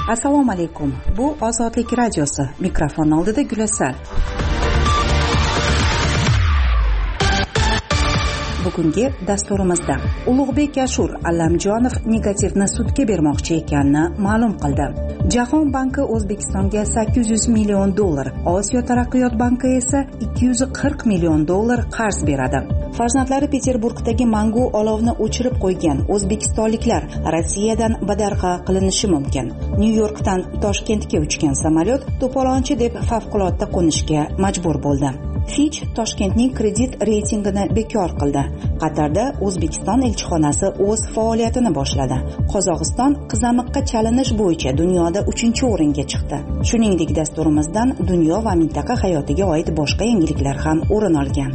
Assalomu alaykum. Bu Ozodlik radiosi. Mikrofon oldida Gulasal. Bugungi dasturimizda Ulug'bek Ashur Allamjonov negativni sudga bermoqchi ekanini ma'lum qildi. Jahon banki O'zbekistonga $800 million, Osiyo taraqqiyot banki esa $240 million qarz beradi. Farzandlari Peterburgdagi mangu olovni o'chirib qo'ygan o'zbekistonliklar Rossiyadan badarg'a qilinishi mumkin. Nyu-Yorkdan Toshkentga uchgan samolyot to'polonchi deb favqulodda qo'nishga majbur bo'ldi. Fitch Toshkentning kredit reytingini bekor qildi. Qatarda O'zbekiston elchixonasi o'z faoliyatini boshladi. Qozog'iston qizamiqqa chalinish bo'yicha dunyoda 3-o'ringa chiqdi. Shuningdek, dasturimizdan dunyo va mintaqa hayotiga oid boshqa yangiliklar ham o'rin olgan.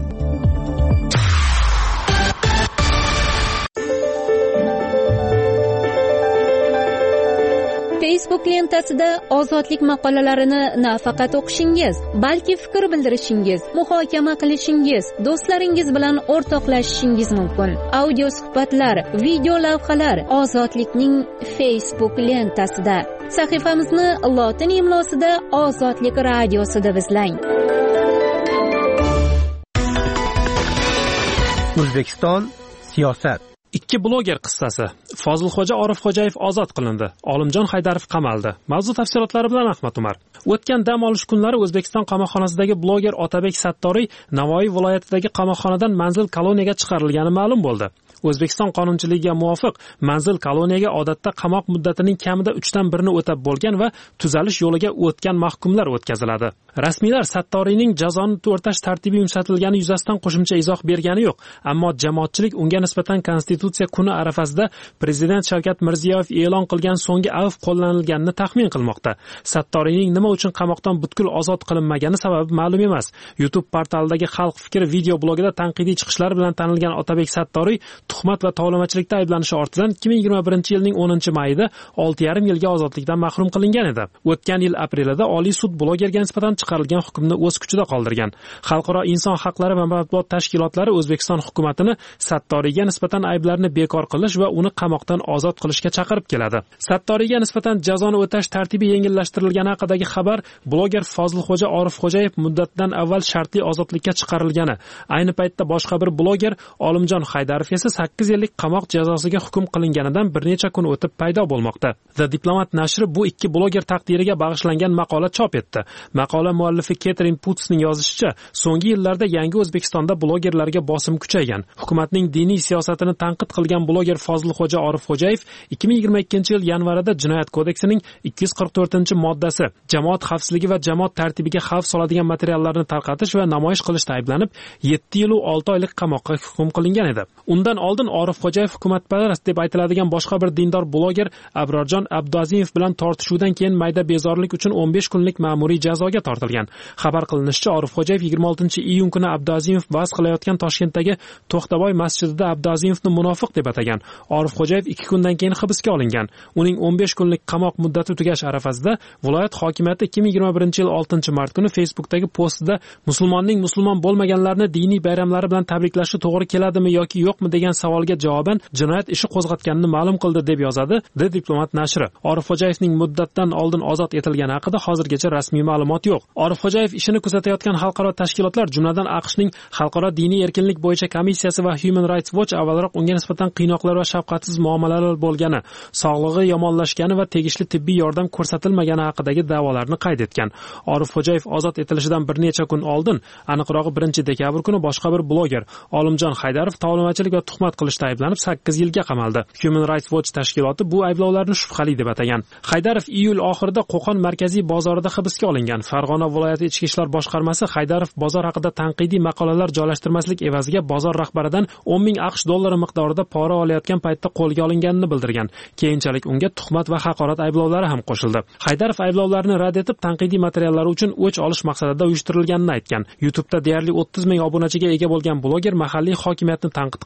Facebook lentasida ozodlik maqolalarini nafaqat o'qishingiz, balki fikr bildirishingiz, muhokama qilishingiz, do'stlaringiz bilan o'rtoqlashishingiz mumkin. Audio suhbatlar, video lavhalar Ozodlikning Facebook lentasida. Sahifamizni lotin imlosida Ozodlik radiosida izlang. O'zbekiston siyosat. Ikki bloger qissasi. Fozilxo'ja Orifxo'jayev ozod qilindi. Olimjon Haydarov qamaldi. Mavzu tafsilotlari bilan Ahmad Umar. O'tgan dam olish kunlari O'zbekiston qamoqxonasidagi bloger Otabek Sattoriy Navoiy viloyatidagi qamoqxonadan manzil koloniyaga chiqarilgani ma'lum bo'ldi. O'zbekiston qonunchiligiga muvofiq manzil koloniyaga odatda qamoq muddatining kamida 1/3 o'tab bo'lgan va tuzalish yo'liga o'tgan mahkumlar o'tkaziladi. Rasmiylar Sattoriyning jazoni o'tash tartibi yumshatilgani yuzasidan qo'shimcha izoh bergani yo'q, ammo jamoatchilik unga nisbatan Konstitutsiya kuni arafasida Prezident Shavkat Mirziyoyev e'lon qilgan so'nggi afv qo'llanilganini taxmin qilmoqda. Sattoriyning nima uchun qamoqdan butkul ozod qilinmagani sababi ma'lum emas. YouTube portalidagi Xalq fikri video blogida tanqidiy chiqishlar bilan tanilgan Otabek Sattoriy tuhmat va tovlamachilikda ayblanishi ortidan 2021-yilning 10-mayida 6,5 yilga ozodlikdan mahrum qilingan edi. O'tgan yil aprelida Oliy sud blogerga nisbatan chiqarilgan hukmni o'z kuchida qoldirgan. Xalqaro inson haqlari va matbuot tashkilotlari O'zbekiston hukumatini Sattoriyga nisbatan ayblarni bekor qilish va uni qamoqdan ozod qilishga chaqirib keladi. Sattoriyga nisbatan jazoni o'tash tartibi yengillashtirilgani haqidagi xabar bloger Fozilxo'ja Orifxo'jayev muddatidan avval shartli ozodlikka chiqarilgani. Ayni paytda boshqa bir bloger Olimjon Haydarov esa 8 yillik qamoq jazosiga hukm qilinganidan bir necha kun o'tib paydo bo'lmoqda. The Diplomat nashri bu ikki bloger taqdiriga bag'ishlangan maqola chop etdi. Maqola muallifi Ketrin Putsning yozishicha, so'nggi yillarda yangi O'zbekistonda blogerlarga bosim kuchaygan. Hukumatning diniy siyosatini tanqid qilgan bloger Fozilxo'ja Orifxo'jayev 2022-yil yanvarida Jinoyat kodeksining 244-moddasi jamoat xavfsizligi va jamoat tartibiga xavf soladigan materiallarni tarqatish va namoyish qilishda ayblanib 7 yil va 6 oylik qamoqqa hukm qilingan edi. Undan oldin Orifxo'jayev hukumatparast deb aytiladigan boshqa bir dindor bloger Abrorjon Abduazimov bilan tortishuvdan keyin mayda bezorilik uchun 15 kunlik ma'muriy jazoga tortilgan. Xabar qilinishicha, Orifxo'jayev 26-iyun kuni Abduazimov va'z qilayotgan Toshkentdagi To'xtaboy masjidida Abduazimovni munofiq deb atagan. Orifxo'jayev 2 kundan keyin hibsga olingan. Uning 15 kunlik qamoq muddati tugash arafasida viloyat hokimiyati 2021-yil 6-mart kuni Facebookdagi postida musulmonning musulmon bo'lmaganlarni diniy bayramlari bilan tabriklashi to'g'ri keladimi yoki yo'qmi degan savolga javoban jinoyat ishi qo'zg'atganini ma'lum qildi deb yozadi The Diplomat nashri. Orifxo'jayevning muddatdan oldin ozod etilgani haqida hozirgacha rasmiy ma'lumot yo'q. Orifxo'jayev ishini kuzatayotgan xalqaro tashkilotlar, jumladan AQShning Xalqaro diniy erkinlik bo'yicha komissiyasi va Human Rights Watch avvalroq unga nisbatan qiynoqlar va shafqatsiz muomalalar bo'lgani, sog'lig'i yomonlashgani va tegishli tibbiy yordam ko'rsatilmagani haqidagi da'volarni qayd etgan. Orifxo'jayev ozod etilishidan bir necha kun oldin, aniqrog'i 1-dekabr kuni boshqa bir bloger Olimjon Haydarov tovlamachilik va tuhmat qilishda ayblanib 8 yilga qamaldi. Human Rights Watch tashkiloti bu ayblovlarni shubhali deb atagan. Haydarov iyul oxirida Qo'qon markaziy bozorida hibsga olingan. Farg'ona viloyati ichki ishlar boshqarmasi Haydarov bozor haqida tanqidiy maqolalar joylashtirmaslik evaziga bozor rahbaridan 10 ming AQSh dollari miqdorida pora olayotgan paytda qo'lga olinganini bildirgan. Keyinchalik unga tuhmat va haqorat ayblovlari ham qo'shildi. Haydarov ayblovlarni rad etib, tanqidiy materiallari uchun o'ch olish maqsadida uyushtirilganini aytgan. YouTube'da deyarli 30 ming obunachiga ega bo'lgan bloger mahalliy hokimiyatni tanqid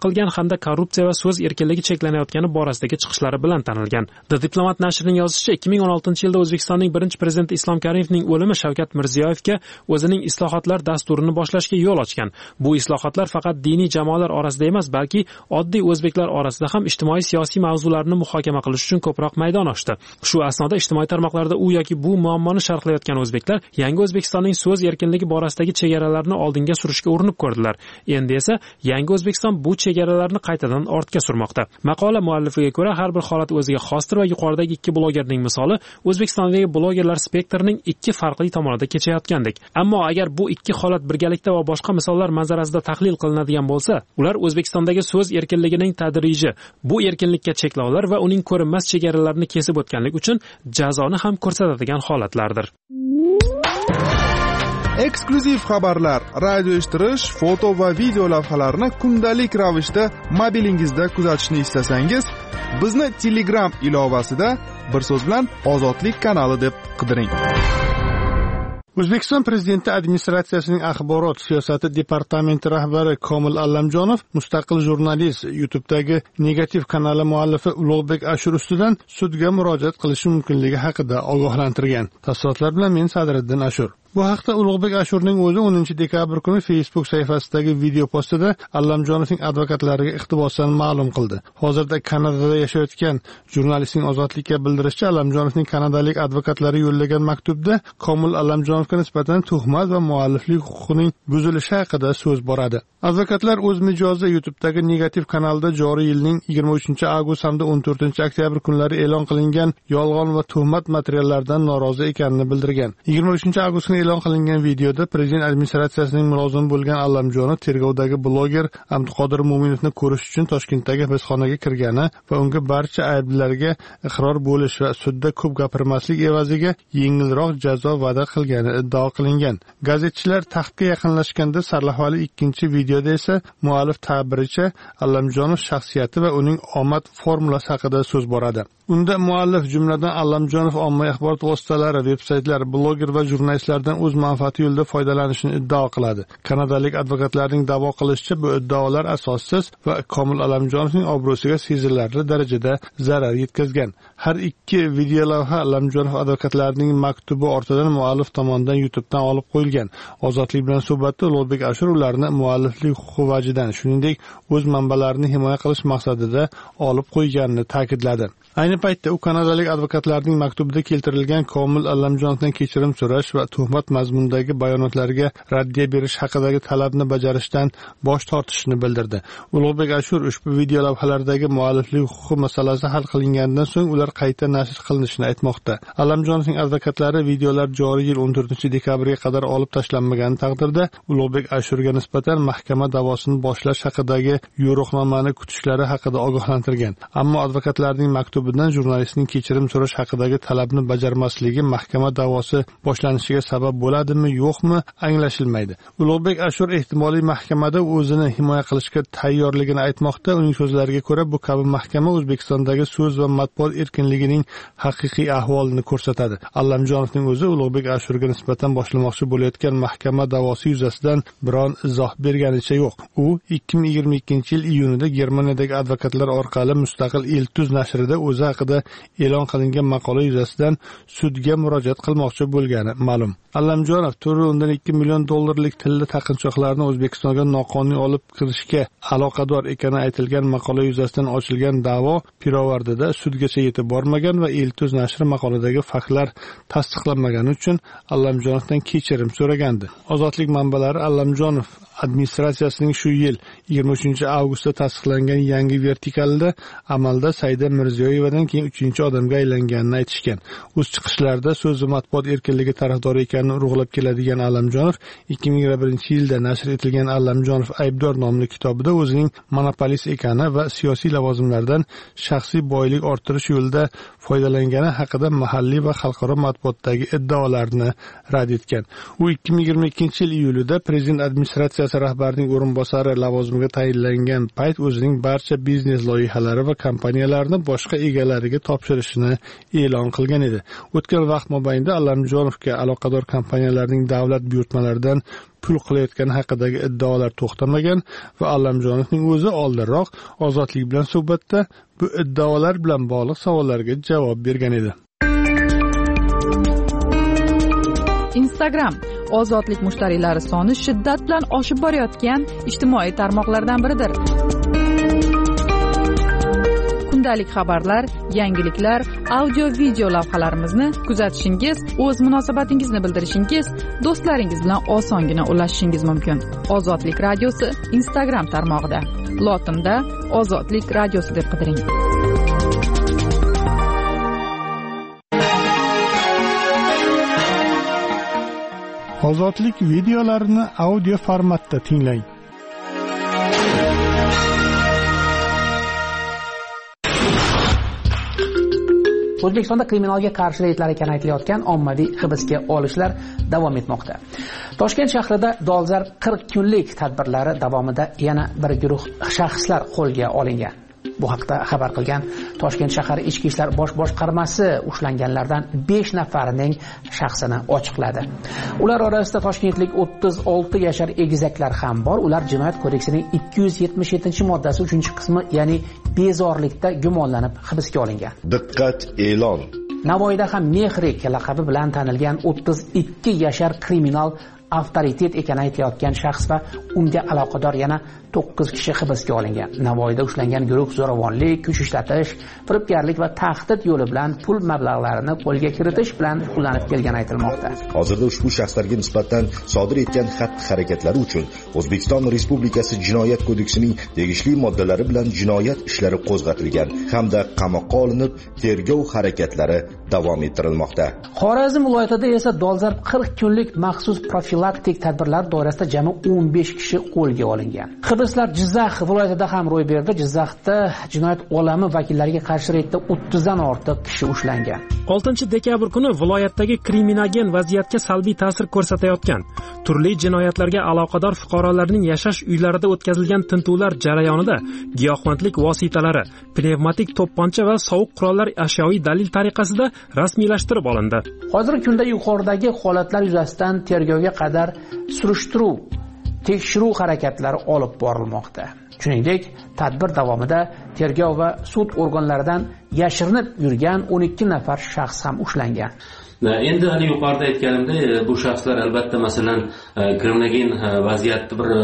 qilgan hamda korrupsiya va so'z erkinligi cheklanayotgani borasidagi chiqishlari bilan tanilgan. The Diplomat nashrining yozishicha, 2016-yilda O'zbekistonning birinchi prezidenti Islom Karimovning o'limi Shavkat Mirziyoyevga o'zining islohotlar dasturini boshlashga yo'l ochgan. Bu islohotlar faqat diniy jamoalar orasida emas, balki oddiy o'zbeklar orasida ham ijtimoiy-siyosiy mavzularni muhokama qilish uchun ko'proq maydon ochdi. Shu asnoda ijtimoiy tarmoqlarda u yoki bu muammoni sharhlayotgan o'zbeklar yangi O'zbekistonning so'z erkinligi borasidagi chegaralarni oldinga surishga urinib ko'rdilar. Endi esa yangi O'zbekiston bu chegaralarni qaytadan ortga surmoqda. Maqola muallifiga ko'ra, har bir holat o'ziga xosdir va yuqoridagi ikki blogerning misoli O'zbekistondagi blogerlar spektrining ikki farqli tomonida kechayotgandek. Ammo agar bu ikki holat birgalikda va boshqa misollar manzarasida tahlil qilinadigan bo'lsa, ular O'zbekistondagi so'z erkinligining tadriji, bu erkinlikka cheklovlar va uning ko'rinmas chegaralarini kesib o'tganlik uchun jazoni ham ko'rsatadigan holatlardir. Eksklyuziv xabarlar, radio eshittirish, foto va video lavhalarni kundalik ravishda mobilingizda kuzatishni istasangiz, bizni Telegram ilovasida bir so'z bilan Ozodlik kanali deb qidiring. O'zbekiston Prezidenti administratsiyasining axborot siyosati departamenti rahbari Komil Allamjonov mustaqil jurnalist YouTube'dagi Negativ kanali muallifi Ulug'bek Ashur ustidan sudga murojaat qilishi mumkinligi haqida ogohlantirgan. Tafsilotlar bilan men Sadriddin Ashur. Bu haqda Ulug'bek Ashurning o'zi 10 dekabr kuni Facebook sahifasidagi video postida Allamjonovning advokatlariga iqtibosdan ma'lum qildi. Hozirda Kanadada yashayotgan jurnalistning ozodlikka bildirishicha, Allamjonovning kanadalik advokatlari yo'llagan maktubda Komil Allamjonovga nisbatan tuhmat va mualliflik huquqining buzilishi haqida so'z boradi. Advokatlar o'z mijozida YouTube'dagi Negativ kanalida joriy yilning 23-avgust hamda 14-oktyabr kunlari e'lon qilingan yolg'on va tuhmat materiallaridan norozi ekanini bildirgan. 23-avgust e'lon qilingan videoda prezident administratsiyasining mulozimi bo'lgan Allamjonov tergovdagi bloger Abduqodir Mo'minovni ko'rish uchun Toshkentdagi hibsxonaga kirgani va unga barcha ayblarga iqror bo'lish va sudda ko'p gapirmaslik evaziga yengilroq jazo va'da qilgani iddao qilingan. Gazetchilar taxtga yaqinlashganda sarlavhali ikkinchi videoda esa muallif ta'biricha Allamjonov shaxsiyati va uning omad formulasi haqida so'z boradi. Unda muallif jumladan Allamjonov ommaviy axborot vositalari, veb-saytlar, bloger va jurnalistlardan o'z manfaati yo'lida foydalanishini iddao qiladi. Kanadalik advokatlarning da'vo qilishicha, bu iddaolar asossiz va Komil Allamjonovning obro'siga sezilarli darajada zarar yetkazgan. Har ikki video lavha Allamjonov advokatlarining maktubi ortidan muallif tomonidan YouTube'dan olib qo'yilgan. Ozodlik bilan suhbatda Ulug'bek Ashur ularni mualliflik huquqi vajidan, shuningdek, o'z manbalarini himoya qilish maqsadida olib qo'yganini ta'kidladi. Ayni paytda u kanadalik advokatlarning maktubida keltirilgan Komil Allamjonovdan kechirim so'rash va tuhmat mazmunidagi bayonotlariga raddiya berish haqidagi talabni bajarishdan bosh tortishini bildirdi. Ulug'bek Ashur ushbu video lavhalardagi mualliflik huquqi masalasi hal qilinganidan so'ng ular qayta nashr qilinishini aytmoqda. Allamjonovning advokatlari videolar joriy yil 14-dekabrga qadar olib tashlanmagan taqdirda Ulug'bek Ashurga nisbatan mahkama da'vosini boshlash haqidagi yo'riqnomani kutishlari haqida ogohlantirgan. Ammo advokatlarning maktubidan jurnalistning kechirim so'rash haqidagi talabni bajarmasligi mahkama da'vosi boshlanishiga sabab bo'ladimi, yo'qmi, anglashilmaydi. Ulug'bek Ashur ehtimoliy mahkamada o'zini himoya qilishga tayyorligini aytmoqda. Uning so'zlariga ko'ra, bu kabi mahkama O'zbekistondagi so'z va matbuot erkinligining haqiqiy ahvolini ko'rsatadi. Allamjonovning o'zi Ulug'bek Ashurga nisbatan boshlamoqchi bo'layotgan mahkama da'vosi yuzasidan biron izoh berganicha yo'q. U 2022-yil iyunida Germaniyadagi advokatlar orqali mustaqil Eltuz nashrida o'zi haqida e'lon qilingan maqola yuzasidan sudga murojaat qilmoqchi bo'lgani ma'lum. Allamjonov $2 million tilli taqinchoqlarni O'zbekistonga noqonuniy olib kirishga aloqador ekani aytilgan maqola yuzasidan ochilgan da'vo pirovardida sudgacha yetib bormagan va Eltuz nashri maqoladagi faktlar tasdiqlanmagani uchun Allamjonovdan kechirim so'ragandi. Ozodlik manbalari Allamjonov administratsiyasining shu yil 23-avgustda tasdiqlangan yangi vertikalida amalda Saida Mirziyoyevadan keyin 3-odamga aylanganini aytishgan. O'z chiqishlarida so'z va matbuot erkinligi tarafdori ekanini urg'ulab keladigan Allamjonov 2021-yilda nashr etilgan Allamjonov aybdor nomli kitobida o'zining monopolist ekani va siyosiy lavozimlardan shaxsiy boylik orttirish yo'lida foydalangani haqida mahalliy va xalqaro matbuotdagi iddaolarni rad etgan. U 2022-yil iyulida prezident administratsiyasi kompaniyasi rahbarining o'rinbosari lavozimiga tayinlangan payt o'zining barcha biznes loyihalari va kompaniyalarini boshqa egalariga topshirishini e'lon qilgan edi. O'tgan vaqt mobaynida Allamjonovga aloqador kompaniyalarning davlat buyurtmalaridan pul qilayotgani haqidagi iddaolar to'xtamagan va Allamjonovning o'zi oldinroq Ozodlik bilan suhbatda bu iddaolar bilan bog'liq savollarga javob bergan edi. Instagram Ozodlik mushtariylari soni shiddat bilan oshib borayotgan ijtimoiy tarmoqlardan biridir. Kundalik xabarlar, yangiliklar, audio-video lavhalarimizni kuzatishingiz, o'z munosabatingizni bildirishingiz, do'stlaringiz bilan osongina ulashishingiz mumkin. Ozodlik radiosi Instagram tarmog'ida. Lotinda Ozodlik radiosi deb qidiring. Ozodlik videolarini audio formatda tinglang. O'zbekistonda kriminalga qarshi reydlar ekan aytilayotgan ommaviy hibsga olishlar davom etmoqda. Toshkent shahrida dolzarb 40 kunlik tadbirlari davomida yana bir guruh shaxslar qo'lga olingan. Bu haqda xabar qilgan Toshkent shahar Ichki ishlar bosh boshqarmasi ushlanganlardan 5 nafarining shaxsini ochiqladi. Ular orasida toshkentlik 36 yashar egizaklar ham bor. Ular Jinoyat kodeksining 277-moddasi 3-qismi, ya'ni bezorilikda gumonlanib hibsga olingan. Diqqat e'lon. Navoiyda ham Mehrik laqabi bilan tanilgan 32 yashar kriminal avtoritet ekani aytilayotgan shaxs va unga aloqador yana 9 kishi hibsga olingan. Navoiyda ushlangan guruh zo'ravonlik, kuch ishlatish, firibgarlik va tahdid yo'li bilan pul mablag'larini qo'lga kiritish bilan shug'ullanib kelgani aytilmoqda. Hozirda ushbu shaxslarga nisbatan sodir etgan xatti-harakatlari uchun O'zbekiston Respublikasi Jinoyat kodeksining tegishli moddalari bilan jinoyat ishlari qo'zg'atilgan hamda qamoqqa olinib, tergov harakatlari davom ettirilmoqda. Xorazm viloyatida esa dolzarb 40 kunlik maxsus profilaktik tadbirlar doirasida jami 15 kishi qo'lga olingan. Hibslar Jizzax viloyatida ham ro'y berdi. Jizzaxda jinoyat olami vakillariga qarshi reydda 30 dan ortiq kishi ushlangan. 6-dekabr kuni viloyatdagi kriminogen vaziyatga salbiy ta'sir ko'rsatayotgan turli jinoyatlarga aloqador fuqarolarning yashash uylarida o'tkazilgan tintuvlar jarayonida giyohvandlik vositalari, pnevmatik to'pponcha va sovuq qurollar ashyoviy dalil tariqasida rasmiylashtirib olindi. Hozirgi kunda yuqoridagi holatlar yuzasidan tergovga qadar surishtiruv, tekshiruv harakatlari olib borilmoqda. Shuningdek, tadbir davomida tergov va sud organlaridan yashirinib yurgan 12 nafar shaxs ham ushlangan. Endi yuqorida aytganimda bu shaxslar albatta masalan kriminogen vaziyatni bir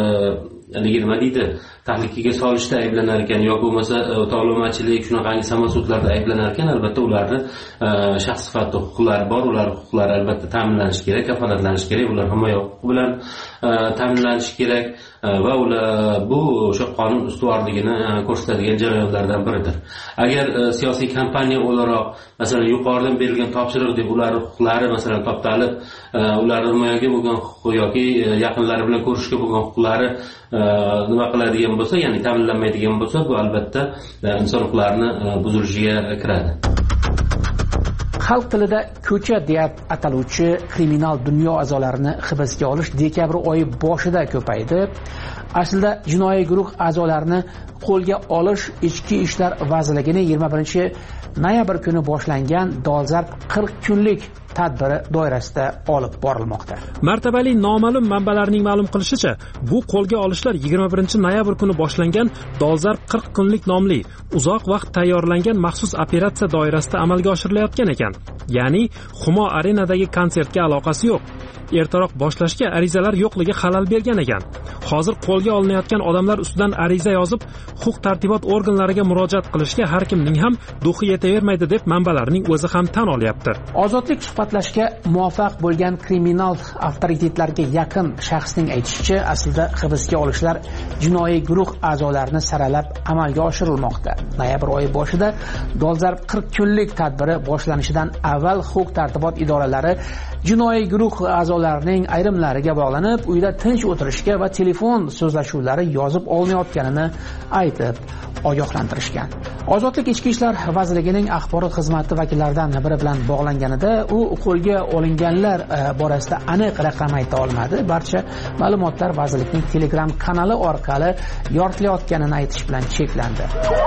nima deydi, tahlikaga solishda ayblanar ekan yoki bo'lmasa tovlamachilik shunaqangi samosudlarda ayblanar ekan, albatta ularni shaxs sifatida huquqlari bor, ular huquqlari albatta ta'minlanishi kerak, kafolatlanishi kerak, ular himoya huquqi bilan ta'minlanishi kerak va ular bu o'sha qonun ustuvorligini ko'rsatadigan jarayonlardan biridir. Agar siyosiy kampaniya o'laroq masalan yuqoridan berilgan topshiriq deb ular huquqlari masalan toptalib, ular himoyaga bo'lgan huquqi yoki yaqinlari bilan ko'rishga bo'lgan huquqlari nima qiladigan bo'lsa, ya'ni ta'minlanmaydigan bo'lsa, bu albatta inson huquqlarini buzilishiga kiradi. Xalq tilida ko'cha deb ataluvchi kriminal dunyo a'zolarini hibsga olish dekabr oyi boshida ko'paydi. Aslida jinoiy guruh a'zolarini qo'lga olish Ichki ishlar vazirligining 21-noyabr kuni boshlangan dolzarb 40 kunlik tadbiri doirasida olib borilmoqda. Martabali noma'lum manbalarning ma'lum qilishicha, bu qo'lga olishlar 21-noyabr kuni boshlangan dolzarb 40 kunlik nomli uzoq vaqt tayyorlangan maxsus operatsiya doirasida amalga oshirilayotgan ekan. Ya'ni Humo Arenadagi konsertga aloqasi yo'q. Ertaroq boshlashga arizalar yo'qligi xalal bergan ekan. Hozir qo'lga olinayotgan odamlar ustidan ariza yozib, huquq-tartibot organlariga murojaat qilishga har kimning ham duxi yetavermaydi deb manbalarning o'zi ham tan olyapti. Ozodlik suhbatlashga muvaffaq bo'lgan kriminal avtoritetlarga yaqin shaxsning aytishicha, aslida hibsga olishlar jinoiy guruh a'zolarini saralab amalga oshirilmoqda. Noyabr oyi boshida dolzarb 40 kunlik tadbiri boshlanishidan avval huquq tartibot idoralari jinoiy guruh a'zolarining ayrimlariga bog'lanib, uyda tinch o'tirishga va telefon so'zlashuvlari yozib olinayotganini aytib ogohlantirishgan. Ozodlik ichki ishlar vazirligining axborot xizmati vakillaridan biri bilan bog'langanida u qo'lga olinganlar borasida aniq raqam ayta olmadi. Barcha ma'lumotlar vazirlikning Telegram kanali orqali yoritilayotganini aytish bilan cheklandi.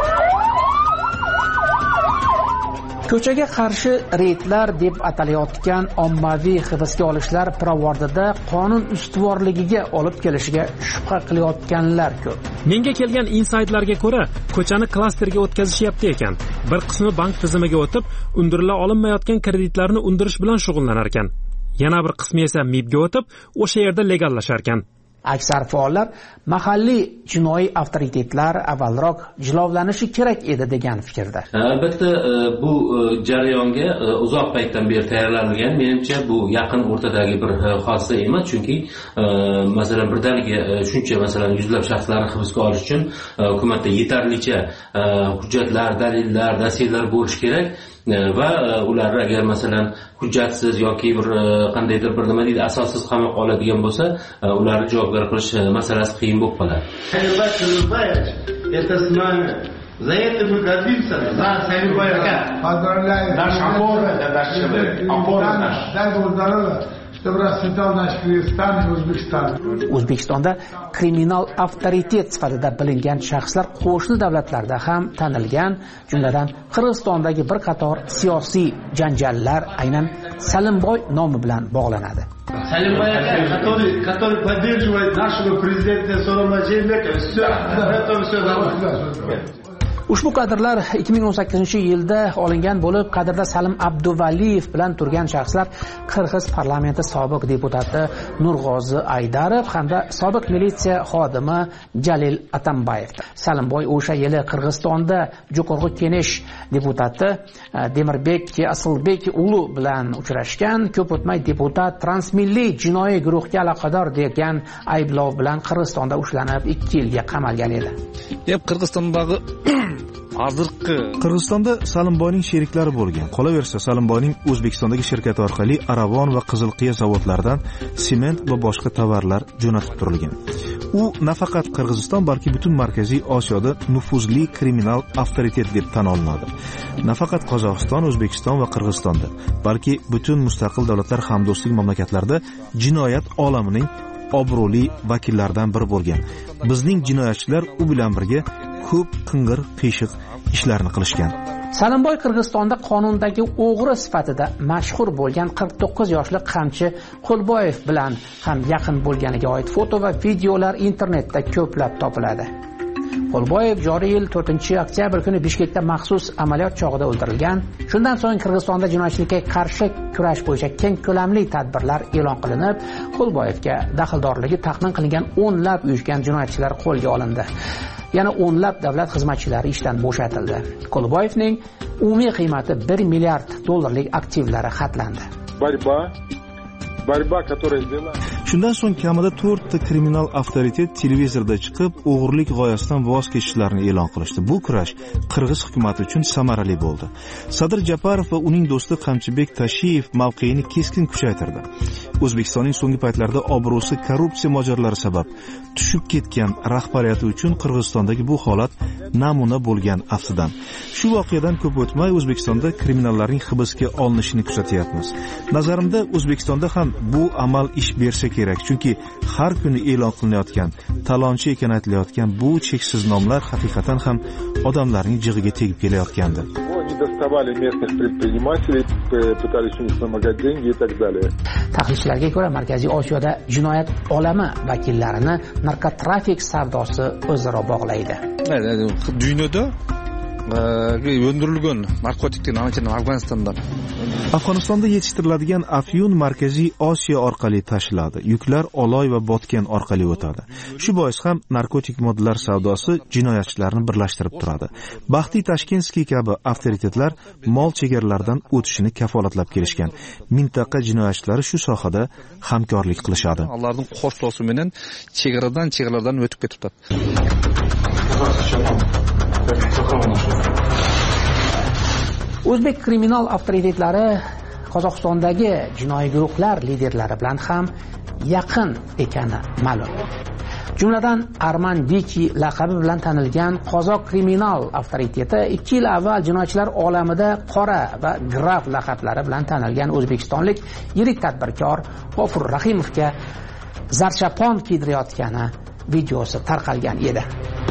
Ko'chaga qarshi reydlar deb atalayotgan ommaviy hibsga olishlar pirovardida qonun ustuvorligiga olib kelishiga shubha qilayotganlar ko'p. Menga kelgan insaydlarga ko'ra, ko'chani klasterga o'tkazishyapti ekan. Bir qismi bank tizimiga o'tib, undirila olinmayotgan kreditlarni undirish bilan shug'ullanar ekan. Yana bir qismi esa MIBga o'tib, o'sha yerda legallashar ekan. Aksar faollar mahalliy jinoiy avtoritetlar avvalroq jilovlanishi kerak edi degan fikrda. Albatta bu jarayonga uzoq paytdan beri tayyorlanilgan. Menimcha bu yaqin o'rtadagi bir hodisa emas, chunki masalan birdaniga shuncha masalan yuzlab shaxslarni hibsga olish uchun hukumatda yetarlicha hujjatlar, dalillar, dossiyalar bo'lishi kerak. Va ularni agar masalan hujjatsiz yoki bir qandaydir bir nima deydi asossiz qamoqqa oladigan bo'lsa, ularni javobgar qilish masalasi qiyin bo'lib qoladi. За это мы гордимся. За Сайрубайка. Поздравляю. Наш опор, это наш опор наш. O'zbekistonda kriminal avtoritet sifatida bilingan shaxslar qo'shni davlatlarda ham tanilgan, jumladan Qirg'izistondagi bir qator siyosiy janjallar aynan Salimboy nomi bilan bog'lanadi. Salimboy aka, который поддерживает нашего президента Сооронбай Жээнбекова. Ushbu kadrlar 2018-yilda olingan bo'lib, kadrda Salim Abduvaliyev bilan turgan shaxslar Qirg'iz parlamenti sobiq deputati Nurg'ozi Aydarov hamda sobiq militsiya xodimi Jalil Atambayev. Salimboy o'sha yili Qirg'izistonda Jo'qorg'i Kenesh deputati Demirbek Asilbek ulu bilan uchrashgan. Ko'p o'tmay deputat transmilliy jinoiy guruhga aloqador degan ayblov bilan Qirg'izistonda ushlanib 2 yilga qamalgan edi. Qirg'izistondagi Qirg'izistonda Salimboyning sheriklari bo'lgan. Qolaversa, Salimboyning O'zbekistondagi shirkati orqali Aravon va Qizilqiya zavodlaridan sement va boshqa tovarlar jo'natib turilgan. U nafaqat Qirg'iziston, balki butun Markaziy Osiyoda nufuzli kriminal avtoritet deb tan olinadi. Nafaqat Qozog'iston, O'zbekiston va Qirg'izistonda, balki butun mustaqil davlatlar hamdo'stlik mamlakatlarida jinoyat olamining obro'li vakillaridan biri bo'lgan. Bizning jinoyatchilar u bilan birga ko'p qing'ir qiyshiq ishlarni qilishgan. Salimboy Qirg'izistonda qonundagi o'g'ri sifatida mashhur bo'lgan 49 yoshli Qamchi Qo'lboyev bilan ham yaqin bo'lganiga oid foto va videolar internetda ko'plab topiladi. Qo'lboyev joriy yil 4-oktyabr kuni Bishkekda maxsus amaliyot chog'ida o'ldirilgan. Shundan so'ng Qirg'izistonda jinoyatchilikka qarshi kurash bo'yicha keng ko'lamli tadbirlar e'lon qilinib, Qo'lboyevga daxldorligi taxmin qilingan o'nlab uyushgan jinoyatchilar qo'lga olindi. Yana o'nlab davlat xizmatchilari ishdan bo'shatildi. Qo'lboyevning umumiy qiymati $1 milliard aktivlari xatlandi. Shundan so'ng kamida 4 ta kriminal avtoritet televizorda chiqib, o'g'irlik g'oyasidan voz kechishlarini e'lon qilishdi. Bu kurash Qirg'iz hukumati uchun samarali bo'ldi. Sadir Japarov va uning do'sti Qamchibek Tashiyev mavqeini keskin kuchaytirdi. O'zbekistonning so'nggi paytlarda obro'si korrupsiya mojarolari sabab tushib ketgan rahbariyati uchun Qirg'izistondagi bu holat namuna bo'lgan aftidan. Shu voqeadan ko'p o'tmay O'zbekistonda kriminallarning hibsga olinishini kuzatyapmiz. Nazarimda O'zbekistonda ham bu amal ish bersa kerak, chunki har kuni e'lon qilinayotgan, talonchi ekan aytilayotgan bu cheksiz nomlar haqiqatan ham odamlarning jig'iga tegib kelayotgandi. Tahlilchilarga ko'ra, Markaziy Osiyoda jinoyat olami vakillarini narkotrafik savdosi o'zaro bog'laydi. Dunyoda o'ndirilgan narkotiklar Afg'onistondan. Afg'onistonda yetishtiriladigan afyun Markaziy Osiyo orqali tashiladi. Yuklar Oloy va Botken orqali o'tadi. Shu bois ham narkotik moddalar savdosi jinoyatchilarni birlashtirib turadi. Baxti Tashkenskiy kabi avtoritetlar mol chegaralaridan o'tishini kafolatlab kelishgan. Mintaqa jinoyatchilari shu sohada hamkorlik qilishadi. Ularning qo'shlosi bilan chegaralardan o'tib ketibdi. O'zbek kriminal avtoritetlari Qozog'istondagi jinoiy guruhlar liderlari bilan ham yaqin ekani ma'lum. Jumladan Arman Diki laqabi bilan tanilgan qozoq kriminal avtoriteti 2 yil avval jinoyatchilar olamida qora va graf laqablari bilan tanilgan o'zbekistonlik yirik tadbirkor G'ofur Rahimovga zarchapon kiydirayotgani videosi tarqalgan edi.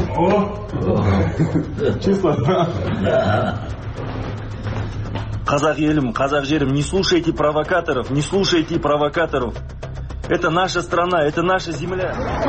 Казах елим, казах жерим, не слушайте провокаторов, не слушайте провокаторов. Это наша страна, это наша земля.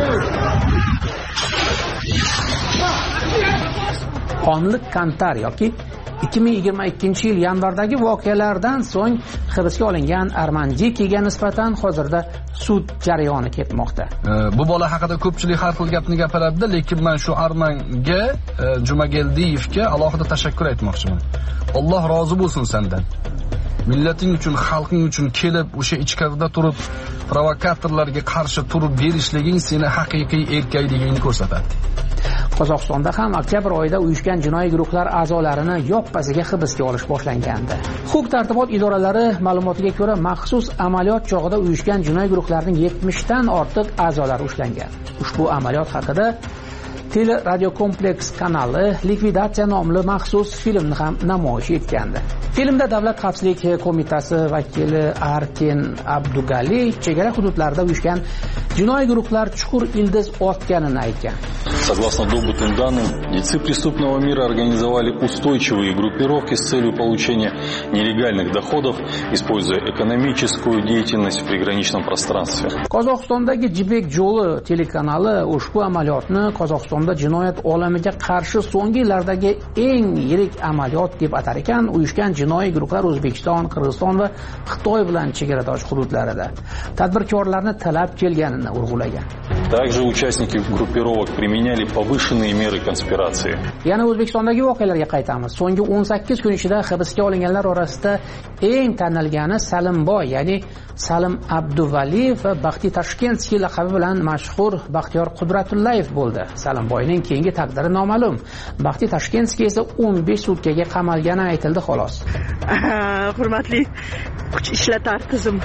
Qonlik Kantar yoki 2022-yil yanvardagi voqealardan so'ng hibsga olingan Arman Dikiga nisbatan hozirda sud jarayoni ketmoqda. Bu bola haqida ko'pchilik har xil gapni gapiradi, lekin men shu Armanga, Jumageldiyevga alohida tashakkur aytmoqchiman. Alloh rozi bo'lsin sendan. Millating uchun, xalqing uchun kelib o'sha ichkarida turib provokatorlarga qarshi turib berishliging seni haqiqiy erkakligingni ko'rsatadi. Qozog'istonda ham oktyabr oyida uyushgan jinoiy guruhlar a'zolarini yoppasiga hibsga olish boshlangandi. Huquq-tartibot idoralari ma'lumotiga ko'ra, maxsus amaliyot chog'ida uyushgan jinoiy guruhlarning 70 dan ortiq a'zolari ushlangan. Ushbu amaliyot haqida Teleradiokompleks kanali Likvidatsiya nomli maxsus filmni ham namoyish etgandi. Filmda Davlat xavfsizlik qo'mitasi vakili Arken Abdugali chegara hududlarda uyushgan jinoiy guruhlar chuqur ildiz otganini aytgan. Согласно добытым данным, дельцы преступного мира организовали устойчивые группировки с целью получения нелегальных доходов, используя экономическую деятельность в приграничном пространстве. Qozog'istondagi Jibek Jo'li telekanali ushbu amaliyotni Qozog'istonda jinoyat olamiga qarshi so'nggi yillardagi eng yirik amaliyot deb atar ekan. Uyushgan jinoiy guruhlar O'zbekiston, Qirg'iziston va Xitoy bilan chegaradosh hududlarida tadbirkorlarni talab kelganini urg'ulagan. Также участники группировок применяли повышенные меры конспирации. Yana O'zbekistondagi voqealarga qaytamiz. So'nggi 18 kun ichida hibsga olinganlar orasida eng tanilgani Salimboy, ya'ni Salim Abduvaliyev va Baxti Tashkentskiy laqabi bilan mashhur Baxtiyor Qudratullayev bo'ldi. Salimboyning keyingi taqdiri noma'lum. Baxti Tashkentskiy esa 15 sutkaga qamalgani aytildi xolos. Hurmatli kuch ishlatar tizim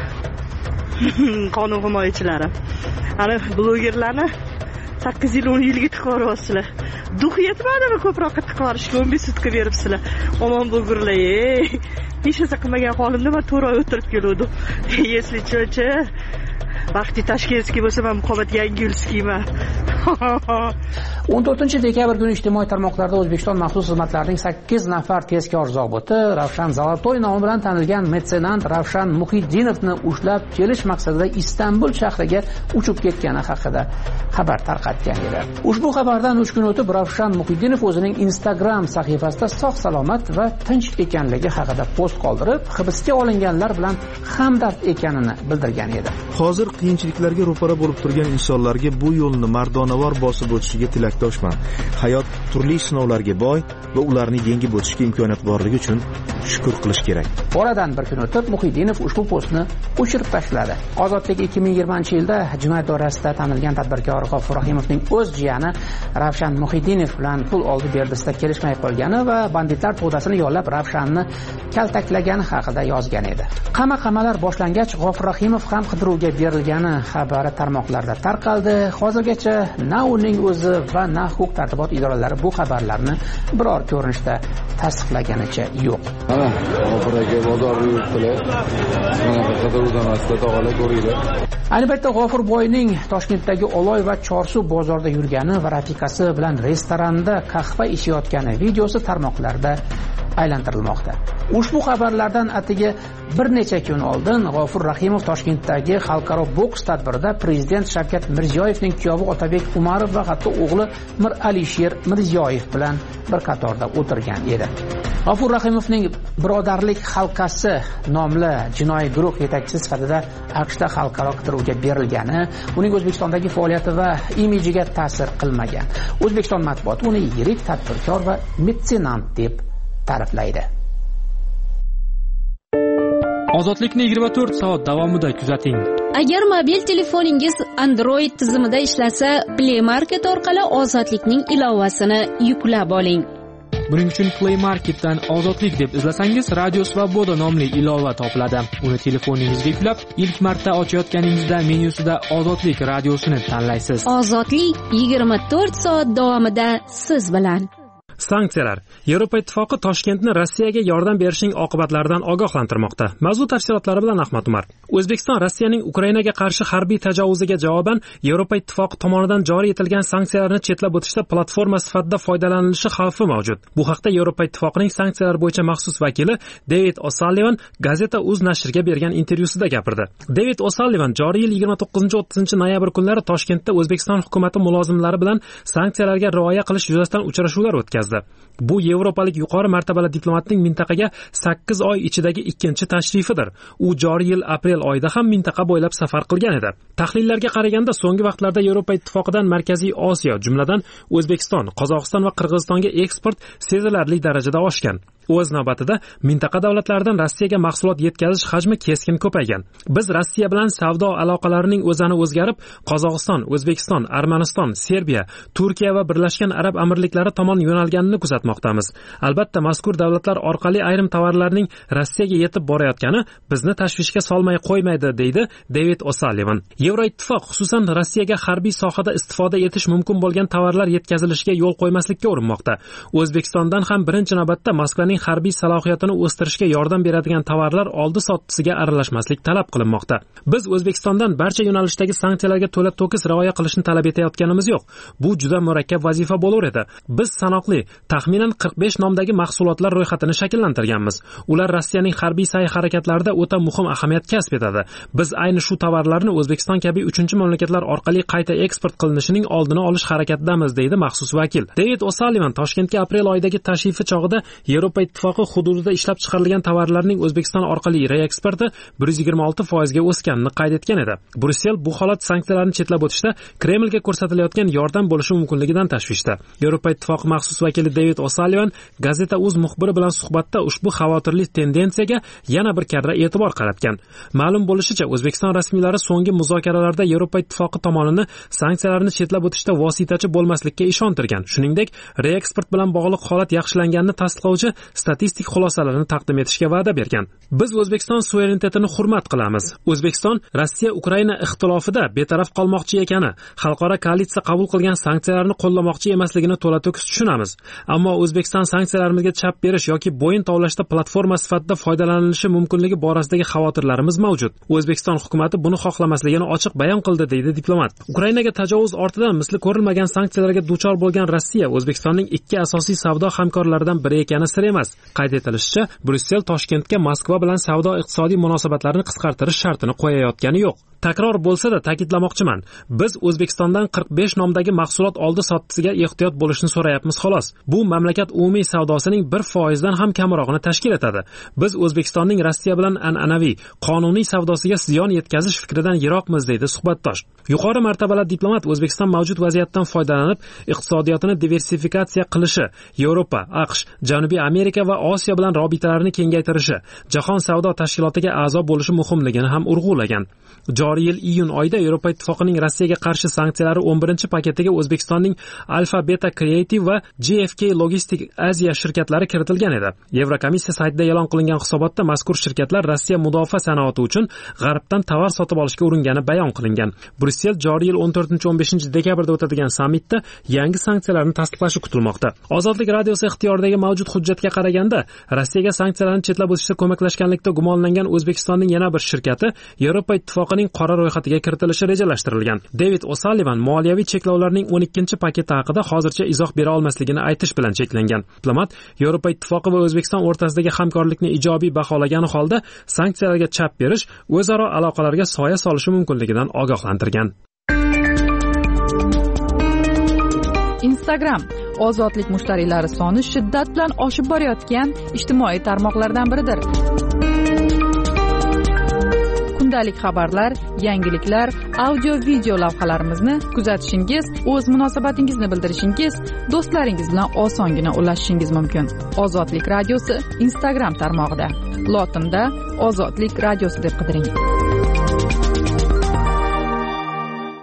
qonun himoyachilari. Ana blogerlarni 8 yil 10 yilga tiqaryapsizlar. Duh yetmadimi ko'proqqa tiqarishga 15 sutka beribsizlar. Omon bo'lgurlar. Hech narsa qilmagan holimda men 4 oy o'tirib keldim. Если cho'cha Baxti Tashkentskiy bo'lsa, men Muqobat Yangiulskiyman. 14 dekabr kuni ijtimoiy tarmoqlarda O'zbekiston maxsus xizmatlarining 8 nafar tezkor zobiti Ravshan Zolotoy nomi bilan tanilgan metsenant Ravshan Muhiddinovni ushlab kelish maqsadida Istanbul shahriga uchib ketgani haqida xabar tarqatgan edi. Ushbu xabardan 3 kun o'tib Ravshan Muhiddinov o'zining Instagram sahifasida sog'-salomat va tinch ekanligi haqida post qoldirib, hibsga olinganlar bilan hamdard ekanini bildirgan edi. Hozir qiyinchiliklarga ro'para bo'lib turgan insonlarga bu yo'lni mardonavor bosib o'tishiga tilakdoshman. Hayot turli sinovlarga boy va ularni yengib o'tishga imkoniyat borligi uchun shukr qilish kerak. Oradan bir kun o'tib Muhiddinov ushbu postni o'chirib tashladi. Ozodlik 2020-yilda jinoyat doirasida tanilgan tadbirkor G'ofur Rahimovning o'z jiyani Ravshan Muhiddinov bilan pul oldi berdisida kelishmay qolgani va banditlar to'dasini yollab Ravshanni kaltaklagani haqida yozgan edi. Qama-qamalar boshlangach G'ofur Rahimov ham qidiruvga berilgani xabari tarmoqlarda tarqaldi. Hozirgacha na uning o'zi va na huquq-tartibot idoralari bu xabarlarni biror ko'rinishda tasdiqlaganicha yo'q. Mana G'ofurga bozor yuribdilar. Mana qidiruvdan asla tog'ala ko'ringlar. Ayni paytda G'ofur boyning Toshkentdagi Oloy va Chorsu bozorida yurgani va rafiqasi bilan restoranda qahva ichayotgani videosi tarmoqlarda aylantirilmoqda. Ushbu xabarlardan atigi bir necha kun oldin G'ofur Rahimov Toshkentdagi xalqaro boks tadbirida prezident Shavkat Mirziyoyevning kuyovi Otabek Umarov va hatto o'g'li Mir Alisher Mirziyoyev bilan bir qatorda o'tirgan edi. G'ofur Rahimovning Birodarlik halqasi nomli jinoiy guruh yetakchisi sifatida AQShda xalqaro qidiruvga berilgani uning O'zbekistondagi faoliyati va imijiga ta'sir qilmagan. O'zbekiston matbuoti uni yirik tadbirkor va metsenant deb ta'riflaydi. Ozodlikni 24 soat davomida kuzating. Agar mobil telefoningiz Android tizimida ishlasa, Play Market orqali Ozodlikning ilovasini yuklab oling. Buning uchun Play Marketdan Ozodlik deb izlasangiz, Radio Svoboda nomli ilova topiladi. Uni telefoningizga yuklab, ilk marta ochayotganingizda menyusida Ozodlik radiosini tanlaysiz. Ozodlik 24 soat davomida siz bilan. Sanksiyalar. Yevropa Ittifoqi Toshkentni Rossiyaga yordam berishning oqibatlaridan ogohlantirmoqda. Mavzu tafsilotlari bilan Ahmad Umar. O'zbekiston Rossiyaning Ukrainaga qarshi harbiy tajovuziga javoban Yevropa Ittifoqi tomonidan joriy etilgan sanksiyalarni chetlab o'tishda platforma sifatida foydalanilishi xavfi mavjud. Bu haqda Yevropa Ittifoqining sanksiyalar bo'yicha maxsus vakili David O'Sullivan Gazeta.uz nashriga bergan intervyusida gapirdi. David O'Sullivan joriy yil 29-30 noyabr kunlari Toshkentda O'zbekiston hukumatı mulozimlari bilan sanksiyalarga rioya qilish yuzasidan uchrashuvlar o'tkazdi. Bu yevropalik yuqori martabali diplomatning mintaqaga 8 oy ichidagi ikkinchi tashrifidir. U joriy yil aprel oyida ham mintaqa bo'ylab safar qilgan edi. Tahlillarga qaraganda so'nggi vaqtlarda Yevropa Ittifoqidan Markaziy Osiyo, jumladan O'zbekiston, Qozog'iston va Qirg'izistonga eksport sezilarli darajada oshgan. O'z navbatida mintaqa davlatlaridan Rossiyaga mahsulot yetkazish hajmi keskin ko'paygan. Biz Rossiya bilan savdo aloqalarining o'zani o'zgarib, Qozog'iston, O'zbekiston, Armaniston, Serbiya, Turkiya va Birlashgan Arab Amirliklari tomon yo'nalganini kuzatmoqdamiz. Albatta, mazkur davlatlar orqali ayrim tovarlarning Rossiyaga yetib borayotgani bizni tashvishga solmay qo'ymaydi, deydi David O'Sullivan. Yevroittifoq xususan Rossiyaga harbiy sohada istifoda etish mumkin bo'lgan tovarlar yetkazilishiga yo'l qo'ymaslikka urinmoqda. O'zbekistondan ham birinchi navbatda Moskvaning harbiy salohiyatini o'stirishga yordam beradigan tovarlar oldi-sottisiga aralashmaslik talab qilinmoqda. Biz O'zbekistondan barcha yo'nalishdagi sanksiyalarga to'la-to'kis rioya qilishni talab etayotganimiz yo'q. Bu juda murakkab vazifa bo'lar edi. Biz sanoqli, taxminan 45 nomdagi mahsulotlar ro'yxatini shakllantirganmiz. Ular Rossiyaning harbiy sa'y-harakatlarida o'ta muhim ahamiyat kasb etadi. Biz ayni shu tovarlarni O'zbekiston kabi 3-mamlakatlar orqali qayta eksport qilinishining oldini olish harakatidamiz, deydi maxsus vakil. David O'Sullivan Toshkentga aprel oyidagi tashrifi chog'ida Yevropa Ittifoqi hududida ishlab chiqarilgan tovarlarning O'zbekiston orqali reeksporti 126% ga o'sganini qayd etgan edi. Brussel bu holat sanksiyalarni chetlab o'tishda Kremlga ko'rsatilayotgan yordam bo'lishi mumkinligidan tashvishda. Yevropa Ittifoqi maxsus vakili David O'Sullivan Gazeta.uz muxbiri bilan suhbatda ushbu xavotirli tendensiyaga yana bir karra e'tibor qaratgan. Ma'lum bo'lishicha, O'zbekiston rasmiylari so'nggi muzokaralarda Yevropa Ittifoqi tomonini sanksiyalarni chetlab o'tishda vositachi bo'lmaslikka ishontirgan. Shuningdek, reeksport bilan bog'liq holat yaxshilanganini tasdiqlovchi statistik xulosalarni taqdim etishga va'da bergan. Biz O'zbekiston suverenitetini hurmat qilamiz. O'zbekiston Rossiya-Ukraina ixtilofida betaraf qolmoqchi ekani, xalqaro koalitsiya qabul qilgan sanksiyalarni qo'llamoqchi emasligini to'la-to'kis tushunamiz. Ammo O'zbekiston sanksiyalarimizga chap berish yoki bo'yin tovlashda platforma sifatida foydalanilishi mumkinligi borasidagi xavotirlarimiz mavjud. O'zbekiston hukumatı buni xohlamasligini ochiq bayon qildi, deydi diplomat. Ukrainaga tajovuz ortidan misli ko'rilmagan sanksiyalarga duchor bo'lgan Rossiya O'zbekistonning ikki asosiy savdo hamkorlaridan biri ekani sir emas. Qayd etilishicha, Brussel Toshkentga Moskva bilan savdo-iqtisodiy munosabatlarni qisqartirish shartini qo'yayotgani yo'q. Takror bo'lsa-da ta'kidlamoqchiman. Biz O'zbekistondan 45 nomdagi mahsulot oldi-sottisiga ehtiyot bo'lishni so'rayapmiz xolos. Bu mamlakat umumiy savdosining 1% dan ham kamrog'ini tashkil etadi. Biz O'zbekistonning Rossiya bilan an'anaviy, qonuniy savdosiga ziyon yetkazish fikridan yiroqmiz, deydi suhbatdosh. Yuqori martabali diplomat O'zbekiston mavjud vaziyatdan foydalanib, iqtisodiyotini diversifikatsiya qilishi, Yevropa, AQSh, Janubiy Amerika va Osiyo bilan robitalarni kengaytirishi, Jahon savdo tashkilotiga a'zo bo'lishi muhimligini ham urg'ulagan. Joriy yil iyun oyida Yevropa Ittifoqining Rossiyaga qarshi sanksiyalari 11-paketiga O'zbekistonning Alfa Beta Creative va GFK Logistic Asia shirkatlari kiritilgan edi. Yevrokomissiya saytida e'lon qilingan hisobotda mazkur shirkatlar Rossiya mudofaa sanoati uchun G'arbdan tovar sotib olishga uringani bayon qilingan. Brussel joriy yil 14-15 dekabrda o'tadigan sammitda yangi sanksiyalarni tasdiqlashi kutilmoqda. Ozodlik radiosi ixtiyoridagi mavjud hujjatga qaraganda, Rossiyaga sanksiyalarni chetlab o'tishda ko'maklashganlikda gumonlangan O'zbekistonning yana bir shirkati Yevropa Ittifoqining qora ro'yxatiga kiritilishi rejalashtirilgan. David O'Sullivan moliyaviy cheklovlarning 12-paketi haqida hozircha izoh bera olmasligini aytish bilan cheklangan. Diplomat Yevropa Ittifoqi va O'zbekiston o'rtasidagi hamkorlikni ijobiy baholagani holda sanksiyalarga chap berish o'zaro aloqalarga soya solishi mumkinligidan ogohlantirgan. Instagram ozodlik mushtariylari soni shiddat bilan oshib borayotgan ijtimoiy tarmoqlardan biridir. Kundalik xabarlar, yangiliklar, audio-video lavhalarimizni kuzatishingiz, o'z munosabatingizni bildirishingiz, do'stlaringiz bilan osongina ulashishingiz mumkin. Ozodlik radiosi Instagram tarmog'ida. Lotinda Ozodlik radiosi deb qidiring.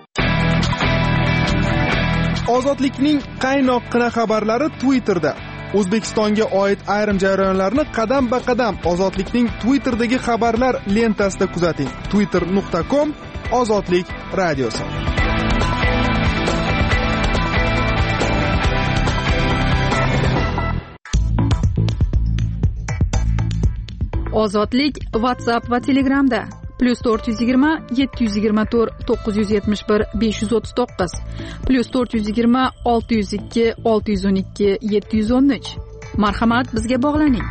Ozodlikning qaynoqqina xabarlari Twitterda. O'zbekistonga oid ayrim jarayonlarni qadam-ba-qadam Ozodlikning Twitter'dagi xabarlar lentasida kuzating. twitter.com/ozodlik radiosi. Ozodlik WhatsApp va Telegramda +420 724 971 539 +420 602 612 713. Marhamat, bizga bog'laning.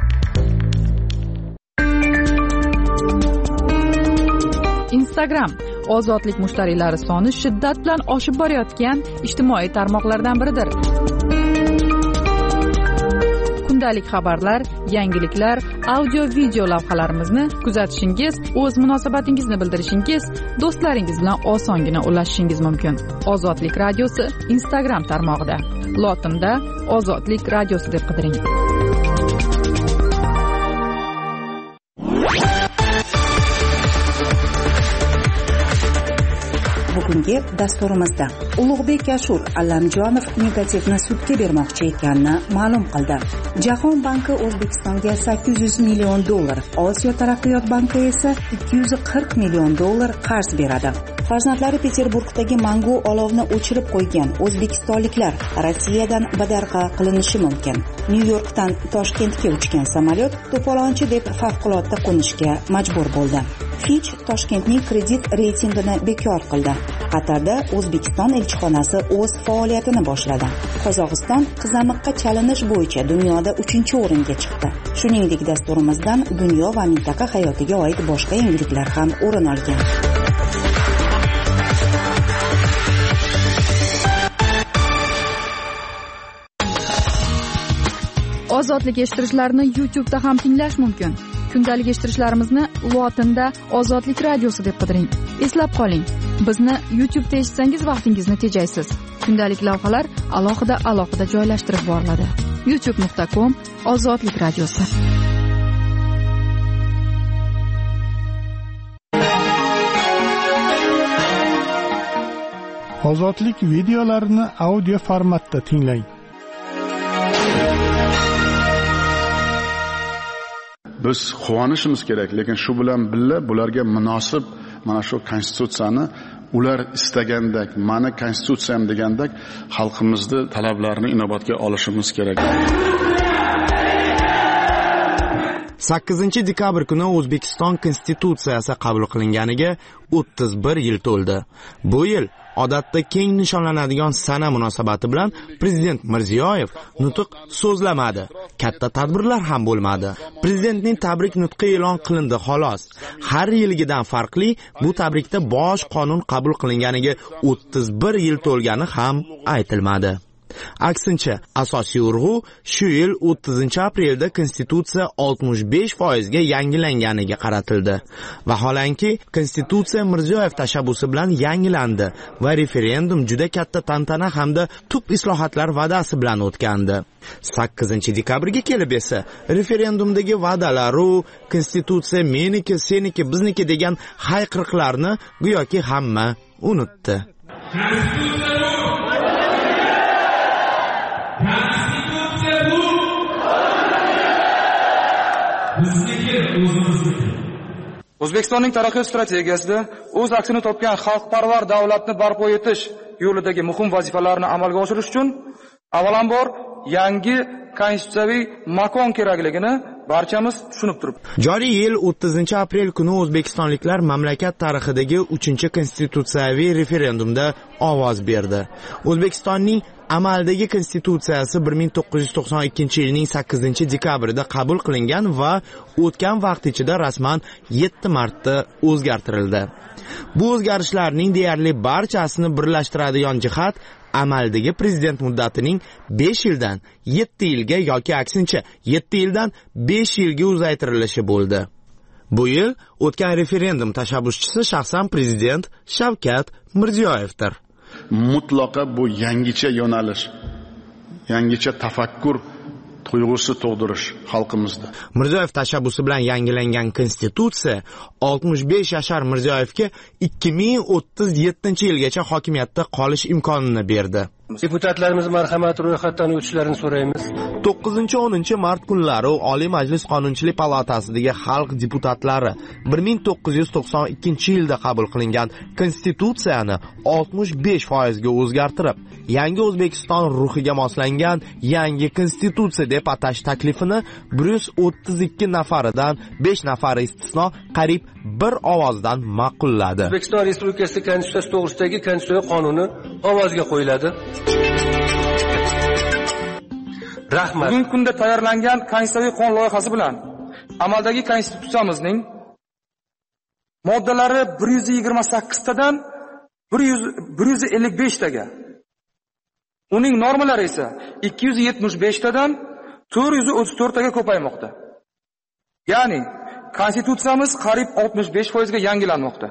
Instagram ozodlik mushtariylari soni shiddat bilan oshib borayotgan ijtimoiy tarmoqlardan biridir. Kundalik xabarlar, yangiliklar, audio video lavhalarimizni kuzatishingiz, o'z munosabatingizni bildirishingiz, do'stlaringiz bilan osongina ulashishingiz mumkin. Ozodlik radiosi Instagram tarmog'ida. Lotinda Ozodlik radiosi deb qidiring. Bugungi dasturimizda Ulug'bek Ashur Allamjonov negativni sudga bermoqchi ekanini ma'lum qildi. Jahon banki O'zbekistonga $800 million, Osiyo taraqqiyot banki esa $240 million qarz beradi. Farzandlari Peterburgdagi mangu olovni o'chirib qo'ygan o'zbekistonliklar Rossiyadan badarg'a qilinishi mumkin. Nyu-Yorkdan Toshkentga uchgan samolyot to'polonchi deb favqulodda qo'nishga majbur bo'ldi. Fitch Toshkentning kredit reytingini bekor qildi. Qatarda O'zbekiston elchixonasi o'z faoliyatini boshladi. Qozog'iston qizamiqqa chalinish bo'yicha dunyoda 3-o'ringa chiqdi. Shuningdek, dasturimizdan dunyo va mintaqa hayotiga oid boshqa yangiliklar ham o'rin olgan. Ozodlik eshittirishlarni YouTube'da ham tinglash mumkin. Kundalik eshittirishlarimizni Lotinda Ozodlik radiosi deb qidiring. Eslab qoling, bizni YouTube'da eshitsangiz vaqtingizni tejaysiz. Kundalik lavhalar alohida joylashtirib boriladi. youtube.com/ozodlik radiosi. Ozodlik videolarini audio formatda tinglang. Biz quvonishimiz kerak, lekin shu bilan birga bularga munosib mana shu konstitutsiyani ular istagandek, mani konstitutsiyam degandek xalqimizni talablarini inobatga olishimiz kerak. 8 dekabr kuni O'zbekiston konstitutsiyasi qabul qilinganiga 31 yil to'ldi. Bu yil odatda keng nishonlanadigan sana munosabati bilan Prezident Mirziyoyev nutq so'zlamadi. Katta tadbirlar ham bo'lmadi. Prezidentning tabrik nutqi e'lon qilindi xolos. Har yilgidan farqli bu tabrikda bosh qonun qabul qilinganiga 31 yil to'lgani ham aytilmadi. Aksincha, asosiy urg'u shu yil 30-aprelda konstitutsiya 65% ga yangilanganiga qaratildi. Vaholanki, konstitutsiya Mirziyoyev tashabbusi bilan yangilandi va referendum juda katta tantana hamda tub islohotlar va'dasi bilan o'tgandi. 8 dekabrga kelib esa referendumdagi va'dalar u konstitutsiya meniki, seniki, bizniki degan hayqiriqlarni go'yoki hamma unutdi. O'zbekistonning taraqqiyot strategiyasida o'z aksini topgan xalqparvar davlatni barpo etish yo'lidagi muhim vazifalarni amalga oshirish uchun avvalambor yangi konstitutsiyaviy makon kerakligini barchamiz tushunib turibmiz. Joriy yil 30-aprel kuni o'zbekistonliklar mamlakat tarixidagi 3-konstitutsiyaviy referendumda ovoz berdi. O'zbekistonning amaldagi konstitutsiyasi 1992-yilning 8-dekabrida qabul qilingan va o'tgan vaqt ichida rasman 7 marta o'zgartirildi. Bu o'zgarishlarning deyarli barchasini birlashtiradigan jihat amaldagi prezident muddatining 5 yildan 7 yilga yoki aksincha 7 yildan 5 yilga uzaytirilishi bo'ldi. Bu yil o'tgan referendum tashabbuschisi shaxsan prezident Shavkat Mirziyoyevdir. Mutlaqo bu yangicha yo'nalish, yangicha tafakkur tuyg'usi tug'dirish xalqimizda. Mirziyoyev tashabbusi bilan yangilangan konstitutsiya 65 yashar Mirziyoyevga 2037-yilgacha hokimiyatda qolish imkonini berdi. Deputatlarimiz marhamat ro'yxatdan o'tishlarini so'raymiz. 9-10 mart kunlari Oliy Majlis Qonunchilik palatasidagi xalq deputatlari 1992-yilda qabul qilingan konstitutsiyani 65% ga o'zgartirib, yangi O'zbekiston ruhiga moslangan yangi konstitutsiya deb atash taklifini 132 nafaridan 5 nafari istisno qariyb bir ovozdan ma'qulladi. O'zbekiston Respublikasi Konstitutsiyasi to'g'risidagi Konstitutsiya qonuni ovozga qo'yiladi. Rahmat. Bugungi kunda tayyorlangan konstitutsiyaviy qonun loyihasi bilan amaldagi konstitutsiyamizning moddalari 128 tadan 155 taga, uning normalari esa 275 tadan 434 taga ko'paymoqda. Ya'ni konstitutsiyamiz qariyb 65% ga yangilanmoqda.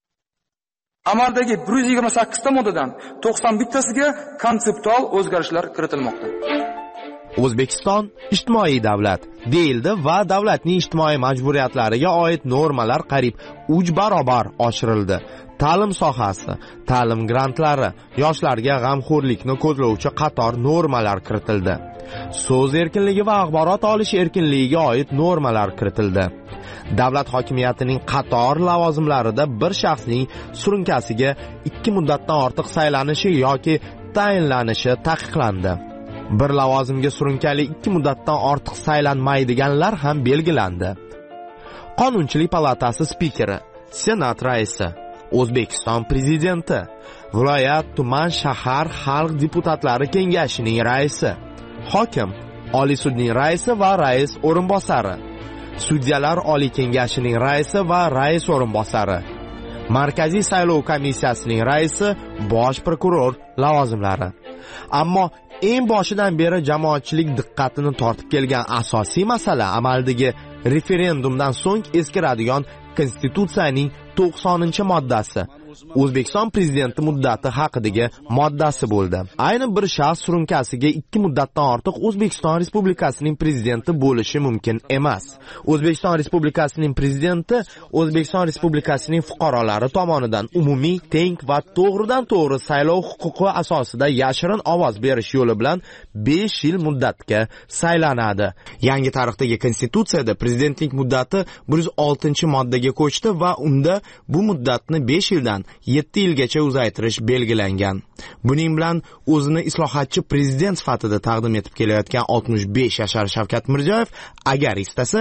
Amaldagi 128 ta moddadan 91 tasiga konseptual o'zgarishlar kiritilmoqda. O'zbekiston ijtimoiy davlat deyildi va davlatning ijtimoiy majburiyatlariga oid normalar qariyb 3 barobar oshirildi. Ta'lim sohasi, ta'lim grantlari, yoshlarga g'amxo'rlikni ko'zlovchi qator normalar kiritildi. So'z erkinligi va axborot olish erkinligiga oid normalar kiritildi. Davlat hokimiyatining qator lavozimlarida bir shaxsning surunkasiga 2 muddatdan ortiq saylanishi yoki tayinlanishi taqiqlandi. Bir lavozimga surunkali 2 muddatdan ortiq saylanmaydiganlar ham belgilandi. Qonunchilik palatasi spikeri, Senat raisi, O'zbekiston prezidenti, viloyat, tuman, shahar xalq deputatlari kengashining raisi, hokim, Oliy sudning raisi va rais o'rinbosari, sudyalar Oliy kengashining raisi va rais o'rinbosari, Markaziy saylov komissiyasining raisi, bosh prokuror lavozimlari. Ammo eng boshidan beri jamoatchilik diqqatini tortib kelgan asosiy masala amaldagi referendumdan so'ng eskiradigan konstitutsiyaning 90-moddasi, O'zbekiston prezidenti muddati haqidagi moddasi bo'ldi. Ayni bir shaxs surunkasiga 2 muddatdan ortiq O'zbekiston Respublikasining prezidenti bo'lishi mumkin emas. O'zbekiston Respublikasining prezidenti O'zbekiston Respublikasining fuqarolari tomonidan umumiy, teng va to'g'ridan-to'g'ri saylov huquqi asosida yashirin ovoz berish yo'li bilan 5 yil muddatga saylanadi. Yangi tarixdagi konstitutsiyada prezidentlik muddati 106-moddaga ko'chdi va unda bu muddatni 5 yildan 7 yilgacha uzaytirish belgilangan. Buning bilan o'zini islohotchi prezident sifatida taqdim etib kelayotgan 65 yashar Shavkat Mirziyoyev agar istasa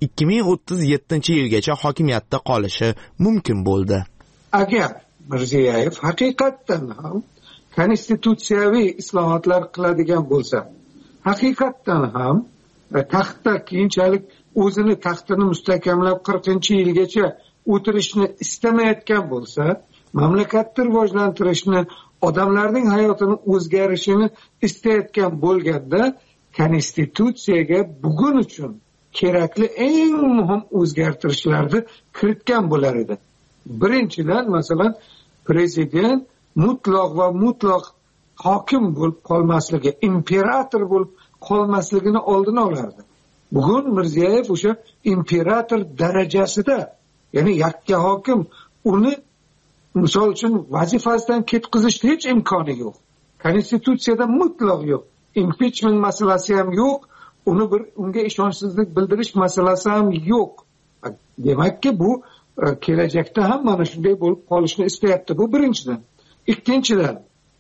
2037-yilgacha hokimiyatda qolishi mumkin bo'ldi. Agar Mirziyoyev haqiqatdan ham konstitutsiyaviy islohotlar qiladigan bo'lsa, haqiqatdan ham taxtda keyinchalik o'zini taxtini mustahkamlab 40-yilgacha o'tirishni istamayotgan bo'lsa, mamlakatni rivojlantirishni, odamlarning hayotini o'zgarishini istayotgan bo'lganda, konstitutsiyaga bugun uchun kerakli eng muhim o'zgartirishlarni kiritgan bo'lar edi. Birinchidan, masalan, prezident mutlaq va mutlaq hokim bo'lib qolmasligi, imperator bo'lib qolmasligini oldini olardi. Bugun Mirziyoyev o'sha imperator darajasida, ya'ni yakka hokim, uni misol uchun vazifasidan ketkazishning hech imkoni yo'q. Konstitutsiyada mutlaq yo'q. Impeachment masalasi ham yo'q. Unga ishonchsizlik bildirish masalasi ham yo'q. Demakki, bu kelajakda ham mana shunday bo'lib qolishni istayapti. Bu birinchidan. Ikkinchidan,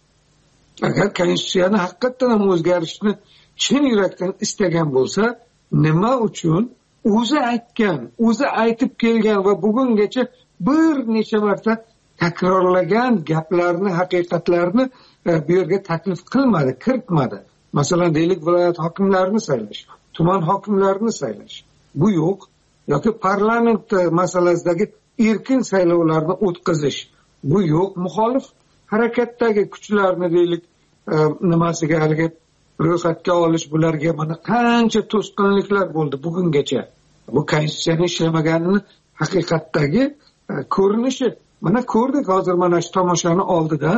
agar konstitutsiyani haqiqatdan ham o'zgarishni chin yurakdan istagan bo'lsa, nima uchun o'zi aytgan, o'zi aytib kelgan va bugungacha bir necha marta takrorlagan gaplarni, haqiqatlarni bu yerga taklif qilmadi, kiritmadi. Masalan, deylik, viloyat hokimlarini saylash, tuman hokimlarini saylash. Bu yo'q. Yoki parlament masalasidagi erkin saylovlarni o'tkazish. Bu yo'q. Muxolif harakatdagi kuchlarni, deylik, nimasiga haligi ro'yxatga olish, bularga mana qancha to'sqinliklar bo'ldi bugungacha. Bu konstitutsiyaning ishlamaganini haqiqatdagi ko'rinishi. Mana ko'rdik hozir mana shu tomoshani oldidan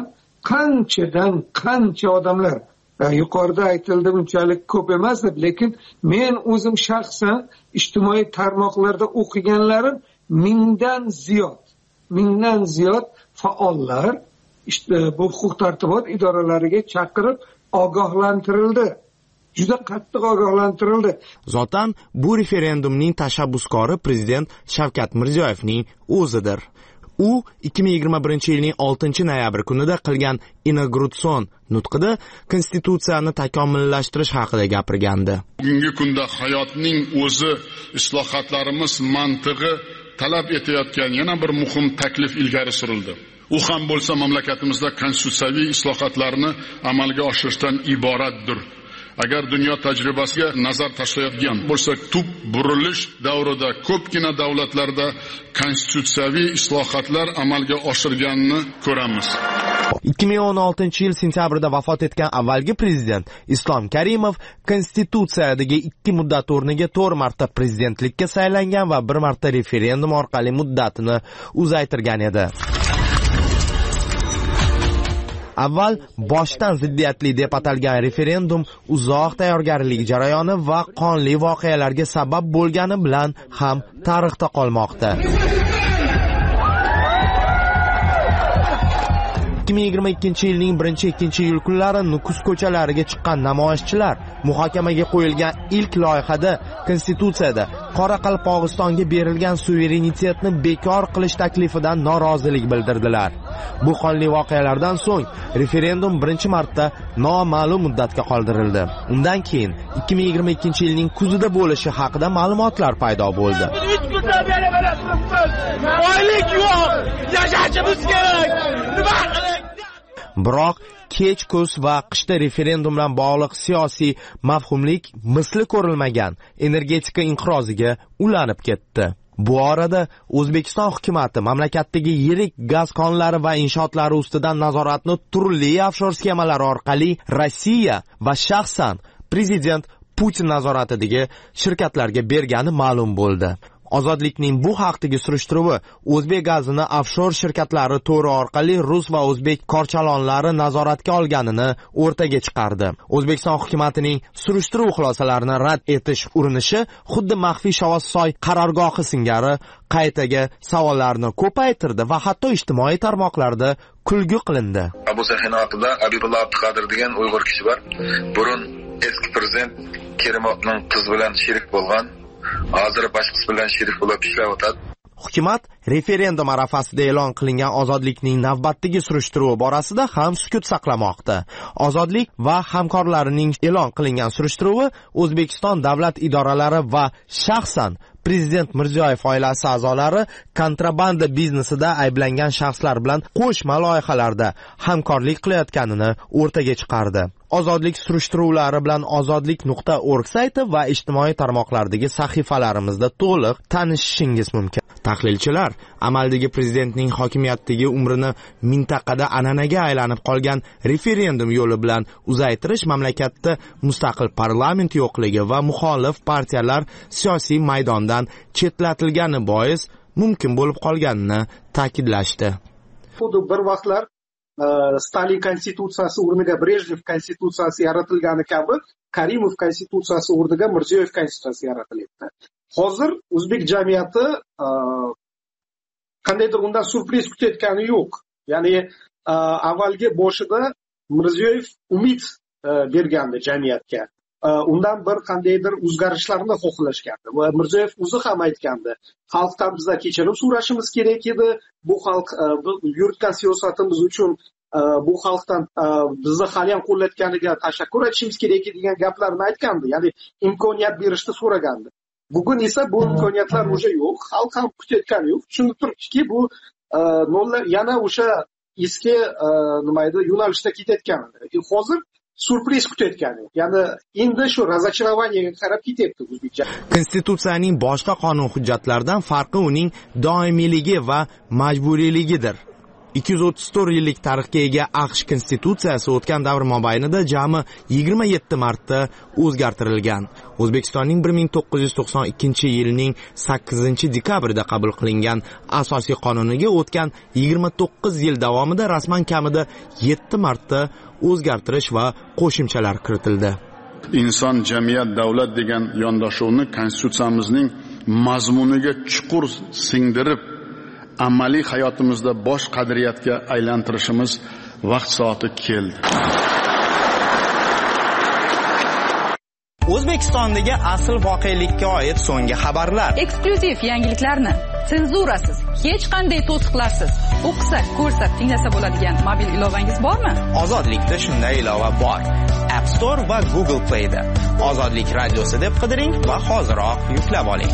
qancha odamlar, yuqorida aytildi bunchalik ko'p emas deb, lekin men o'zim shaxsan ijtimoiy tarmoqlarda o'qiganlarim mingdan ziyod faollar bu huquq tartibot idoralariga chaqirib ogohlantirildi. Juda qattiq ogohlantirildi. Zotan bu referendumning tashabbuskori prezident Shavkat Mirziyoyevning o'zidir. U 2021-yilning 6-noyabr kunida qilgan inauguratsion nutqida konstitutsiyani takomillashtirish haqida gapirgandi. Bugungi kunda hayotning o'zi islohotlarimiz mantig'i talab etayotgan yana bir muhim taklif ilgari surildi. U ham bo'lsa mamlakatimizda konstitutsiyaviy islohotlarni amalga oshirishdan iboratdir. Agar dunyo tajribasiga nazar tashlayotgan bo'lsak, tub burilish davrida ko'pgina davlatlarda konstitutsiyaviy islohotlar amalga oshirganini ko'ramiz. 2016-yil sentyabrda vafot etgan avvalgi prezident Islom Karimov konstitutsiyadagi 2 muddat o'rniga 4 marta prezidentlikka saylangan va 1 marta referendum orqali muddatini uzaytirgan edi. Avval boshdan ziddiyatli deb atalgan referendum uzoq tayyorgarlik jarayoni va qonli voqealarga sabab bo'lgani bilan ham tarixda qolmoqda. 2022-yilning 1-2 kunlari Nukus ko'chalariga chiqqan namoyishchilar muhokamaga qo'yilgan ilk loyihada konstitutsiyada Qoraqalpog'istonga berilgan suverenitetni bekor qilish taklifidan norozilik bildirdilar. Bu qonli voqealardan so'ng referendum 1-marta noma'lum muddatga qoldirildi. Undan keyin 2022-yilning kuzida bo'lishi haqida ma'lumotlar paydo bo'ldi. 3 kunda beri oylik yo'q, yashashimiz kerak. Nima qiling? Biroq kech kuz va qishda referendum bilan bog'liq siyosiy mavhumlik misli ko'rilmagan energetika inqiroziga ulanib ketdi. Bu orada O'zbekiston hukumatı mamlakatdagi yirik gaz konlari va inshootlari ustidan nazoratni turli offshor sxemalar orqali Rossiya va shaxsan prezident Putin nazoratidagi shirkatlarga bergani ma'lum bo'ldi. Ozodlikning bu haqdagi surishtiruvi O'zbek gazini offshor shirkatlari to'ri orqali rus va o'zbek korchalonlari nazoratga olganini o'rtaga chiqardi. O'zbekiston hukumatining surishtiruv xulosalarini rad etish urinishi xuddi maxfiy Shavossoy qarorgohi singari qaytaga savollarni ko'paytirdi va hatto ijtimoiy tarmoqlarda kulgi qilindi. Abu Sahin haqida Abidullah Abduqodir degan Uyg'ur kishi bor. Burun eski prezident Kerimovning qiz bilan sherik bo'lgan. Hozir boshqasi bilan sherik bo'lib ishlayotadi. Hukumat referendum arafasida e'lon qilingan ozodlikning navbatdagi surishtiruvi borasida ham sukut saqlamoqda. Ozodlik va hamkorlarining e'lon qilingan surishtiruvi O'zbekiston davlat idoralari va shaxsan Prezident Mirziyoyev oilasi a'zolari kontrabanda biznesida ayblangan shaxslar bilan qo'shma loyihalarda hamkorlik qilayotganini o'rtaga chiqardi. Ozodlik surishtiruvlari bilan ozodlik.org sayti va ijtimoiy tarmoqlardagi sahifalarimizda to'liq tanishishingiz mumkin. Tahlilchilar amaldagi prezidentning hokimiyatdagi umrini mintaqada an'anaga aylanib qolgan referendum yo'li bilan uzaytirish mamlakatda mustaqil parlament yo'qligi va muxolif partiyalar siyosiy maydondan chetlatilgani bois mumkin bo'lib qolganini ta'kidlashdi. Xuddi bir vaqtlar Stalin konstitutsiyasi o'rniga Brejnev konstitutsiyasi yaratilgani kabi Karimov konstitutsiyasi o'rniga Mirziyoyev konstitutsiyasi yaratilyapti. Hozir o'zbek jamiyati qandaydir undan surpriz kutayotgani yo'q. Ya'ni avvalgi boshida Mirziyoyev umid bergandi jamiyatga. Undan bir qandaydir o'zgarishlarni xohlashgandi va Mirziyoyev o'zi ham aytgandi. Xalqdan bizga kechirim so'rashimiz kerak edi. Bu xalq yuritgan siyosatimiz uchun bu xalqdan bizni hali ham qo'llayotganiga tashakkur aytishimiz kerak degan gaplarni aytgandi. Ya'ni imkoniyat berishni so'ragandi. Bugun esa bu imkoniyatlar o'sha yo'q. Xalq ham kutayotgani yo'q. Tushunib turibdiki, bu yana o'sha eski nima edi, yo'nalishda ketayotgan. Hozir surpriz kutayotgani. Ya'ni endi shu razocharovaniyega qarab ketyapti o'zbekcha. Konstitutsiyaning boshqa qonun hujjatlaridan farqi uning doimiyligi va majburiyligidir. 234 yillik tarixga ega AQSh konstitutsiyasi o'tgan davr mobaynida jami 27 marta o'zgartirilgan. O'zbekistonning 1992-yilning 8-dekabrida qabul qilingan asosiy qonuniga o'tgan 29 yil davomida rasman kamida 7 marta o'zgartirish va qo'shimchalar kiritildi. Inson, jamiyat, davlat degan yondashuvni konstitutsiyamizning mazmuniga chuqur singdirib amaliy hayotimizda bosh qadriyatga aylantirishimiz vaqt soati keldi. O'zbekistondagi asl voqelikka oid so'nggi xabarlar. Eksklyuziv yangiliklarni senzurasiz, hech qanday to'siqlarsiz o'qisa, ko'rsa, tinglasa bo'ladigan mobil ilovangiz bormi? Ozodlikda shunday ilova bor. App Store va Google Play da. Ozodlik radiosi deb qidiring va hoziroq yuklab oling.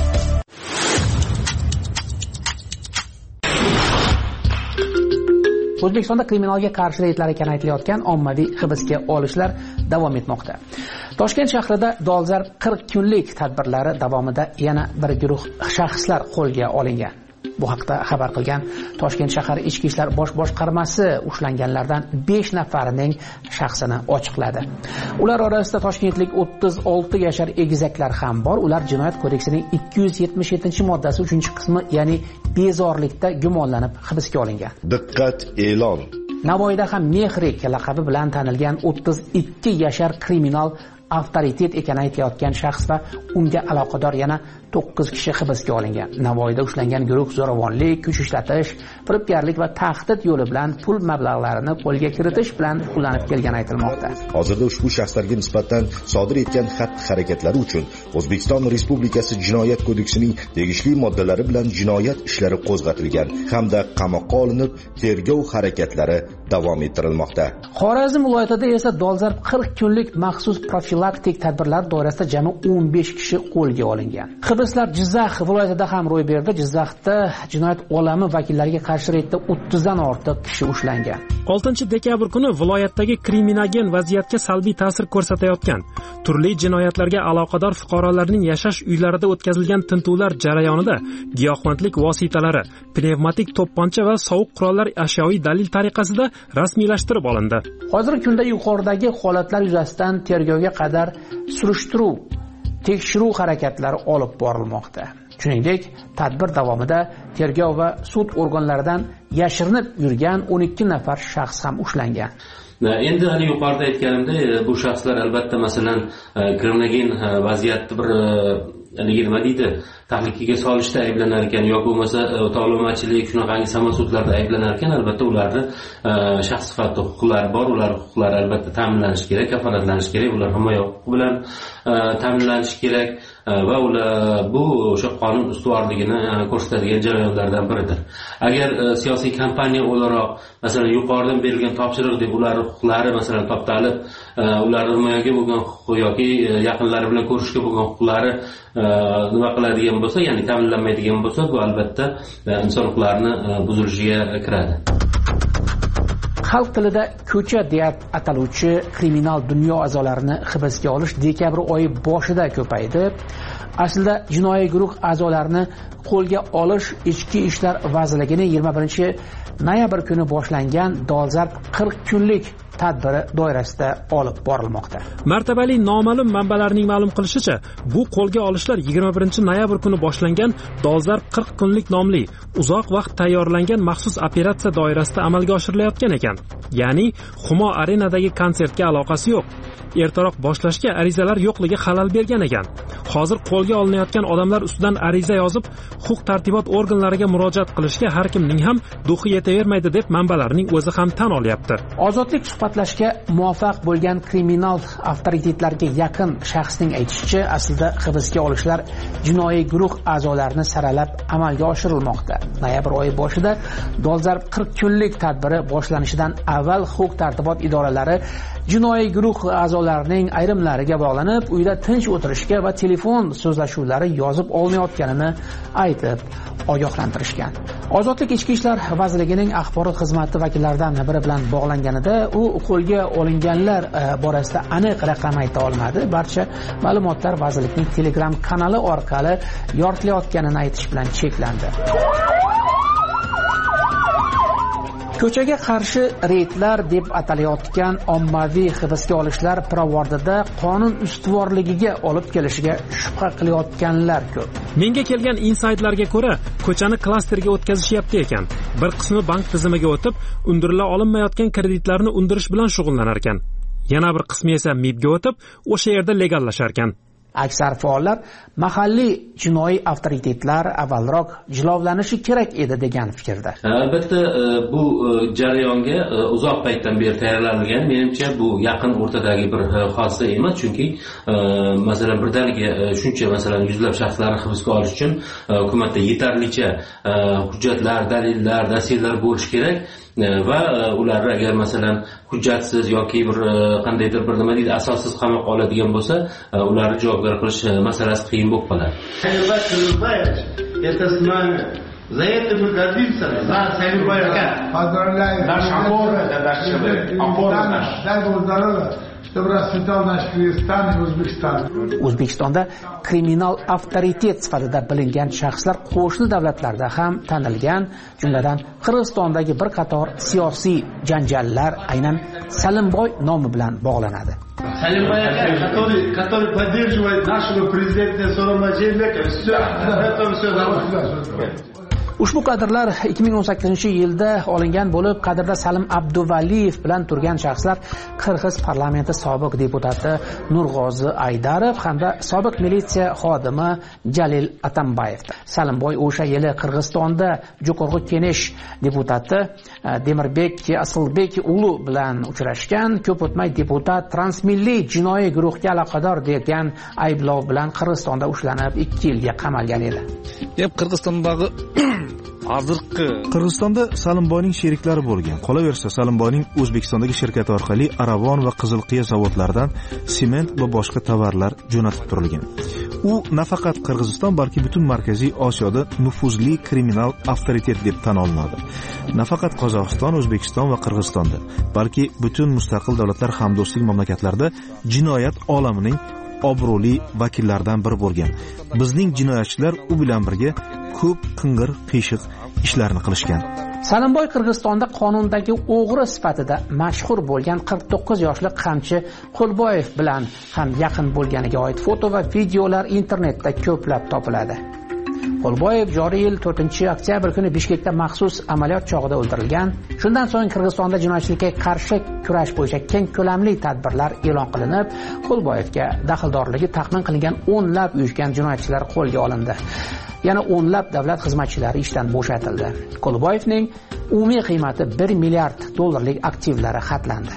O'zbekistonda kriminalga qarshi reydlar kamaytilayotgan ommaviy hibsga olishlar davom etmoqda. Toshkent shahrida dolzarb 40 kunlik tadbirlari davomida yana bir guruh shaxslar qo'lga olingan. Bu haqda xabar qilgan Toshkent shahar Ichki ishlar bosh boshqarmasi ushlanganlardan 5 nafarining shaxsini ochiqladi. Ular orasida toshkentlik 36 yashar egizaklar ham bor. Ular Jinoyat kodeksining 277-moddasi 3-qismi, ya'ni bezorilikda gumonlanib hibsga olingan. Diqqat e'lon. Navoiyda ham Mehrik laqabi bilan tanilgan 32 yashar kriminal avtoritet ekani aytilayotgan shaxs va unga aloqador yana 9 kishi hibsga olingan. Navoiyda ushlangan guruh zo'ravonlik, kuch ishlatish, firibgarlik va tahdid yo'li bilan pul mablag'larini qo'lga kiritish bilan shug'ullanib kelgani aytilmoqda. Hozirda ushbu shaxslarga nisbatan sodir etgan xatti-harakatlari uchun O'zbekiston Respublikasi Jinoyat kodeksining tegishli moddalari bilan jinoyat ishlari qo'zg'atilgan hamda qamoqqa olinib, tergov harakatlari davom ettirilmoqda. Xorazm viloyatida esa dolzarb 40 kunlik maxsus profilaktik tadbirlar doirasida jami 15 kishi qo'lga olingan. Hibslar Jizzax viloyatida ham ro'y berdi. Jizzaxda jinoyat olami vakillariga qarshi reydda 30 dan ortiq kishi ushlangan. 6-dekabr kuni viloyatdagi kriminogen vaziyatga salbiy ta'sir ko'rsatayotgan turli jinoyatlarga aloqador fuqarolarning yashash uylarida o'tkazilgan tintuvlar jarayonida giyohvandlik vositalari, pnevmatik to'pponcha va sovuq qurollar ashyoviy dalil tariqasida rasmiylashtirib olindi. Hozirgi kunda yuqoridagi holatlar yuzasidan tergovga qadar surishtiruv, tekshiruv harakatlari olib borilmoqda. Shuningdek, tadbir davomida tergov va sud organlaridan yashirinib yurgan 12 nafar shaxs ham ushlangan. Endi hali yuqorida aytganimdek, bu shaxslar albatta masalan kriminogen vaziyatda bir nima deydi, tahlikaga solishda ayblanar ekan yoki bo'lmasa tovlamachilik shunaqangi samosudlarda ayblanar ekan, albatta ularni shaxs sifatida huquqlari bor, ular huquqlari albatta ta'minlanishi kerak, kafolatlanishi kerak, ular himoya huquqi bilan ta'minlanishi kerak va ular bu o'sha qonun ustuvorligini ko'rsatadigan jarayonlardan biridir. Agar siyosiy kampaniya o'laroq masalan yuqoridan berilgan topshiriq deb ular huquqlari masalan toptalib, ular himoyaga bo'lgan huquqi yoki yaqinlari bilan ko'rishga bo'lgan huquqlari nima qiladigan bo'lsa, ya'ni ta'minlanmaydigan bo'lsa, bu albatta inson huquqlarini buzilishiga kiradi. Xalq tilida ko'cha deb ataluvchi kriminal dunyo a'zolarini hibsga olish dekabr oyi boshida ko'paydi. Aslida jinoiy guruh a'zolarini qo'lga olish Ichki ishlar vazirligining 21-noyabr kuni boshlangan dolzarb 40 kunlik tadbiri doirasida olib borilmoqda. Martabali noma'lum manbalarning ma'lum qilishicha, bu qo'lga olishlar 21-noyabr kuni boshlangan dolzarb 40 kunlik nomli uzoq vaqt tayyorlangan maxsus operatsiya doirasida amalga oshirilayotgan ekan. Ya'ni Humo Arenadagi konsertga aloqasi yo'q. Ertaroq boshlashga arizalar yo'qligi xalal bergan ekan. Hozir qo'lga olinayotgan odamlar ustidan ariza yozib, huquq-tartibot organlariga murojaat qilishga har kimning ham duxi yetavermaydi deb manbalarning o'zi ham tan olyapti. Ozodlik suhbatlashga muvaffaq bo'lgan kriminal avtoritetlarga yaqin shaxsning aytishicha, aslida hibsga olishlar jinoiy guruh a'zolarini saralab amalga oshirilmoqda. Noyabr oyi boshida dolzarb 40 kunlik tadbiri boshlanishidan avval huquq-tartibot idoralari jinoiy guruh a'zolarining ayrimlariga bog'lanib, uyda tinch o'tirishga va telefon so'zlashuvlari yozib olmayotganini aytib ogohlantirishgan. Ozodlik Ichki ishlar vazirligining axborot xizmati vakillaridan biri bilan bog'langanida u qo'lga olinganlar borasida aniq raqam ayta olmadi. Barcha ma'lumotlar vazirlikning Telegram kanali orqali yoritilayotganini aytish bilan cheklandi. Ko'chaga qarshi reydlar deb atalayotgan ommaviy hibsga olishlar pirovardida qonun ustuvorligiga olib kelishiga shubha qilayotganlar ko'p. Menga kelgan insaydlarga ko'ra, ko'chani klasterga o'tkazishyapti ekan. Bir qismi bank tizimiga o'tib, undirila olinmayotgan kreditlarni undirish bilan shug'ullanar ekan. Yana bir qismi esa MIBga o'tib, o'sha yerda legallashar ekan. Aksar faollar mahalliy jinoiy avtoritetlar avvalroq jilovlanishi kerak edi degan fikrda. Albatta bu jarayonga uzoq paytdan beri tayyorlangan. Menimcha bu yaqin o'rtadagi bir hodisa emas, chunki masalan birdaniga shuncha masalan yuzlab shaxslarni hibsga olish uchun hukumatda yetarlicha hujjatlar, dalillar, dossiyalar bo'lishi kerak. Va ularni agar masalan hujjatsiz yoki bir qandaydir bir nima deydi asossiz qamoqqa oladigan bo'lsa, ularni javobgar qilish masalasi qiyin bo'lib qoladi. За это мы гордимся, за Салимбаева. Поздравляю. Наш опор, это наш человек. Опора наш. Дай Бог здоровья, чтобы расцветал наш Кыргызстан и O'zbekiston. O'zbekistonda kriminal avtoritet sifatida bilingan shaxslar qo'shni davlatlarda ham tanilgan, jumladan Qirg'izistondagi bir qator siyosiy janjallar aynan Salimboy nomi bilan bog'lanadi. Салимбаев, который поддерживает нашего президента Сооронбай Жээнбекова. Ushbu kadrlar 2018-yilda olingan bo'lib, kadrda Salim Abduvaliyev bilan turgan shaxslar Qirg'iz parlamenti sobiq deputati Nurg'ozi Aydarov hamda sobiq militsiya xodimi Jalil Atambayevdir. Salimboy o'sha yili Qirg'izistonda Jo'qorg'i Kenesh deputati Demirbek Asilbek ulu bilan uchrashgan. Ko'p o'tmay deputat transmilliy jinoiy guruhga aloqador degan ayblov bilan Qirg'izistonda ushlanib 2 yilga qamalgan edi. Qirg'izistondagi Qirg'izistonda Salimboyning sheriklari bo'lgan. Qolaversa, Salimboyning O'zbekistondagi shirkati orqali Aravon va Qizilqiya zavodlaridan sement va boshqa tovarlar jo'natib turilgan. U nafaqat Qirg'iziston, balki butun Markaziy Osiyoda nufuzli kriminal avtoritet deb tan olinadi. Nafaqat Qozog'iston, O'zbekiston va Qirg'izistonda, balki butun mustaqil davlatlar hamdo'stlik mamlakatlarida jinoyat olamining obro'li vakillaridan biri bo'lgan. Bizning jinoyatchilar u bilan birga ko'p qing'ir, qiyshiq ishlarni qilishgan. Salimboy Qirg'izistonda qonundagi o'g'ri sifatida mashhur bo'lgan 49 yoshli qamchi Qo'lboyev bilan ham yaqin bo'lganiga oid foto va videolar internetda ko'plab topiladi. Qo'lboyev joriy yil 4-oktyabr kuni Bishkekda maxsus amaliyot chog'ida o'ldirilgan. Shundan so'ng Qirg'izistonda jinoyatchilikka qarshi kurash bo'yicha keng ko'lamli tadbirlar e'lon qilinib, Qo'lboyevga daxldorligi taxmin qilingan o'nlab uyushgan jinoyatchilar qo'lga olindi. Yana o'nlab davlat xizmatchilari ishdan bo'shatildi. Qo'lboyevning umumiy qiymati $1 milliard aktivlari xatlandi.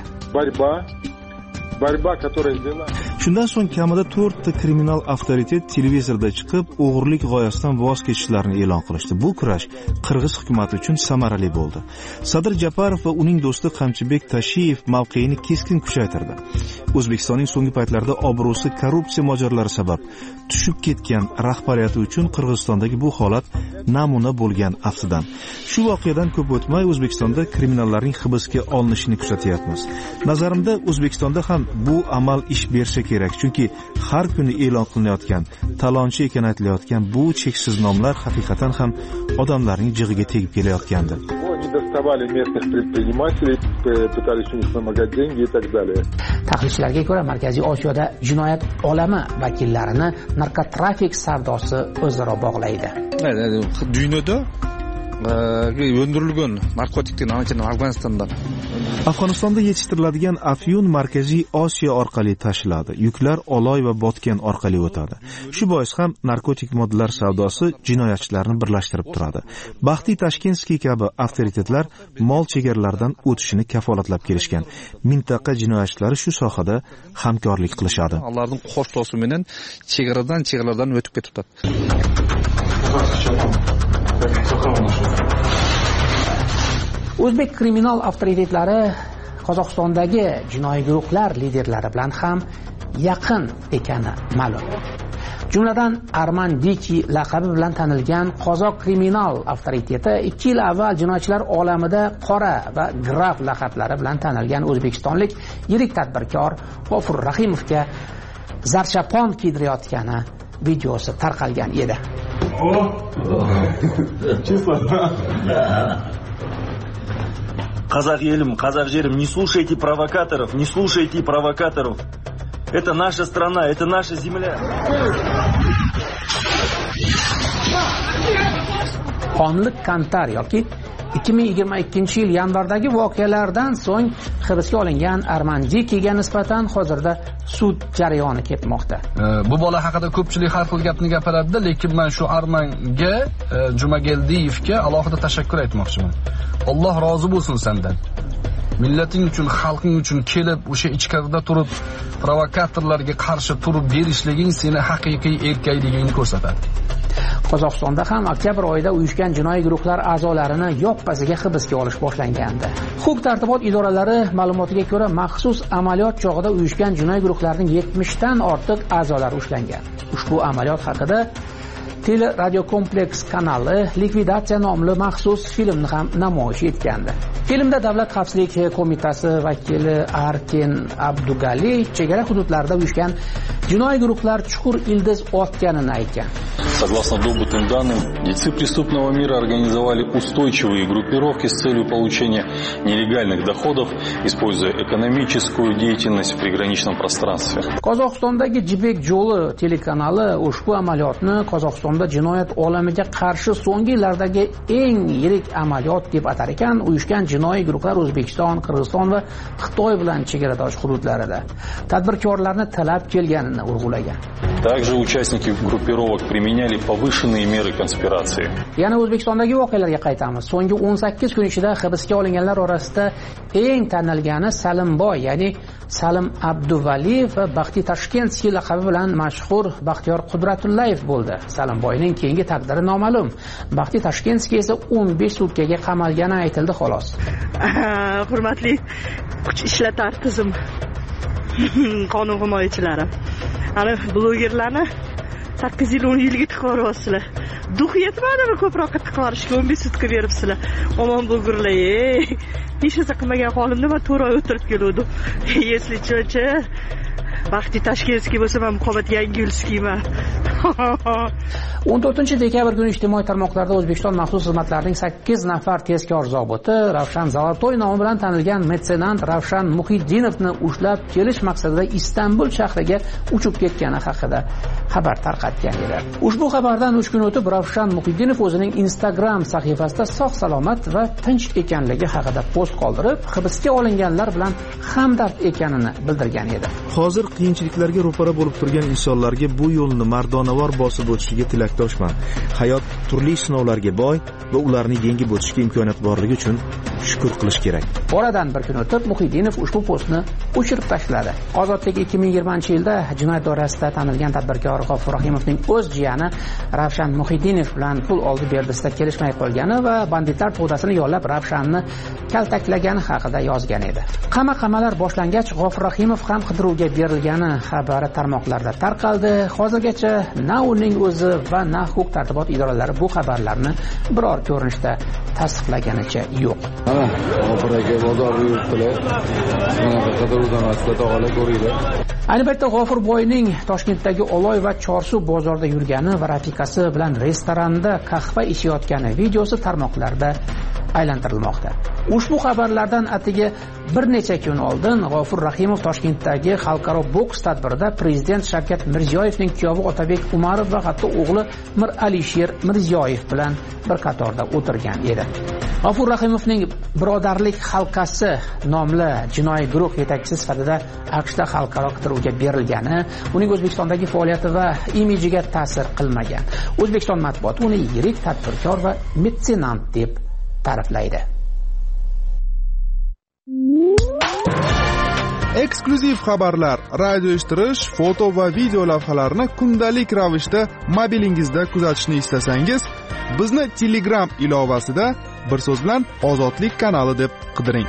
Shundan so'ng kamida 4 ta kriminal avtoritet televizorda chiqib, o'g'irlik g'oyasidan voz kechishlarini e'lon qilishdi. Bu kurash Qirg'iz hukumati uchun samarali bo'ldi. Sadir Japarov va uning do'sti Qamchibek Tashiyev mavqeini keskin kuchaytirdi. O'zbekistonning so'nggi paytlarda obro'si korrupsiya mojarolari sabab tushib ketgan rahbariyati uchun Qirg'izistondagi bu holat namuna bo'lgan aftidan. Shu voqeadan ko'p o'tmay O'zbekistonda kriminallarning hibsga olinishini kuzatyapmiz. Nazarimda O'zbekistonda ham bu amal ish bersa kerak, chunki har kuni e'lon qilinayotgan, talonchi ekan aytilayotgan bu cheksiz nomlar haqiqatan ham odamlarning jig'iga tegib kelayotgandi. Tahlilchilarga ko'ra, Markaziy Osiyoda jinoyat olami vakillarini narkotrafik savdosi o'zaro bog'laydi. Dunyoda o'ndirilgan narkotiklarni anchadan Afg'onistondan. Afg'onistonda yetishtiriladigan afyun Markaziy Osiyo orqali tashiladi. Yuklar Oloy va Botken orqali o'tadi. Shu bois ham narkotik moddalar savdosi jinoyatchilarni birlashtirib turadi. Baxtiy Tashkenskiy kabi avtoritetlar mol chegaralaridan o'tishini kafolatlab kelishgan. Mintaqa jinoyatchilari shu sohada hamkorlik qilishadi. Ularning qo'shtosi bilan chegaralardan o'tib ketibdi. O'zbek kriminal avtoritetlari Qozog'istondagi jinoiy guruhlar liderlari bilan ham yaqin ekani ma'lum. Jumladan Arman Diki laqabi bilan tanilgan qozoq kriminal avtoriteti 2 yil avval jinoyatchilar olamida qora va graf laqablari bilan tanilgan o'zbekistonlik yirik tadbirkor G'ofur Rahimovga zarchapon kiydirayotgani videosi tarqalgan edi. Казах елим, казах жерим, не слушайте провокаторов, не слушайте провокаторов. Это наша страна, это наша земля. Qonli Kantar yoki 2022 yil yanvardagi voqealardan so'ng hibsga olingan Arman Dikiga nisbatan hozirda sud jarayoni ketmoqda. Bu bola haqida ko'pchilik har xil gapni gapiradi, lekin men shu Armanga, Jumageldiyevga alohida tashakkur aytmoqchiman. Alloh rozi bo'lsin sendan. Millating uchun, xalqing uchun kelib, o'sha ichkarida turib, provokatorlarga qarshi turib berishliging seni haqiqiy erkakligingni ko'rsatadi. Qozog'istonda ham oktyabr oyida uyushgan jinoiy guruhlar a'zolarini yoppasiga hibsga olish boshlangandi. Huquq-tartibot idoralari ma'lumotiga ko'ra, maxsus amaliyot chog'ida uyushgan jinoiy guruhlarning 70 dan ortiq a'zolari ushlangan. Ushbu amaliyot haqida Teleradiokompleks kanali Likvidatsiya nomli maxsus filmni ham namoyish etgandi. Filmda Davlat xavfsizlik qo'mitasi vakili Arken Abdugali chegara hududlarida uyushgan jinoiy guruhlar chuqur ildiz otganini aytgan. Согласно добытым данным, дельцы преступного мира организовали устойчивые группировки с целью получения нелегальных доходов, используя экономическую деятельность в приграничном пространстве. Qozog'istondagi Jibek Jo'li telekanali ushbu amaliyotni Qozog'istonda jinoyat olamiga qarshi so'nggi yillardagi eng yirik amaliyot deb atar ekan. Uyushgan jinoiy guruhlar O'zbekiston, Qirg'iziston va Xitoy bilan chegaradosh hududlarida tadbirkorlarni talab kelganini urg'ulagan. Также участники группировок применяли повышенные меры конспирации. Yana O'zbekistondagi voqealarga qaytamiz. So'nggi 18 kun ichida hibsga olinganlar orasida eng tanilgani Salimboy, ya'ni Salim Abduvaliyev va Baxti Tashkentskiy laqabi bilan mashhur Baxtiyor Qudratullayev bo'ldi. Salimboyning keyingi taqdiri noma'lum. Baxti Tashkentskiy esa 15 sutkaga qamalgani aytildi xolos. Hurmatli kuch ishlatar tizim qonun himoyachilari. Ana blogerlarni 8 yil 10 yilga tiqaryapsizlar. Duh yetmadimi ko'proq tiqarishga 15 sutka beribsizlar. Omon bo'lgurlar. Hech narsa qilmagan holimda men 4 oy o'tirib keldim. Если cho'cha Baxti Tashkentskiy bo'lsa, men Muqobat Yangiulskiyman. 14 dekabr kuni ijtimoiy tarmoqlarda O'zbekiston maxsus xizmatlarining 8 nafar tezkor zobiti Ravshan Zolotoy nomi bilan tanilgan metsenant Ravshan Muhiddinovni ushlab kelish maqsadida Istanbul shahriga uchib ketgani haqida xabar tarqatgan edi. Ushbu xabardan 3 kun o'tib Ravshan Muhiddinov o'zining Instagram sahifasida sog' salomat va tinch ekanligi haqida post qoldirib, hibsga olinganlar bilan hamdard ekanini bildirgan edi. Hozir qiyinchiliklarga ro'para bo'lib turgan insonlarga bu yo'lni mardonavor bosib o'tishiga tilakdoshman. Hayot turli sinovlarga boy va ularni yengib o'tishga imkoniyat borligi uchun shukr qilish kerak. Oradan bir kun o'tib Muhiddinov ushbu postni o'chirib tashladi. Ozodlik 2020-yilda jinoyat doirasida tanilgan tadbirkor G'ofur Rahimovning o'z jiyani Ravshan Muhiddinov bilan pul oldi berdisida kelishmay qolgani va banditlar to'dasini yollab Ravshanni kaltaklagani haqida yozgan edi. Qamalar boshlangach G'ofur Rahimov ham qidiruvga berilgani xabari tarmoqlarda tarqaldi. Hozirgacha na uning o'zi va na huquq tartibot idoralari bu xabarlarni biror ko'rinishda tasdiqlaganicha yo'q. G'ofur aka bozor yuribdilar. Bunaqa qidiruvdan aslida ola ko'ringlar. Ayni paytda G'ofur boyning Toshkentdagi Oloy va Chorsu bozorida yurgani va rafiqasi bilan restoranda qahva ichayotgani videosi tarmoqlarda aylantirilmoqda. Ushbu xabarlardan atigi bir necha kun oldin G'ofur Rahimov Toshkentdagi xalqaro boks tadbirida prezident Shavkat Mirziyoyevning kuyovi Otabek Umarov va hatto o'g'li Mir Alisher Mirziyoyev bilan bir qatorda o'tirgan edi. G'ofur Rahimovning Birodarlik halqasi nomli jinoiy guruh yetakchisi sifatida AQShda xalqaro qidiruvga berilgani, uning O'zbekistondagi faoliyati va imijiga ta'sir qilmagan. O'zbekiston matbuoti uni yirik tadbirkor va metsenant deb ta'riflaydi. Eksklyuziv xabarlar, radio eshittirish, foto va video lavhalarni kundalik ravishda mobilingizda kuzatishni istasangiz, bizni Telegram ilovasida bir so'z bilan Ozodlik kanali deb qidiring.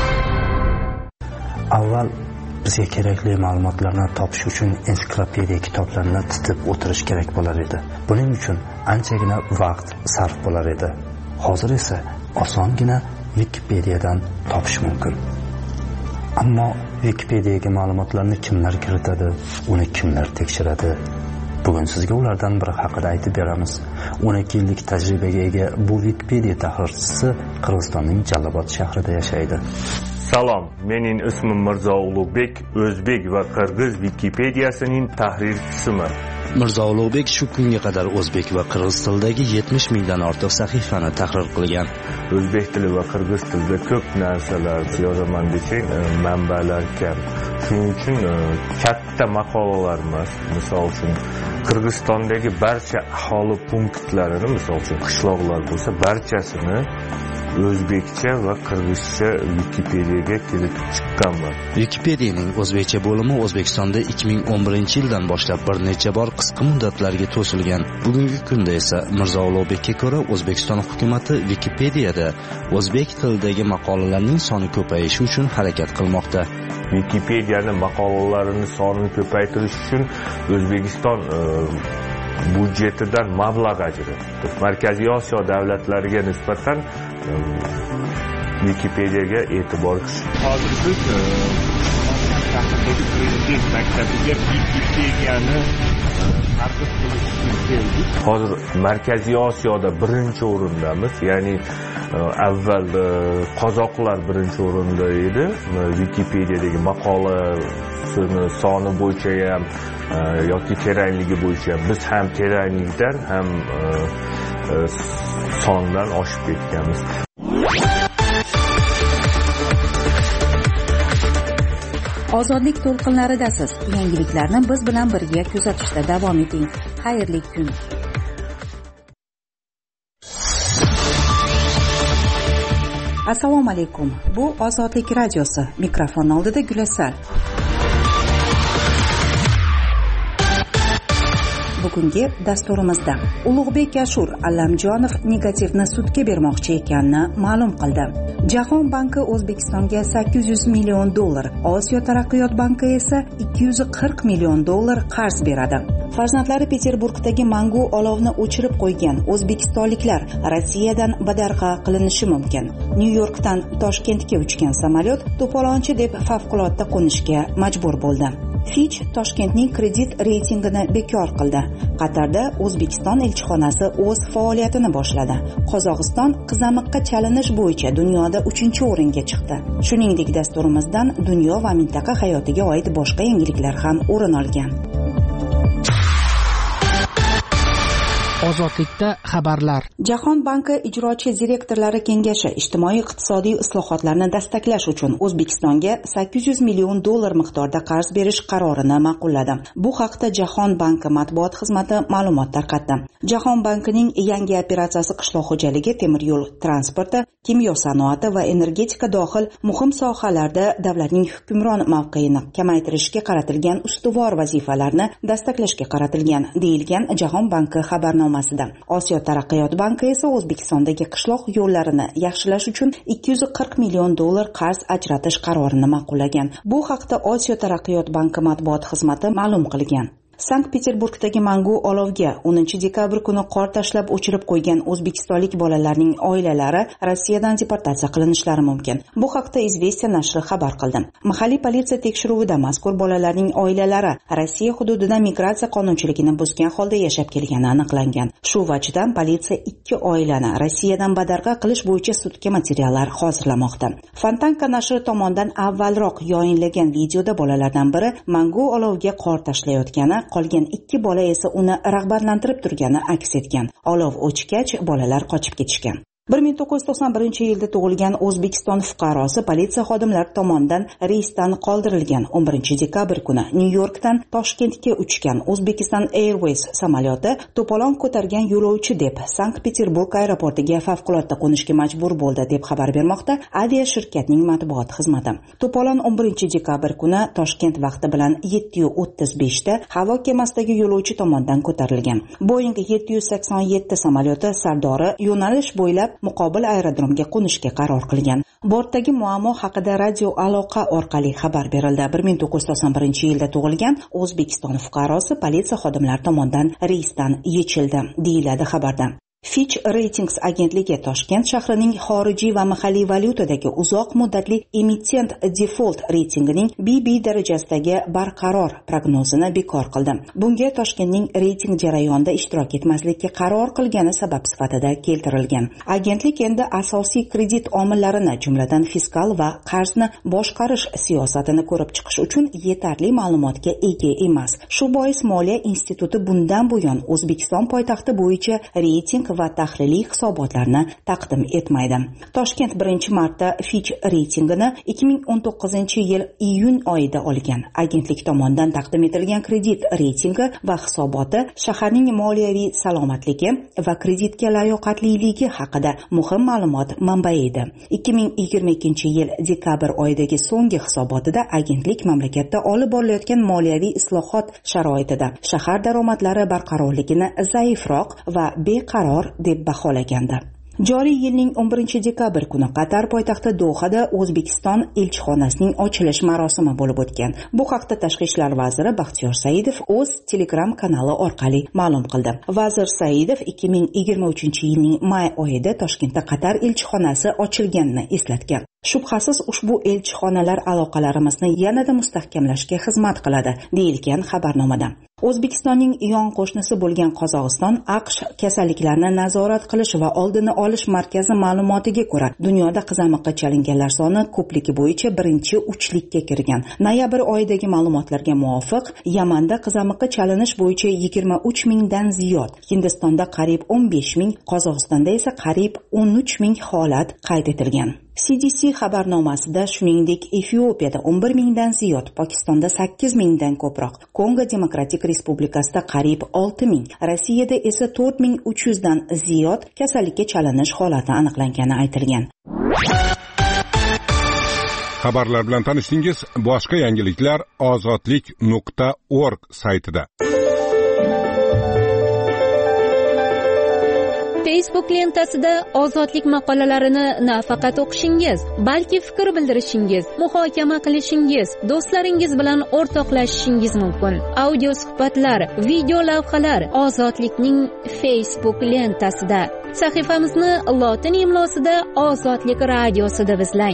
Avval bizga kerakli ma'lumotlarni topish uchun ensiklopediya kitoblarini titib o'tirish kerak bo'lar edi. Buning uchun anchagina vaqt sarf bo'lar edi. Hozir esa osongina Wikipediyadan topish mumkin. Ammo Wikipediyaga ma'lumotlarni kimlar kiritadi, uni kimlar tekshiradi? Bugun sizga ulardan biri haqida aytib beramiz. 12 yillik tajribaga ega bu Wikipedia tahrirchisi Qirg'izistonning Jalobod shahrida yashaydi. Salom, mening ismim Mirzo Ulug'bek, o'zbek va qirg'iz Wikipediyasining tahrirchisiman. Mirzo Ulug'bek shu kunga qadar o'zbek va qirg'iz tilidagi 70 mingdan ortiq sahifani tahrir qilgan. O'zbek tili va qirg'iz tilida ko'p narsalar yozaman desang, manbalar kam. Shuning uchun katta maqolalar emas. Misol uchun Qirg'izistondagi barcha aholi punktlarini, misol uchun qishloqlar bo'lsa, barchasini o'zbekcha va qirg'izcha Wikipediyaga kiritib chiqqanman. Wikipediyaning o'zbekcha bo'limi O'zbekistonda 2011-yildan boshlab bir necha bor qisqa muddatlarga to'silgan. Bugungi kunda esa Mirzo Ulug'bekka ko'ra O'zbekiston hukumatı Wikipediyada o'zbek tilidagi maqolalarning soni ko'payishi uchun harakat qilmoqda. Wikipediyaning maqolalarini sonini ko'paytirish uchun O'zbekiston budjetidan mablag' ajratdi. Markaziy Osiyo davlatlariga nisbatan Wikipediyaga e'tibor qilish. Hozir biz shahardagi prezident maktabiga Wikipediyani targ'ib qilish uchun keldik. Hozir Markaziy Osiyoda birinchi o'rindamiz, ya'ni avval qozoqlar birinchi o'rinda edi. Wikipediyadagi maqolasini soni bo'yicha ham yoki teranligi bo'yicha biz ham teranlikdan ham sondan oshib ketganmiz. Ozodlik to'lqinlaridasiz. Yangiliklarni biz bilan birga kuzatishda davom eting. Xayrli kun. Assalomu alaykum. Bu Ozodlik radiosi. Mikrofon oldida Gulasal. Bugungi dasturimizda Ulug'bek Ashur Allamjonov negativni sudga bermoqchi ekanini ma'lum qildi. Jahon banki O'zbekistonga 800 million dollar, Osiyo taraqqiyot banki esa 240 million dollar qarz beradi. Farzandlari Peterburgdagi mangu olovni o'chirib qo'ygan o'zbekistonliklar Rossiyadan badarg'a qilinishi mumkin. Nyu-Yorkdan Toshkentga uchgan samolyot to'polonchi deb favqulodda qo'nishga majbur bo'ldi. Fitch Toshkentning kredit reytingini bekor qildi. Qatarda O'zbekiston elchixonasi o'z faoliyatini boshladi. Qozog'iston qizamiqqa chalinish bo'yicha dunyoda 3-o'ringa chiqdi. Shuningdek, dasturimizdan dunyo va mintaqa hayotiga oid boshqa yangiliklar ham o'rin olgan. Ozodlikda xabarlar. Jahon banki ijrochi direktorlari kengashi ijtimoiy-iqtisodiy islohotlarni dastaqlash uchun O'zbekistonga 800 million dollar miqdorida qarz berish qarorini ma'qulladi. Bu haqda Jahon banki matbuot xizmati ma'lumot tarqatdi. Jahon bankining yangi operatsiyasi qishloq xo'jaligi, temir yo'l transporti, kimyo sanoati va energetika dohil muhim sohalarda davlatning hukmron mavqeini kamaytirishga qaratilgan ustuvor vazifalarni dastaqlashga qaratilgan, deyilgan Jahon banki xabarnomasi. Osiyo taraqqiyot banki esa O'zbekistondagi qishloq yo'llarini yaxshilash uchun 240 million dollar qarz ajratish qarorini ma'qullagan. Bu haqda Osiyo taraqqiyot banki matbuot xizmati ma'lum qilgan. Sankt-Peterburgdagi mangu olovga 10-dekabr kuni qor tashlab o'chirib qo'ygan o'zbekistonlik bolalarning oilalari Rossiyadan deportatsiya qilinishlari mumkin. Bu haqda Izvestiya nashri xabar qildi. Mahalliy politsiya tekshiruvida mazkur bolalarning oilalari Rossiya hududida migratsiya qonunchiligini buzgan holda yashab kelgani aniqlangan. Shu vajdan politsiya 2 oilani Rossiyadan badarg'a qilish bo'yicha sudga materiallar hozirlamoqda. Fontanka nashri tomonidan avvalroq yayinlagan videoda bolalardan biri mangu olovga qor tashlayotgani, qolgan 2 bola esa uni rag'batlantirib turgani aks etgan. Olov o'chgach, bolalar qochib ketishgan. 1991-yilda tug'ilgan O'zbekiston fuqarosi politsiya xodimlari tomonidan reysdan qoldirilgan. 11-dekabr kuni Nyu-Yorkdan Toshkentga uchgan Uzbekistan Airways samolyoti to'polon ko'targan yo'lovchi deb Sankt-Peterburg aeroportiga favqulodda qo'nishga majbur bo'ldi deb xabar bermoqda avia shirkatning matbuot xizmati. To'polon 11-dekabr kuni Toshkent vaqti bilan 7:35 da havo kemasidagi yo'lovchi tomonidan ko'tarilgan. Boeing 787 samolyoti sardori yo'nalish bo'ylab muqobil aerodromga qo'nishga qaror qilgan. Bortdagi muammo haqida radio aloqa orqali xabar berildi. 1991-yilda tug'ilgan O'zbekiston fuqarosi politsiya xodimlari tomonidan reysdan yechildi, deyiladi xabarda. Fitch Ratings agentligi Toshkent shahrining xorijiy va mahalliy valyutadagi uzoq muddatli emittent default reytingining BB darajasidagi barqaror prognozini bekor qildi. Bunga Toshkentning reyting jarayonida ishtirok etmaslikka qaror qilgani sabab sifatida keltirilgan. Agentlik endi asosiy kredit omillarini, jumladan fiskal va qarzni boshqarish siyosatini ko'rib chiqish uchun yetarli ma'lumotga ega emas. Shu bois Moliya instituti bundan buyon O'zbekiston poytaxti bo'yicha reyting va tahliliy hisobotlarni taqdim etmaydi. Toshkent 1-marta Fitch reytingini 2019-yil iyun oyida olgan. Agentlik tomonidan taqdim etilgan kredit reytingi va hisoboti shaharning moliyaviy salomatligi va kreditga layoqatliligi haqida muhim ma'lumot manbai edi. 2022-yil dekabr oyidagi so'nggi hisobotida agentlik mamlakatda olib borilayotgan moliyaviy islohot sharoitida shahar daromadlari barqarorligini zaifroq va beqaror deb baholagandi. Joriy yilning 11-dekabr kuni Qatar poytaxti Dohada O'zbekiston elchixonasining ochilish marosimi bo'lib o'tgan. Bu haqda Tashqi ishlar vaziri Baxtiyor Saidov o'z Telegram kanali orqali ma'lum qildi. Vazir Saidov 2023-yilning may oyida Toshkentda Qatar elchixonasi ochilganini eslatgan. Shubhasiz ushbu elchixonalar aloqalarimizni yanada mustahkamlashga xizmat qiladi, deyilgan xabarnomada. O'zbekistonning yon qo'shnisi bo'lgan Qozog'iston AQSh kasalliklarni nazorat qilish va oldini olish markazi ma'lumotiga ko'ra, dunyoda qizamiqqa chalinganlar soni ko'pligi bo'yicha birinchi uchlikka kirgan. Noyabr oyidagi ma'lumotlarga muvofiq, Yamanda qizamiqqa chalinish bo'yicha 23 mingdan ziyod, Hindistonda qariyb 15 ming, Qozog'istonda esa qariyb 13 ming holat qayd etilgan. CDC xabarnomasida shuningdek Efiopiyada 11 mingdan ziyod, Pokistonda 8 mingdan ko'proq, Kongo Demokratik Respublikasida qariyb 6 ming, Rossiyada esa 4300 dan ziyod kasallikka chalinish holati aniqlangani aytilgan. Xabarlar bilan tanishdingiz. Boshqa yangiliklar ozodlik.org saytida. Facebook lentasida ozodlik maqolalarini nafaqat o'qishingiz, balki fikr bildirishingiz, muhokama qilishingiz, do'stlaringiz bilan o'rtoqlashishingiz mumkin. Audio suhbatlar, video lavhalar ozodlikning Facebook lentasida. Sahifamizni lotin imlosida Ozodlik radiosida izlang.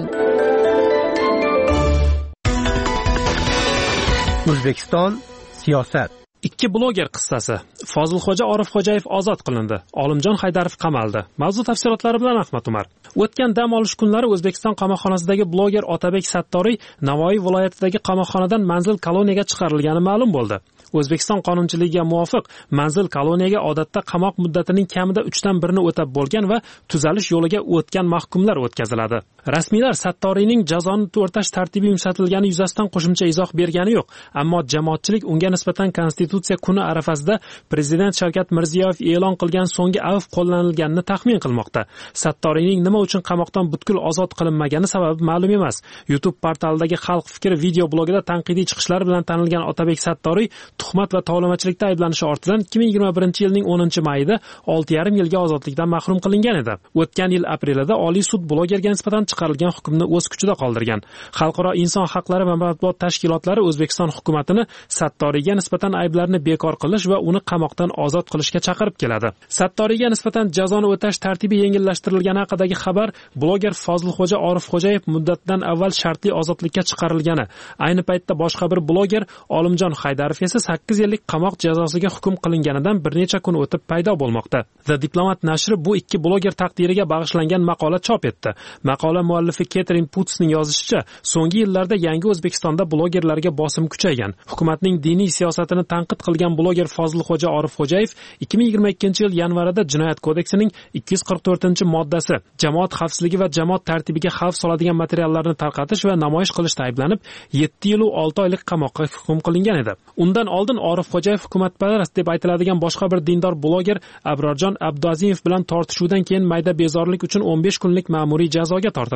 O'zbekiston siyosat. Ikki bloger qissasi. Fozilxo'ja Orifxo'jayev ozod qilindi. Olimjon Haydarov qamaldi. Mavzu tafsilotlari bilan Ahmad Umar. O'tgan dam olish kunlari O'zbekiston qamoqxonasidagi bloger Otabek Sattoriy Navoiy viloyatidagi qamoqxonadan manzil koloniyaga chiqarilgani ma'lum bo'ldi. O'zbekiston qonunchiligiga muvofiq manzil koloniyaga odatda qamoq muddatining kamida 3dan 1ni o'tab bo'lgan va tuzalish yo'liga o'tgan mahkumlar o'tkaziladi. Rasmiylar Sattoriyning jazoni o'tash tartibi yumshatilgani yuzasidan qo'shimcha izoh bergani yo'q, ammo jamoatchilik unga nisbatan Konstitutsiya kuni arafasida Prezident Shavkat Mirziyoyev e'lon qilgan so'nggi afv qo'llanilganini taxmin qilmoqda. Sattoriyning nima uchun qamoqdan butkul ozod qilinmagani sababi ma'lum emas. YouTube portalidagi Xalq fikri video blogida tanqidiy chiqishlar bilan tanilgan Otabek Sattoriy tuhmat va tovlamachilikda ayblanishi ortidan 2021-yilning 10-mayida 6,5 yilga ozodlikdan mahrum qilingan edi. O'tgan yil aprelida Oliy sud blogerga nisbatan chiqarilgan hukmni o'z kuchida qoldirgan. Xalqaro inson haqlari va matbuot tashkilotlari O'zbekiston hukumatini Sattoriyga nisbatan ayblarni bekor qilish va uni qamoqdan ozod qilishga chaqirib keladi. Sattoriyga nisbatan jazoni o'tash tartibi yengillashtirilgani haqidagi xabar bloger Fozilxo'ja Orifxo'jayev muddatidan avval shartli ozodlikka chiqarilgani. Ayni paytda boshqa bir bloger Olimjon Haydarov esa 8 yillik qamoq jazosiga hukm qilinganidan bir necha kun o'tib paydo bo'lmoqda. The Diplomat nashri bu ikki bloger taqdiriga bag'ishlangan maqola chop etdi. Maqola muallifi Ketrin Putsning yozishicha, so'nggi yillarda yangi O'zbekistonda blogerlarga bosim kuchaygan. Hukumatning diniy siyosatini tanqid qilgan bloger Fozilxo'ja Orifxo'jayev 2022-yil yanvarida Jinoyat kodeksining 244-moddasi jamoat xavfsizligi va jamoat tartibiga xavf soladigan materiallarni tarqatish va namoyish qilishda ayblanib 7 yil va 6 oylik qamoqqa hukm qilingan edi. Undan oldin Orifxo'jayev hukumatparast deb aytiladigan boshqa bir dindor bloger Abrorjon Abduazimov bilan tortishuvdan keyin mayda bezorlik uchun 15 kunlik ma'muriy jazoga tortilgan.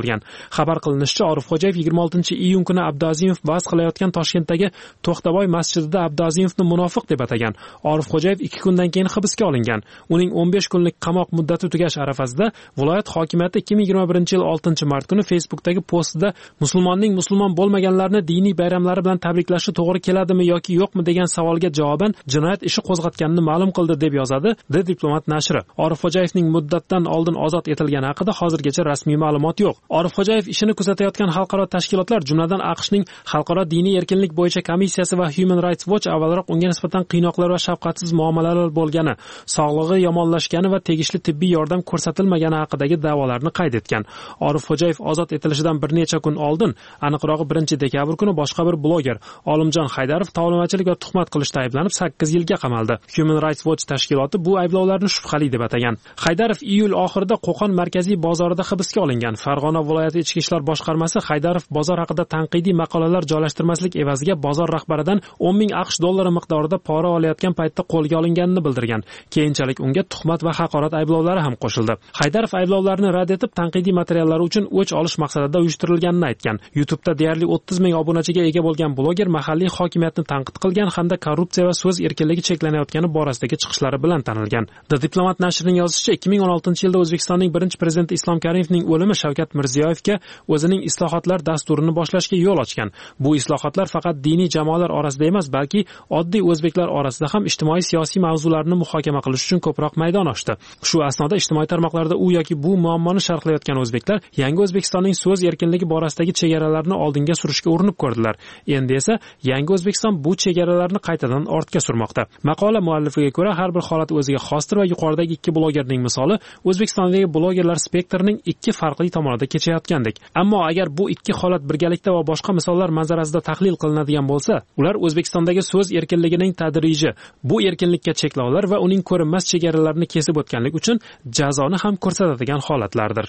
qilgan. Xabar qilinishicha, Orifxo'jayev 26-iyun kuni Abduazimov bas qilayotgan Toshkentdagi To'xtaboy masjidida Abduazimovni munofiq deb atagan. Orifxo'jayev 2 kundan keyin hibsga olingan. Uning 15 kunlik qamoq muddati tugash arafasida viloyat hokimiyati 2021-yil 6-mart kuni Facebook'dagi postida musulmonning musulmon bo'lmaganlarni diniy bayramlari bilan tabriklashi to'g'ri keladimi yoki yo'qmi degan savolga javoban jinoyat ishi qo'zg'atganini ma'lum qildi deb yozadi The Diplomat nashri. Orifxo'jayevning muddatdan oldin ozod etilgani haqida hozirgacha rasmiy ma'lumot yo'q. Orifxo'jayev ishini kuzatayotgan xalqaro tashkilotlar, jumladan AQShning Xalqaro diniy erkinlik bo'yicha komissiyasi va Human Rights Watch avvalroq unga nisbatan qiynoqlar va shafqatsiz muomalalar bo'lgani, sog'lig'i yomonlashgani va tegishli tibbiy yordam ko'rsatilmagani haqidagi da'volarni qayd etgan. Orifxo'jayev ozod etilishidan bir necha kun oldin, aniqrog'i 1-dekabr kuni boshqa bir bloger Olimjon Haydarov tovlamachilik va tuhmat qilishda ayblanib 8 yilga qamaldi. Human Rights Watch tashkiloti bu ayblovlarni shubhali deb atagan. Haydarov iyul oxirida Qo'qon markaziy bozorida hibsga olingan. Farg'ona viloyati ichki ishlar boshqarmasi Haydarov bozor haqida tanqidiy maqolalar joylashtirmaslik evaziga bozor rahbaridan 10 ming AQSh dollari miqdorida pora olayotgan paytda qo'lga olinganini bildirgan. Keyinchalik unga tuhmat va haqorat ayblovlari ham qo'shildi. Haydarov ayblovlarni rad etib, tanqidiy materiallari uchun o'ch olish maqsadida uyushtirilganini aytgan. YouTube'da deyarli 30 ming obunachiga ega bo'lgan bloger mahalliy hokimiyatni tanqid qilgan hamda korrupsiya va so'z erkinligi cheklanayotgani borasidagi chiqishlari bilan tanilgan. The Diplomat nashrining yozishicha, 2016-yilda O'zbekistonning birinchi prezidenti Islom Karimovning o'limi Shavkat Mirziyoyevga o'zining islohotlar dasturini boshlashga yo'l ochgan. Bu islohotlar faqat diniy jamoalar orasida emas, balki oddiy o'zbeklar orasida ham ijtimoiy-siyosiy mavzularni muhokama qilish uchun ko'proq maydon ochdi. Shu asnoda ijtimoiy tarmoqlarda u yoki bu muammoni sharhlayotgan o'zbeklar yangi O'zbekistonning so'z erkinligi borasidagi chegaralarni oldinga surishga urinib ko'rdilar. Endi esa yangi O'zbekiston bu chegaralarni qaytadan ortga surmoqda. Maqola muallifiga ko'ra, har bir holat o'ziga xosdir va yuqoridagi ikki blogerning misoli O'zbekistondagi blogerlar spektrining ikki farqli tomonida kechayotgandek. Ammo agar bu ikki holat birgalikda va boshqa misollar manzarasida tahlil qilinadigan bo'lsa, ular O'zbekistondagi so'z erkinligining tadriji, bu erkinlikka cheklovlar va uning ko'rinmas chegaralarini kesib o'tganlik uchun jazoni ham ko'rsatadigan holatlardir.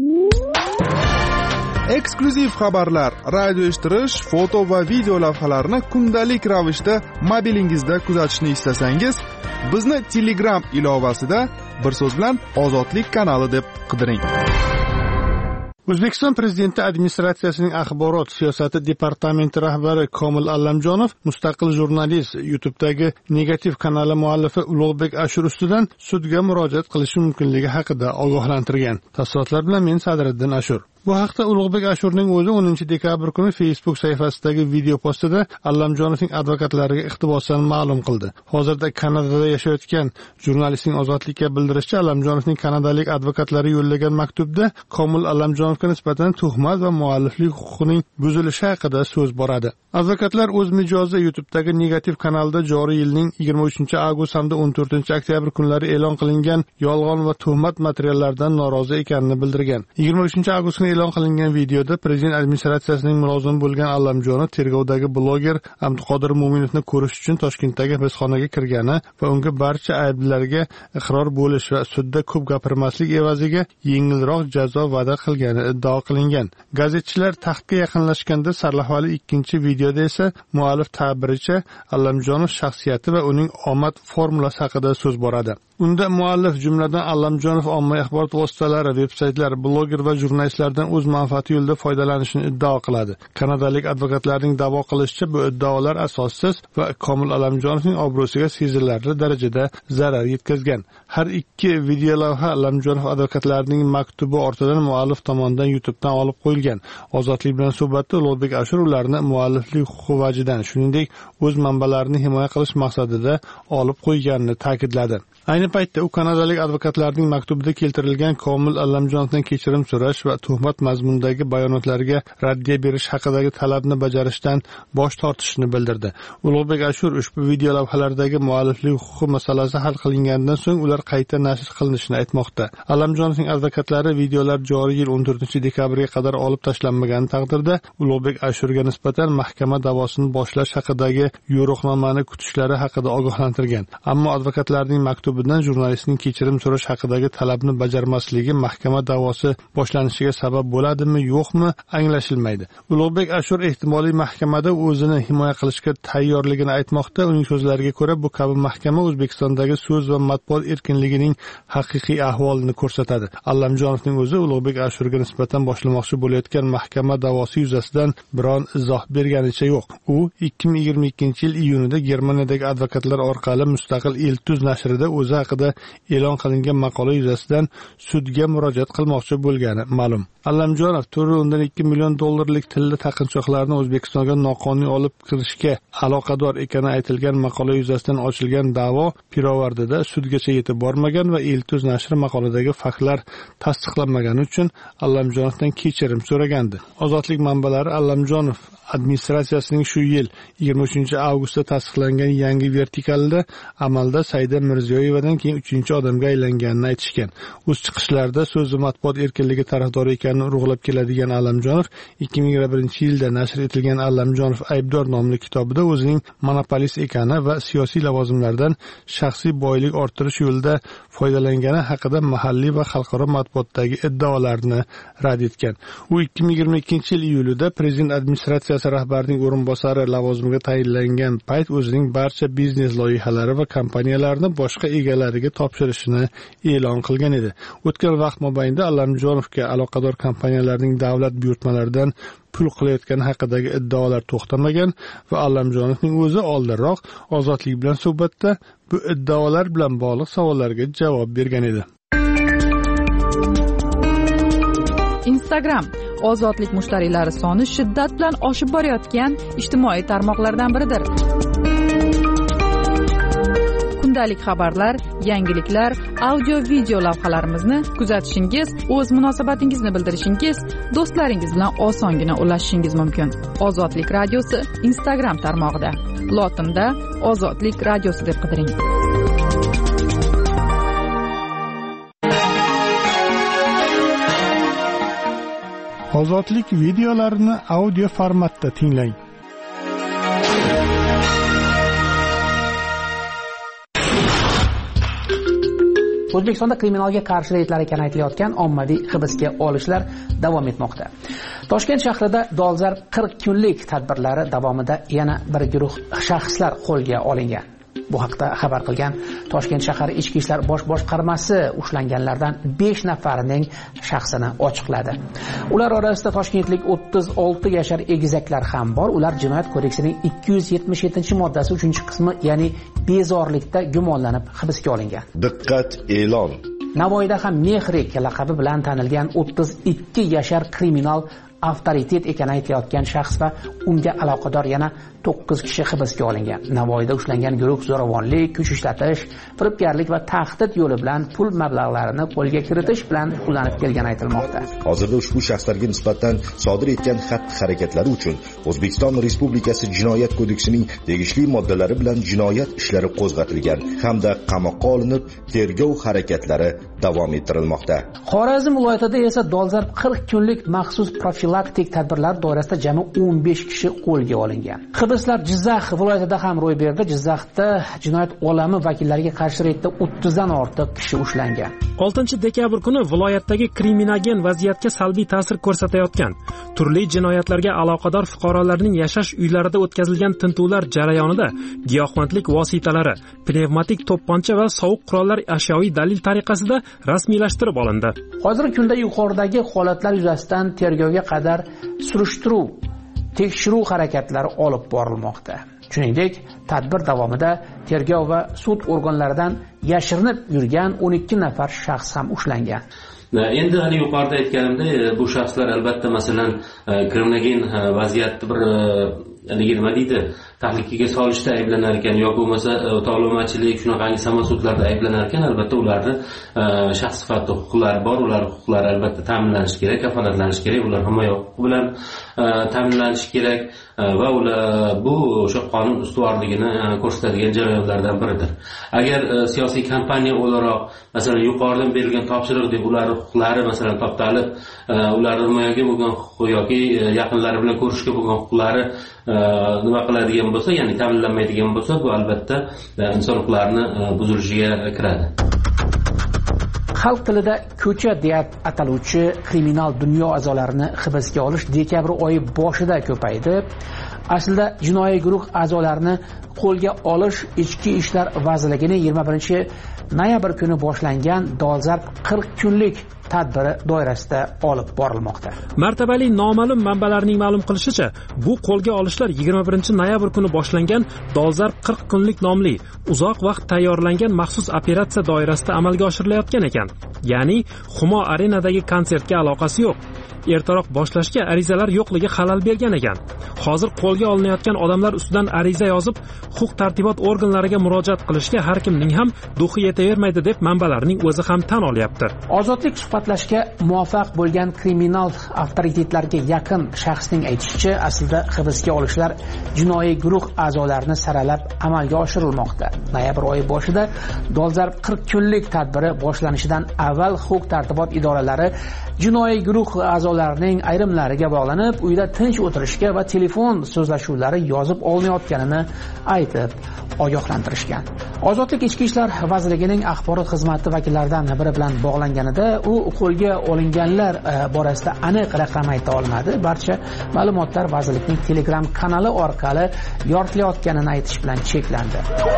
Eksklyuziv xabarlar, radio eshittirish, foto va video lavhalarni kundalik ravishda mobilingizda kuzatishni istasangiz, bizni Telegram ilovasida bir so'z bilan Ozodlik kanali deb qidiring. O'zbekiston Prezidenti administratsiyasining axborot siyosati departamenti rahbari Komil Allamjonov mustaqil jurnalist YouTube'dagi negativ kanali muallifi Ulug'bek Ashur ustidan sudga murojaat qilishi mumkinligi haqida ogohlantirgan. Tafsilotlar bilan men Sadriddin Ashur. Bu haqda Ulug'bek Ashurning o'zi 10-dekabr kuni Facebook sahifasidagi video postida Allamjonovning advokatlariga iqtibosdan ma'lum qildi. Hozirda Kanadada yashayotgan jurnalistning ozodlikka bildirishicha, Allamjonovning kanadalik advokatlari yo'llagan maktubda Komil Allamjonovga nisbatan tuhmat va mualliflik huquqining buzilishi haqida so'z boradi. Advokatlar o'z mijozida YouTube'dagi negativ kanalda joriy yilning 23-avgust hamda 14-oktyabr kunlari e'lon qilingan yolg'on va tuhmat materiallaridan norozi ekanini bildirgan. 23-avgust e'lon qilingan videoda prezident administratsiyasining mulozimi bo'lgan Allamjonov tergovdagi bloger Abduqodir Mo'minovni ko'rish uchun Toshkentdagi hibsxonaga kirgani va unga barcha ayblarga iqror bo'lish va sudda ko'p gapirmaslik evaziga yengilroq jazo va'da qilgani iddao qilingan. Gazetchilar taxtga yaqinlashganda sarlavhali ikkinchi videoda esa muallif ta'biricha Allamjonov shaxsiyati va uning omad formulasi haqida so'z boradi. Unda muallif jumladan Allamjonov ommaviy axborot vositalari, veb-saytlar, bloger va jurnalistlardan o'z manfaati yo'lida foydalanishini iddao qiladi. Kanadalik advokatlarning da'vo qilishicha, bu iddaolar asossiz va Komil Allamjonovning obro'siga sezilarli darajada zarar yetkazgan. Har ikki video lavha Allamjonov advokatlarining maktubi ortidan muallif tomonidan YouTube'dan olib qo'yilgan. Ozodlik bilan suhbatda Ulug'bek Ashur ularni mualliflik huquqi vajidan, shuningdek, o'z manbalarini himoya qilish maqsadida olib qo'yganini ta'kidladi. Ayni paytda u kanadalik advokatlarning maktubida keltirilgan Komil Allamjonovdan kechirim so'rash va tuhmat mazmunidagi bayonotlariga raddiya berish haqidagi talabni bajarishdan bosh tortishini bildirdi. Ulug'bek Ashur ushbu video lavhalardagi mualliflik huquqi masalasi hal qilingandan so'ng ular qayta nashr qilinishini aytmoqda. Allamjonovning advokatlari videolar joriy yil 14-dekabrga qadar olib tashlanmagan taqdirda Ulug'bek Ashurga nisbatan mahkama da'vosini boshlash haqidagi yo'riqnomani kutishlari haqida ogohlantirgan. Ammo advokatlarning maktubidan jurnalistning kechirim so'rash haqidagi talabni bajarmasligi mahkama da'vosi boshlanishiga sabab bo'ladimi, yo'qmi, anglashilmaydi. Ulug'bek Ashur ehtimoliy mahkamada o'zini himoya qilishga tayyorligini aytmoqda. Uning so'zlariga ko'ra, bu kabi mahkama O'zbekistondagi so'z va matbuot erkinligi erkinligining haqiqiy ahvolini ko'rsatadi. Allamjonovning o'zi Ulug'bek Ashurga nisbatan boshlamoqchi bo'layotgan mahkama da'vosi yuzasidan biron izoh berganicha yo'q. U 2022-yil iyunida Germaniyadagi advokatlar orqali mustaqil Iltuz nashrida o'zi haqida e'lon qilingan maqola yuzasidan sudga murojaat qilmoqchi bo'lgani ma'lum. Allamjonov $2 million tilla taqinchoqlarni O'zbekistonga noqonuniy olib kirishga aloqador ekani aytilgan maqola yuzasidan ochilgan da'vo pirovardida sudgacha yetib bormagan va Iltuz nashri maqoladagi faktlar tasdiqlanmagani uchun Allamjonovdan kechirim so'ragandi. Ozodlik manbalari Allamjonov administratsiyasining shu yil 23 avgustda tasdiqlangan yangi vertikalida amalda Saida Mirziyoyevadan keyin 3-odamga aylanganini aytishgan. O'z chiqishlarida so'z va matbuot erkinligi tarafdori ekanini urg'ulab keladigan Allamjonov 2021-yilda nashr etilgan Allamjonov aybdor nomli kitobida o'zining monopolist ekani va siyosiy lavozimlardan shaxsiy boylik orttirish yo'lida foydalangani haqida mahalliy va xalqaro matbuotdagi iddaolarni rad etgan. U 2022-yil iyulida prezident administratsiyasi rahbarining o'rinbosari lavozimiga tayinlangan payt o'zining barcha biznes loyihalari va kompaniyalarini boshqa egalariga topshirishini e'lon qilgan edi. O'tgan vaqt mobaynida Allamjonovga aloqador kompaniyalarning davlat buyurtmalaridan pul qilayotgani haqidagi iddaolar to'xtamagan va Allamjonovning o'zi oldinroq Ozodlik bilan suhbatda bu iddaolar bilan bog'liq savollarga javob bergan edi. Instagram Ozodlik mushtariylari soni shiddat bilan oshib borayotgan ijtimoiy tarmoqlardan biridir. Kundalik xabarlar, yangiliklar, audio-video lavhalarimizni kuzatishingiz, o'z munosabatingizni bildirishingiz, do'stlaringiz bilan osongina ulashishingiz mumkin. Ozodlik radiosi Instagram tarmog'ida. Lotinda Ozodlik radiosi deb qidiring. Ozodlik videolarini audio formatda tinglang. O'zbekistonda kriminalga qarshi reydlar ekani aytilayotgan ommaviy hibsga olishlar davom etmoqda. Toshkent shahrida dolzarb 40 kunlik tadbirlari davomida yana bir guruh shaxslar qo'lga olingan. Bu haqda xabar qilgan Toshkent shahar Ichki ishlar bosh boshqarmasi ushlanganlardan 5 nafarining shaxsini ochiqladi. Ular orasida toshkentlik 36 yashar egizaklar ham bor. Ular Jinoyat kodeksining 277-moddasi 3-qismi, ya'ni bezorilikda gumonlanib hibsga olingan. Diqqat e'lon. Navoiyda ham Mehrik laqabi bilan tanilgan 32 yashar kriminal avtoritet ekani aytilayotgan shaxs va unga aloqador yana 9 kishi hibsga olingan. Navoiyda ushlangan guruh zo'ravonlik, kuch ishlatish, firibgarlik va tahdid yo'li bilan pul mablag'larini qo'lga kiritish bilan shug'ullanib kelgani aytilmoqda. Hozirda ushbu shaxslarga nisbatan sodir etgan xatti-harakatlari uchun O'zbekiston Respublikasi Jinoyat kodeksining tegishli moddalari bilan jinoyat ishlari qo'zg'atilgan hamda qamoqqa olinib, tergov harakatlari davom ettirilmoqda. Xorazm viloyatida esa dolzarb 40 kunlik maxsus profilaktik tadbirlar doirasida jami 15 kishi qo'lga olingan. Hibslar Jizzax viloyatida ham ro'y berdi. Jizzaxda jinoyat olami vakillariga qarshi reydda 30 dan ortiq kishi ushlangan. 6-dekabr kuni viloyatdagi kriminogen vaziyatga salbiy ta'sir ko'rsatayotgan turli jinoyatlarga aloqador fuqarolarning yashash uylarida o'tkazilgan tintuvlar jarayonida giyohvandlik vositalari, pnevmatik to'pponcha va sovuq qurollar ashyoviy dalil tariqasida rasmiylashtirib olindi. Hozirgi kunda yuqoridagi holatlar yuzasidan tergovga qadar surishtiruv, tekshiruv harakatlari olib borilmoqda. Shuningdek, tadbir davomida tergov va sud organlaridan yashirinib yurgan 12 nafar shaxs ham ushlangan. Endi hali yuqorida aytganimda bu shaxslar albatta masalan kriminogen vaziyatni bir nima deydi, tahlikaga solishda ayblanar ekan yoki bo'lmasa tovlamachilik shunaqangi samosudlarda ayblanar ekan, albatta ularni shaxs sifatida huquqlari bor, ular huquqlari albatta ta'minlanishi kerak, kafolatlanishi kerak, ular himoya huquqi bilan ta'minlanishi kerak va ular bu o'sha qonun ustuvorligini ko'rsatadigan jarayonlardan biridir. Agar siyosiy kampaniya o'laroq masalan yuqoridan berilgan topshiriq deb ular huquqlari masalan toptalib, ular himoyaga bo'lgan huquqi yoki yaqinlari bilan ko'rishga bo'lgan huquqlari nima qiladigan bo'lsa, ya'ni ta'minlanmaydigan bo'lsa, bu albatta inson huquqlarini buzilishiga kiradi. Xalq tilida ko'cha deb ataluvchi kriminal dunyo a'zolarini hibsga olish dekabr oyi boshida ko'paydi. Aslida jinoiy guruh a'zolarini qo'lga olish Ichki ishlar vazirligining noyabr kuni boshlangan dolzarb 40 kunlik tadbiri doirasida olib borilmoqda. Martabali noma'lum manbalarning ma'lum qilishicha, bu qo'lga olishlar 21 noyabr kuni boshlangan dolzarb 40 kunlik nomli uzoq vaqt tayyorlangan maxsus operatsiya doirasida amalga oshirilayotgan ekan. Ya'ni Humo Arenadagi konsertga aloqasi yo'q. Ertaroq boshlashga arizalar yo'qligi xalal bergan ekan. Hozir qo'lga olinayotgan odamlar ustidan ariza yozib, huquq-tartibot organlariga murojaat qilishga har kimning ham duxi yetavermaydi deb manbalarning o'zi ham tan olyapti. Ozodlik suhbatlashga muvaffaq bo'lgan kriminal avtoritetlarga yaqin shaxsning aytishicha, aslida hibsga olishlar jinoiy guruh a'zolarini saralab amalga oshirilmoqda. Noyabr oyi boshida dolzarb 40 kunlik tadbiri boshlanishidan avval huquq-tartibot idoralari jinoiy guruh a'zolarining ayrimlariga bog'lanib, uyda tinch o'tirishga va telefon so'zlashuvlari yozib olinayotganini aytib ogohlantirishgan. Ozodlik ichki ishlar vazirligining axborot xizmati vakillaridan biri bilan bog'langanida u qo'lga olinganlar borasida aniq raqam ayta olmadi. Barcha ma'lumotlar vazirlikning Telegram kanali orqali yoritilayotganini aytish bilan cheklandi.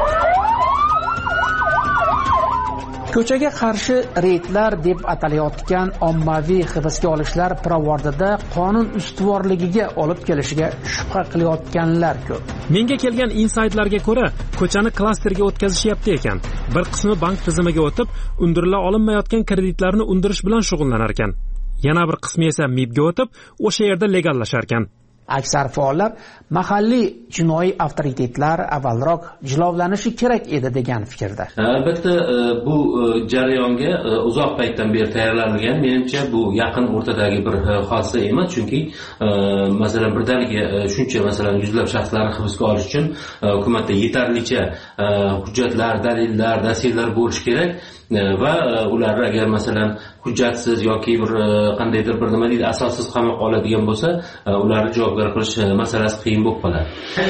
Ko'chaga qarshi reydlar deb atalayotgan ommaviy hibsga olishlar pirovardida qonun ustuvorligiga olib kelishiga shubha qilayotganlar ko'p. Menga kelgan insaydlarga ko'ra, ko'chani klasterga o'tkazishyapti ekan. Bir qismi bank tizimiga o'tib, undirila olinmayotgan kreditlarni undirish bilan shug'ullanar ekan. Yana bir qismi esa MIBga o'tib, o'sha yerda legallashar ekan. Aksar faollar mahalliy jinoiy avtoritetlar avvalroq jilovlanishi kerak edi degan fikrda. Albatta bu jarayonga uzoq paytdan beri tayyorlangan. Menimcha bu yaqin o'rtadagi bir hodisa emas, chunki masalan birdaniga shuncha masalan yuzlab shaxslarni hibsga olish uchun hukumatda yetarlicha hujjatlar, dalillar, dasturlar bo'lishi kerak. Va ular agar masalan hujjatsiz yoki bir qandaydir bir nima deydi asossiz qamoqqa oladigan bo'lsa, ularni javobgar qilish masalasi qiyin bo'lib qoladi.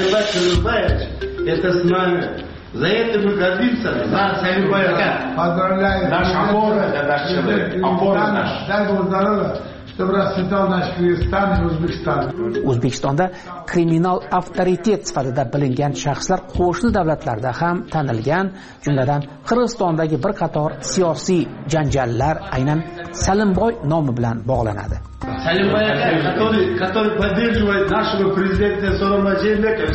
За это мы гордимся. За Салимбая. Поздравляю. Наш опор, это наш человек. Опора наш. Дай Бог здоровья. Чтобы расцветал наш Кыргызстан и O'zbekiston. O'zbekistonda kriminal avtoritet sifatida bilingan shaxslar qo'shni davlatlarda ham tanilgan, jumladan Qirg'izistondagi bir qator siyosiy janjallar aynan Salimboy nomi bilan bog'lanadi. Салимбай, который поддерживает нашего президента Сооронбай Жээнбекова.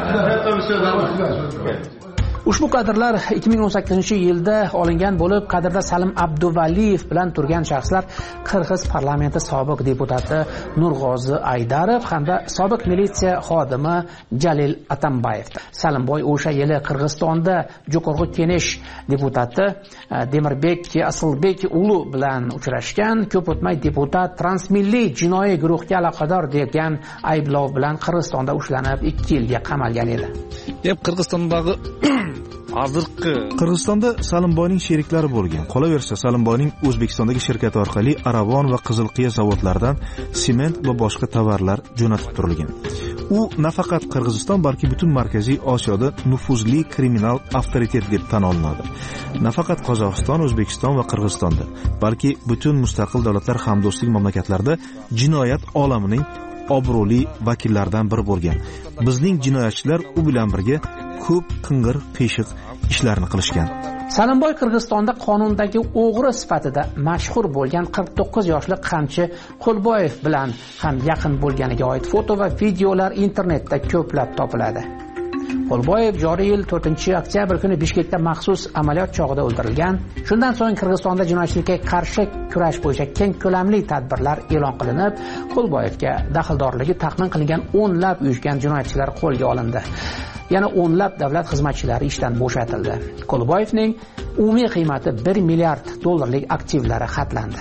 Ushbu kadrlar 2018-yilda olingan bo'lib, kadrda Salim Abduvaliyev bilan turgan shaxslar Qirg'iz parlamenti sobiq deputati Nurg'ozi Aydarov hamda sobiq militsiya xodimi Jalil Atambayevdir. Salimboy o'sha yili Qirg'izistonda Jo'qorg'i Kenesh deputati Demirbek Asilbek ulu bilan uchrashgan. Ko'p o'tmay deputat transmilliy jinoiy guruhga aloqador degan ayblov bilan Qirg'izistonda ushlanib 2 yilga qamalgan edi. Qirg'izistondagi Qirg'izistonda Salimboyning sheriklari bo'lgan. Qolaversa, Salimboyning O'zbekistondagi shirkati orqali Aravon va Qizilqiya zavodlaridan sement va boshqa tovarlar jo'natib turilgan. U nafaqat Qirg'iziston, balki butun Markaziy Osiyoda nufuzli kriminal avtoritet deb tan olinadi. Nafaqat Qozog'iston, O'zbekiston va Qirg'izistonda, balki butun mustaqil davlatlar hamdo'stlik mamlakatlarida jinoyat olamining obro'li vakillaridan biri bo'lgan. Bizning jinoyatchilar u bilan birga ko'p qing'ir qiyshiq ishlarni qilishgan. Salimboy Qirg'izistonda qonundagi o'g'ri sifatida mashhur bo'lgan 49 yoshli qamchi Qo'lboyev bilan ham yaqin bo'lganiga oid foto va videolar internetda ko'plab topiladi. Qo'lboyev joriy yil 4-oktyabr kuni Bishkekda maxsus amaliyot chog'ida o'ldirilgan. Shundan so'ng Qirg'izistonda jinoyatchilikka qarshi kurash bo'yicha keng ko'lamli tadbirlar e'lon qilinib, Qo'lboyevga daxldorligi taxmin qilingan o'nlab uyushgan jinoyatchilar qo'lga olindi. Yana o'nlab davlat xizmatchilari ishdan bo'shatildi. Qo'lboyevning umumiy qiymati $1 milliard aktivlari xatlandi.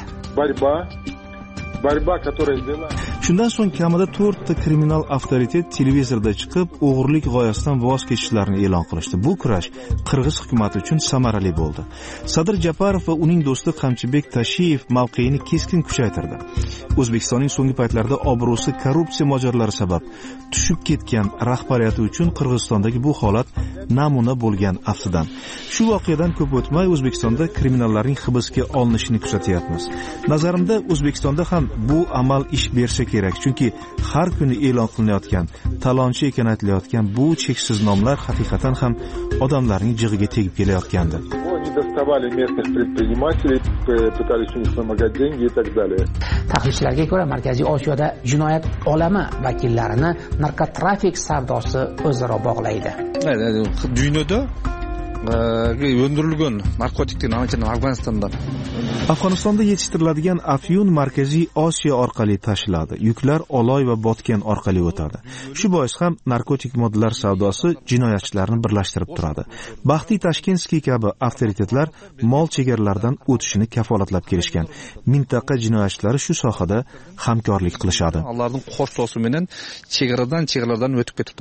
Shundan so'ng kamida 4 ta kriminal avtoritet televizorda chiqib, o'g'irlik g'oyasidan voz kechishlarini e'lon qilishdi. Bu kurash Qirg'iz hukumati uchun samarali bo'ldi. Sadir Japarov va uning do'sti Qamchibek Tashiyev mavqeini keskin kuchaytirdi. O'zbekistonning so'nggi paytlarda obro'si korrupsiya mojarolari sabab tushib ketgan rahbariyati uchun Qirg'izistondagi bu holat namuna bo'lgan aftidan. Shu voqeadan ko'p o'tmay O'zbekistonda kriminallarning hibsga olinishini kuzatyapmiz. Nazarimda O'zbekistonda ham bu amal ish bersa kerak, chunki har kuni e'lon qilinayotgan, talonchi ekan aytilayotgan bu cheksiz nomlar haqiqatan ham odamlarning jig'iga tegib kelayotgandi. они доставали местных предпринимателей, пытались у них вымогать деньги и так далее. Tahlilchilarga ko'ra, Markaziy Osiyoda jinoyat olami vakillarini narkotrafik savdosi o'zaro bog'laydi. Dunyoda o'ndirilgan narkotiklar namachani Afg'onistondan. Afg'onistonda yetishtiriladigan afyun Markaziy Osiyo orqali tashiladi. Yuklar Oloy va Botken orqali o'tadi. Shu bois ham narkotik moddalar savdosi jinoyatchilarni birlashtirib turadi. Baxtiy Tashkenskiy kabi avtoritetlar mol chegaralaridan o'tishini kafolatlab kelishgan. Mintaqa jinoyatchilari shu sohada hamkorlik qilishadi. Ularning qo'rsosi bilan chegaralardan o'tib ketibdi.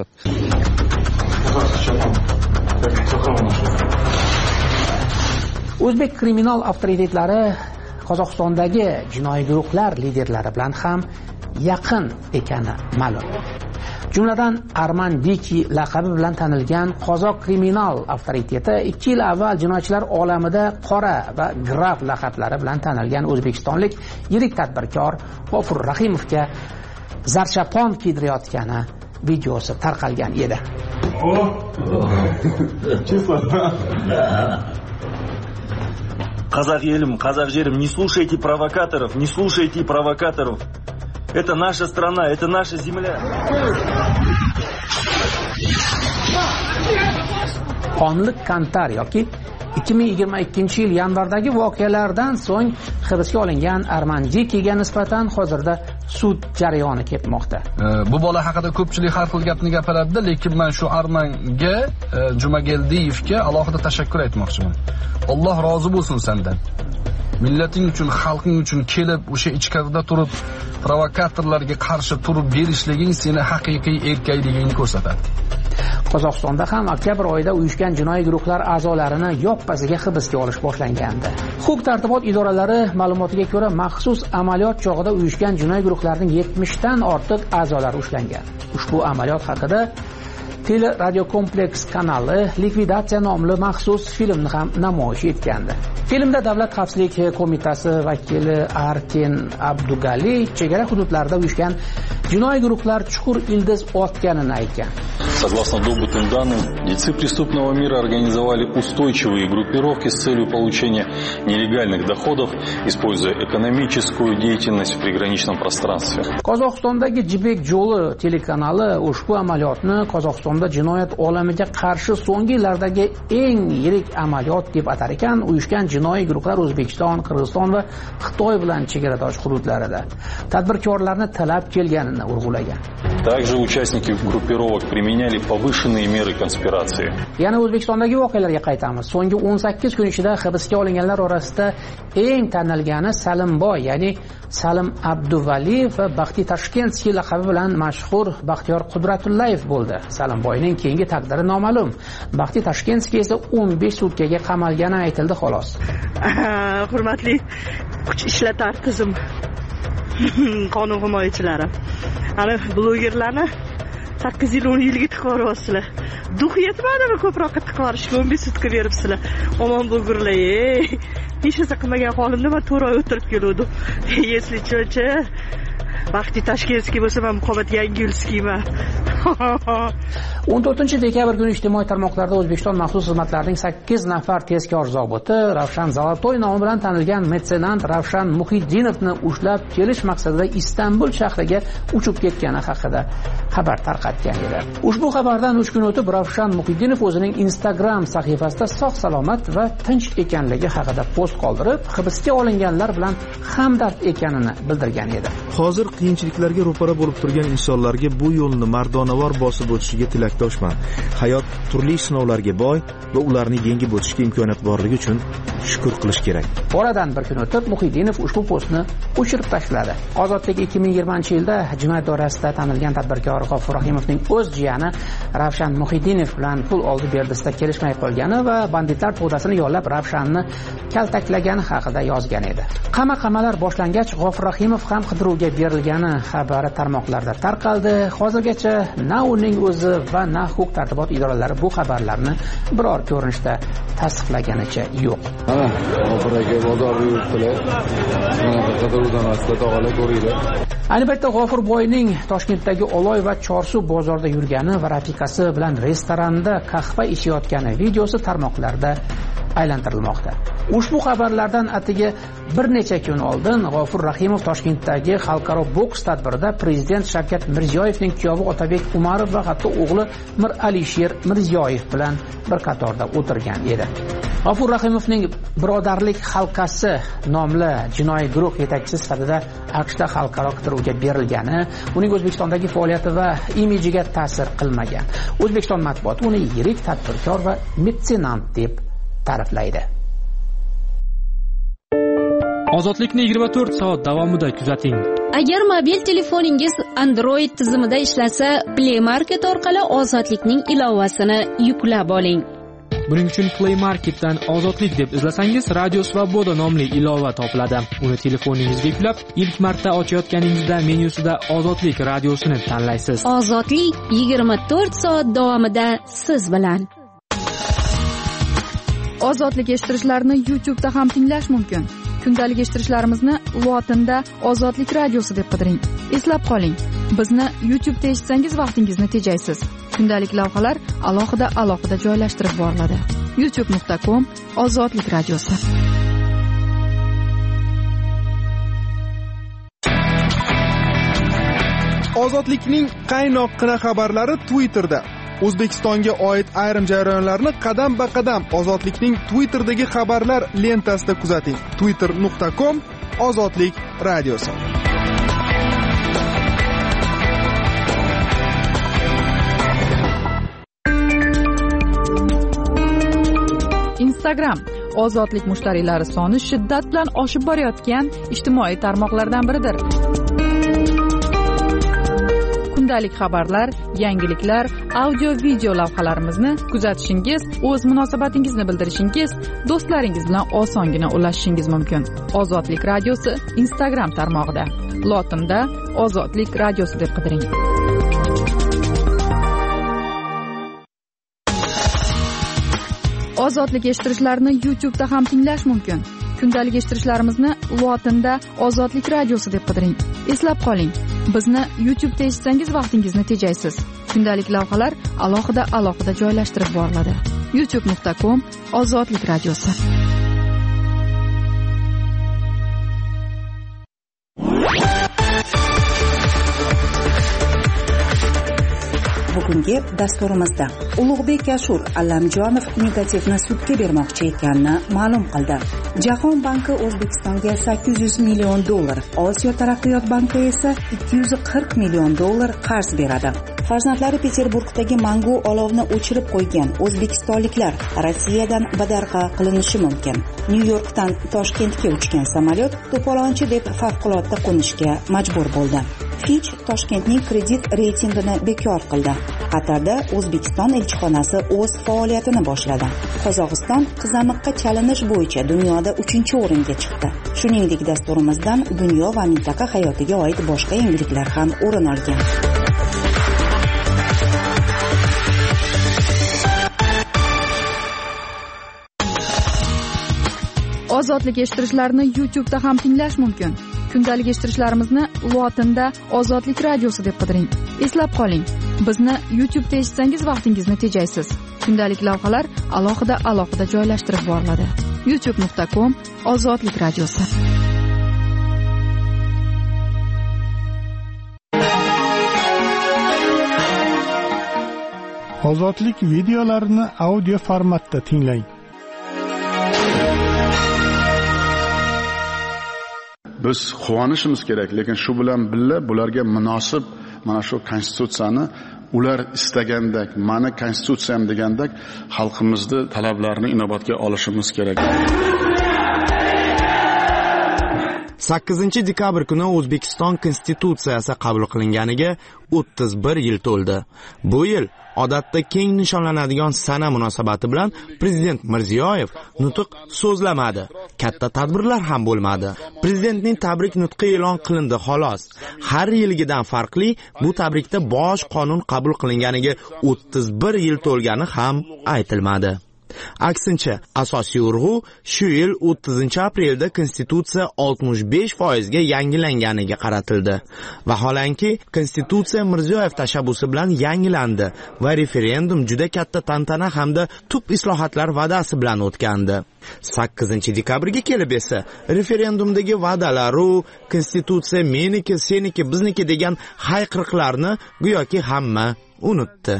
O'zbek kriminal avtoritetlari Qozog'istondagi jinoiy guruhlar liderlari bilan ham yaqin ekani ma'lum. Jumladan Arman Diki laqabi bilan tanilgan qozoq kriminal avtoriteti 2 yil avval jinoyatchilar olamida qora va graf laqablari bilan tanilgan o'zbekistonlik yirik tadbirkor G'ofur Rahimovga zarchapon kiydirayotgani videosi tarqalgan edi. Казах елим, казах жерим, не слушайте провокаторов, не слушайте провокаторов. Это наша страна, это наша земля. Qonlik Kantar yoki 2022-yil yanvardagi voqealardan so'ng hibsga olingan Arman Dikiga nisbatan hozirda sud jarayoni ketmoqda. Bu bola haqida ko'pchilik har xil gapni gapiradi, lekin men shu Armanga Jumageldiyevga alohida tashakkur aytmoqchiman. Alloh rozi bo'lsin sendan. Millating uchun, xalqing uchun kelib o'sha ichkarida turib provokatorlarga qarshi turib berishliging seni haqiqiy erkakligingni ko'rsatadi. Qozog'istonda ham oktyabr oyida uyushgan jinoiy guruhlar a'zolarini yoppasiga hibsga olish boshlangandi. Huquq-tartibot idoralari ma'lumotiga ko'ra, maxsus amaliyot chog'ida uyushgan jinoiy guruhlarning 70 dan ortiq a'zolari ushlangan. Ushbu amaliyot haqida Tele Radio Kompleks kanali Likvidatsiya nomli maxsus filmni ham namoyish etgandi. Filmda Davlat xavfsizlik qo'mitasi vakili Arkin Abdugali chegara hududlarida uyushgan jinoiy guruhlar chuqur ildiz otganini aytgan. Согласно добытым данным, дельцы преступного мира организовали устойчивые группировки с целью получения нелегальных доходов, используя экономическую деятельность в приграничном пространстве. Qozog'istondagi Jibek Jo'li telekanali ushbu amaliyotni Qozog'istonda jinoyat olamiga qarshi so'nggi yillardagi eng yirik amaliyot deb atar ekan. Uyushgan jinoiy guruhlar O'zbekiston, Qirg'iziston va Xitoy bilan chegaradosh hududlarida tadbirkorlarni talab kelganini urg'ulagan. Также участники группировок применяли повышенные меры конспирации. Yana O'zbekistondagi voqealarga qaytamiz. So'nggi 18 kun ichida hibsga olinganlar orasida eng tanilgani Salimboy, ya'ni Salim Abduvaliyev va Baxtiy Tashkenskiy laqabi bilan mashhur Baxtiyor Qudratullayev bo'ldi. Salimboyning keyingi taqdiri noma'lum. Baxtiy Tashkenskiy esa 15 sutkaga qamalgani aytildi xolos. Hurmatli kuch ishlatar tizim qonun himoyachilari. Ana blogerlarni 8 yil 10 yilga tiqoryapsizlar. Duh yetmadimi ko'proq tiqorishga 15 sutka beribsizlar. Omon bo'lgurlar. Hech narsa qilmagan holimda men 4 oy o'tirib keldim. Если cho'cha Baxtiy Tashkenskiy bo'lsa, men Muqobat Yangiulskiyman. 14-dekabr kuni ijtimoiy tarmoqlarda O'zbekiston maxsus xizmatlarining 8 nafar tezkor zobiti Ravshan Zolotoy nomi bilan tanilgan metsenant Ravshan Muhiddinovni ushlab kelish maqsadida Istanbul shahriga uchib ketgani haqida xabar tarqatgan edi. Ushbu xabardan 3 kun o'tib Ravshan Muhiddinov o'zining Instagram sahifasida sog' salomat va tinch ekanligi haqida post qoldirib, hibsga olinganlar bilan hamdard ekanini bildirgan edi. Hozir qiyinchiliklarga ro'para bo'lib turgan insonlarga bu yo'lni mardonavor bosib o'tishiga tilakdoshman. Hayot turli sinovlarga boy va ularni yengib o'tishga imkoniyat borligi uchun shukr qilish kerak. Oradan bir kun o'tib Muhiddinov ushbu postni o'chirib tashladi. Ozodlik 2020-yilda jinoyat doirasida tanilgan tadbirkor G'ofur Rahimovning o'z jiyani Ravshan Muhiddinov bilan pul oldi berdisida kelishmay qolgani va banditlar to'dasini yollab Ravshanni kaltaklagani haqida yozgan edi. Qamalar boshlangach G'ofur Rahimov ham qidiruvga berilgani xabari tarmoqlarda tarqaldi. Hozirgacha na uning o'zi va na huquq tartibot idoralari bu xabarlarni biror ko'rinishda tasdiqlaganicha yo'q. Ayni paytda G'ofur boyning Toshkentdagi Oloy va Chorsu bozorida yurgani va rafiqasi bilan restoranda qahva ichayotgani videosi tarmoqlarda aylantirilmoqda. Ushbu xabarlardan atigi bir necha kun oldin G'ofur Rahimov Toshkentdagi xalqaro boks tadbirida prezident Shavkat Mirziyoyevning kuyovi Otabek Umarov va hatto o'g'li Mir Alisher Mirziyoyev bilan bir qatorda o'tirgan edi. G'ofur Rahimovning Birodarlik halqasi nomli jinoiy guruh yetakchisi sifatida AQShda xalqaro qidiruvga berilgani uning O'zbekistondagi faoliyati va imijiga ta'sir qilmagan. O'zbekiston matbuoti uni yirik tadbirkor va metsenant deb ta'riflaydi. Ozodlikni 24 soat davomida kuzating. Agar mobil telefoningiz Android tizimida ishlasa, Play Market orqali Ozodlikning ilovasini yuklab oling. Buning uchun Play Marketdan Ozodlik deb izlasangiz, Radio Svoboda nomli ilova topiladi. Uni telefoningizga yuklab, ilk marta ochayotganingizda menyusida Ozodlik radiosini tanlaysiz. Ozodlik 24 soat davomida siz bilan. Ozodlik eshittirishlarni YouTube'da ham tinglash mumkin. Kundalik eshittirishlarimizni lotinda Ozodlik radiosi deb qidiring. Eslab qoling, bizni YouTube'da eshitsangiz vaqtingizni tejaysiz. Kundalik lavhalar alohida joylashtirib boriladi. youtube.com Ozodlik radiosi. Ozodlikning qaynoqqina xabarlari Twitterda. O'zbekistonga oid ayrim jarayonlarni qadam-ba-qadam Ozodlikning Twitterdagi xabarlar lentasida kuzating. twitter.com Ozodlik radiosi. Instagram ozodlik mushtariylari soni shiddat bilan oshib borayotgan ijtimoiy tarmoqlardan biridir. Kundalik xabarlar, yangiliklar, audio-video lavhalarimizni kuzatishingiz, o'z munosabatingizni bildirishingiz, do'stlaringiz bilan osongina ulashishingiz mumkin. Ozodlik radiosi Instagram tarmog'ida. Lotinda Ozodlik radiosi deb qidiring. Ozodlik eshittirishlarni YouTube'da ham tinglash mumkin. Kundalik eshittirishlarimizni lotinda Ozodlik radiosi deb qidiring. Eslab qoling, bizni YouTube'da eshitsangiz vaqtingizni tejaysiz. Kundalik lavhalar alohida joylashtirib boriladi. youtube.com Ozodlik radiosi. Bugungi dasturimizda Ulug'bek Ashur Allamjonov negativni sudga bermoqchi ekanini ma'lum qildi. Jahon banki O'zbekistonga $800 million, Osiyo taraqqiyot banki esa $240 million qarz beradi. Farzandlari Peterburgdagi mangu olovni o'chirib qo'ygan o'zbekistonliklar Rossiyadan badarg'a qilinishi mumkin. Nyu-Yorkdan Toshkentga uchgan samolyot to'polonchi deb favqulodda qo'nishga majbur bo'ldi. Fitch Toshkentning kredit reytingini bekor qildi. Qatarda O'zbekiston elchixonasi o'z faoliyatini boshladi. Qozog'iston qizamiqqa chalinish bo'yicha dunyoda 3-o'ringa chiqdi. Shuningdek, dasturimizdan dunyo va mintaqa hayotiga oid boshqa yangiliklar ham o'rin olgan. Ozodlik eshittirishlarni YouTube'da ham tinglash mumkin. Kundalik eshittirishlarimizni lotinda Ozodlik radiosi deb qidiring. Eslab qoling, bizni YouTube'da eshitsangiz vaqtingizni tejaysiz. Kundalik lavhalar alohida joylashtirib boriladi. youtube.com Ozodlik radiosi. Ozodlik videolarini audio formatda tinglang. Biz quvonishimiz kerak, lekin shu bilan birga bularga munosib mana shu konstitutsiyani ular istagandek, mani konstitutsiyam degandek xalqimizni talablarini inobatga olishimiz kerak. 8 dekabr kuni O'zbekiston konstitutsiyasi qabul qilinganiga 31 yil to'ldi. Bu yil odatda keng nishonlanadigan sana munosabati bilan prezident Mirziyoyev nutq so'zlamadi. Katta tadbirlar ham bo'lmadi. Prezidentning tabrik nutqi e'lon qilindi xolos. Har yilgidan farqli bu tabrikda bosh qonun qabul qilinganiga 31 yil to'lgani ham aytilmadi. Aksincha, asosiy urg'u shu yil 30-aprelda Konstitutsiya 65% ga yangilanganiga qaratildi. Vaholanki, Konstitutsiya Mirziyoyev tashabbusi bilan yangilandi va referendum juda katta tantana hamda tub islohotlar va'dasi bilan o'tgandi. 8-dekabrga kelib esa referendumdagi va'dalar u Konstitutsiya meniki, seniki, bizniki degan hayqiriqlarni go'yoki hamma unutdi.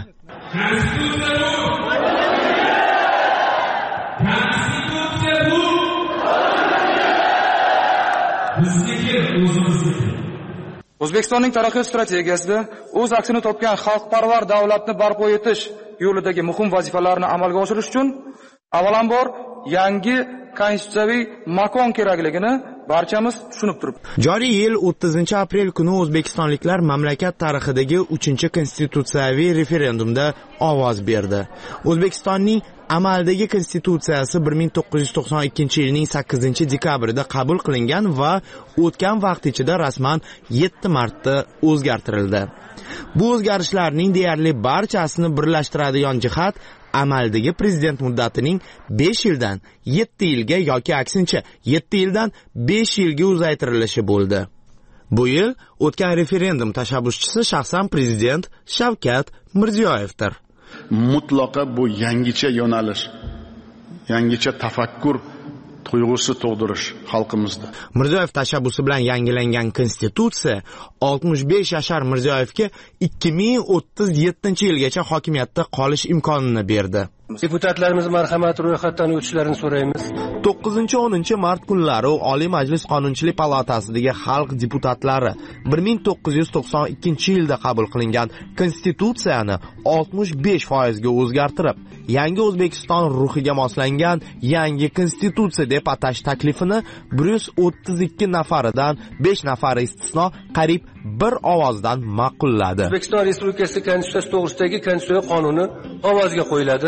O'zbekistonning taraqqiyot strategiyasida o'z aksini topgan xalqparvar davlatni barpo etish yo'lidagi muhim vazifalarni amalga oshirish uchun avvalambor yangi konstitutsiyaviy makon kerakligini barchamiz tushunib turibmiz. Joriy yil 30-aprel kuni o'zbekistonliklar mamlakat tarixidagi 3-konstitutsiyaviy referendumda ovoz berdi. O'zbekistonning amaldagi konstitutsiyasi 1992-yilning 8-dekabrida qabul qilingan va o'tgan vaqt ichida rasman 7 marta o'zgartirildi. Bu o'zgarishlarning deyarli barchasini birlashtiradigan jihat amaldagi prezident muddatining 5 yildan 7 yilga yoki aksincha 7 yildan 5 yilga uzaytirilishi bo'ldi. Bu yil o'tgan referendum tashabbuschisi shaxsan prezident Shavkat Mirziyoyevdir. Mutlaqo bu yangicha yo'nalish, yangicha tafakkur tuyg'usi tug'dirish xalqimizda. Mirziyoyev tashabbusi bilan yangilangan konstitutsiya 65 yashar Mirziyoyevga 2037-yilgacha hokimiyatda qolish imkonini berdi. Deputatlarimiz marhamat ro'yxatdan o'tishlarini so'raymiz. 9-10 mart kunlari Oliy Majlis Qonunchilik palatasidagi xalq deputatlari 1992-yilda qabul qilingan konstitutsiyani 65% ga o'zgartirib, yangi O'zbekiston ruhiga moslangan yangi konstitutsiya deb atash taklifini 132 nafaridan 5 nafari istisno qariyb bir ovozdan ma'qulladi. O'zbekiston Respublikasi Konstitutsiyasi to'g'risidagi konstitutsiya qonuni ovozga qo'yiladi.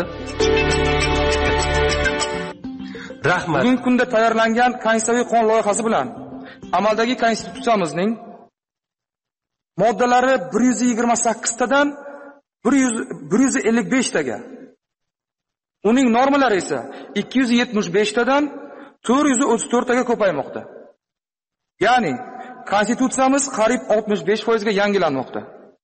Rahmat. Bugungi kunda tayyorlangan konstitutsiyaviy qonun loyihasi bilan amaldagi konstitutsiyamizning moddalari 128 tadan 155 taga, uning normalari esa 275 tadan 434 taga ko'paymoqda. Ya'ni konstitutsiyamiz qariyb 65% ga yangilanmoqda.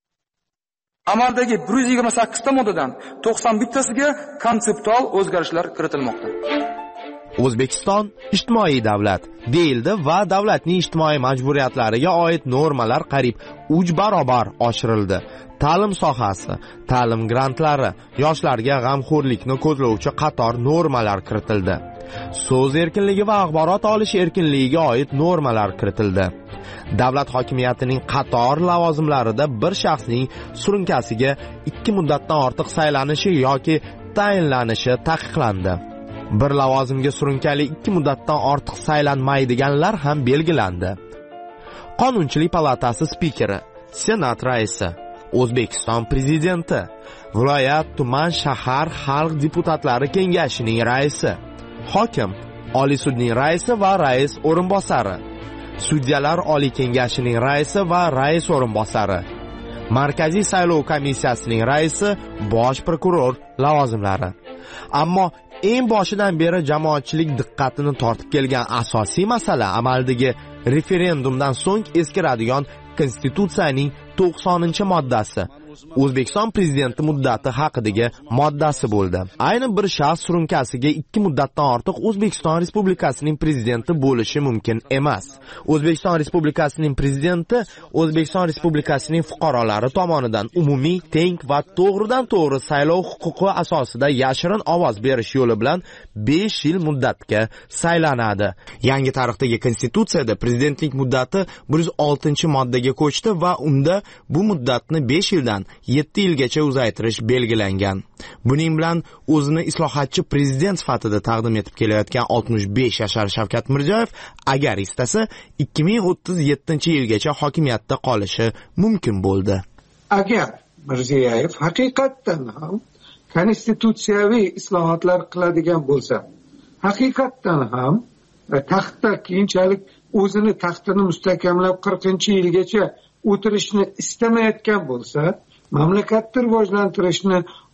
Amaldagi 128 ta moddadan 91 tasiga konseptual o'zgarishlar kiritilmoqda. O'zbekiston ijtimoiy davlat deyildi va davlatning ijtimoiy majburiyatlariga oid normalar qariyb 3 barobar oshirildi. Ta'lim sohasi, ta'lim grantlari, yoshlarga g'amxo'rlikni ko'zlovchi qator normalar kiritildi. So'z erkinligi va axborot olish erkinligiga oid normalar kiritildi. Davlat hokimiyatining qator lavozimlarida bir shaxsning surunkasiga 2 muddatdan ortiq saylanishi yoki tayinlanishi taqiqlandi. Bir lavozimga surunkali 2 muddatdan ortiq saylanmaydiganlar ham belgilandi. Qonunchilik palatasi spikeri, Senat raisi, O'zbekiston prezidenti, viloyat, tuman, shahar xalq deputatlari kengashining raisi, hokim, Oliy sudning raisi va rais o'rinbosari, sudyalar Oliy kengashining raisi va rais o'rinbosari, Markaziy saylov komissiyasining raisi, bosh prokuror lavozimlari. Ammo eng boshidan beri jamoatchilik diqqatini tortib kelgan asosiy masala amaldagi referendumdan so'ng eskiradigan konstitutsiyaning 90-moddasi, O'zbekiston prezidenti muddati haqidagi moddasi bo'ldi. Ayni bir shaxs surunkasiga 2 muddatdan ortiq O'zbekiston Respublikasining prezidenti bo'lishi mumkin emas. O'zbekiston Respublikasining prezidenti O'zbekiston Respublikasining fuqarolari tomonidan umumiy, teng va to'g'ridan-to'g'ri saylov huquqi asosida yashirin ovoz berish yo'li bilan 5 yil muddatga saylanadi. Yangi tarixdagi konstitutsiyada prezidentlik muddati 106-moddaga ko'chdi va unda bu muddatni 5 yildan 7 yilgacha uzaytirish belgilangan. Buning bilan o'zini islohotchi prezident sifatida taqdim etib kelayotgan 65 yashar Shavkat Mirziyoyev agar istasa 2037-yilgacha hokimiyatda qolishi mumkin bo'ldi. Agar Mirziyoyev haqiqatdan ham konstitutsiyaviy islohotlar qiladigan bo'lsa, haqiqatdan ham taxtda keyinchalik o'zini taxtini mustahkamlab 40-yilgacha o'tirishni istamayotgan bo'lsa, mamlakatni rivojlantirishni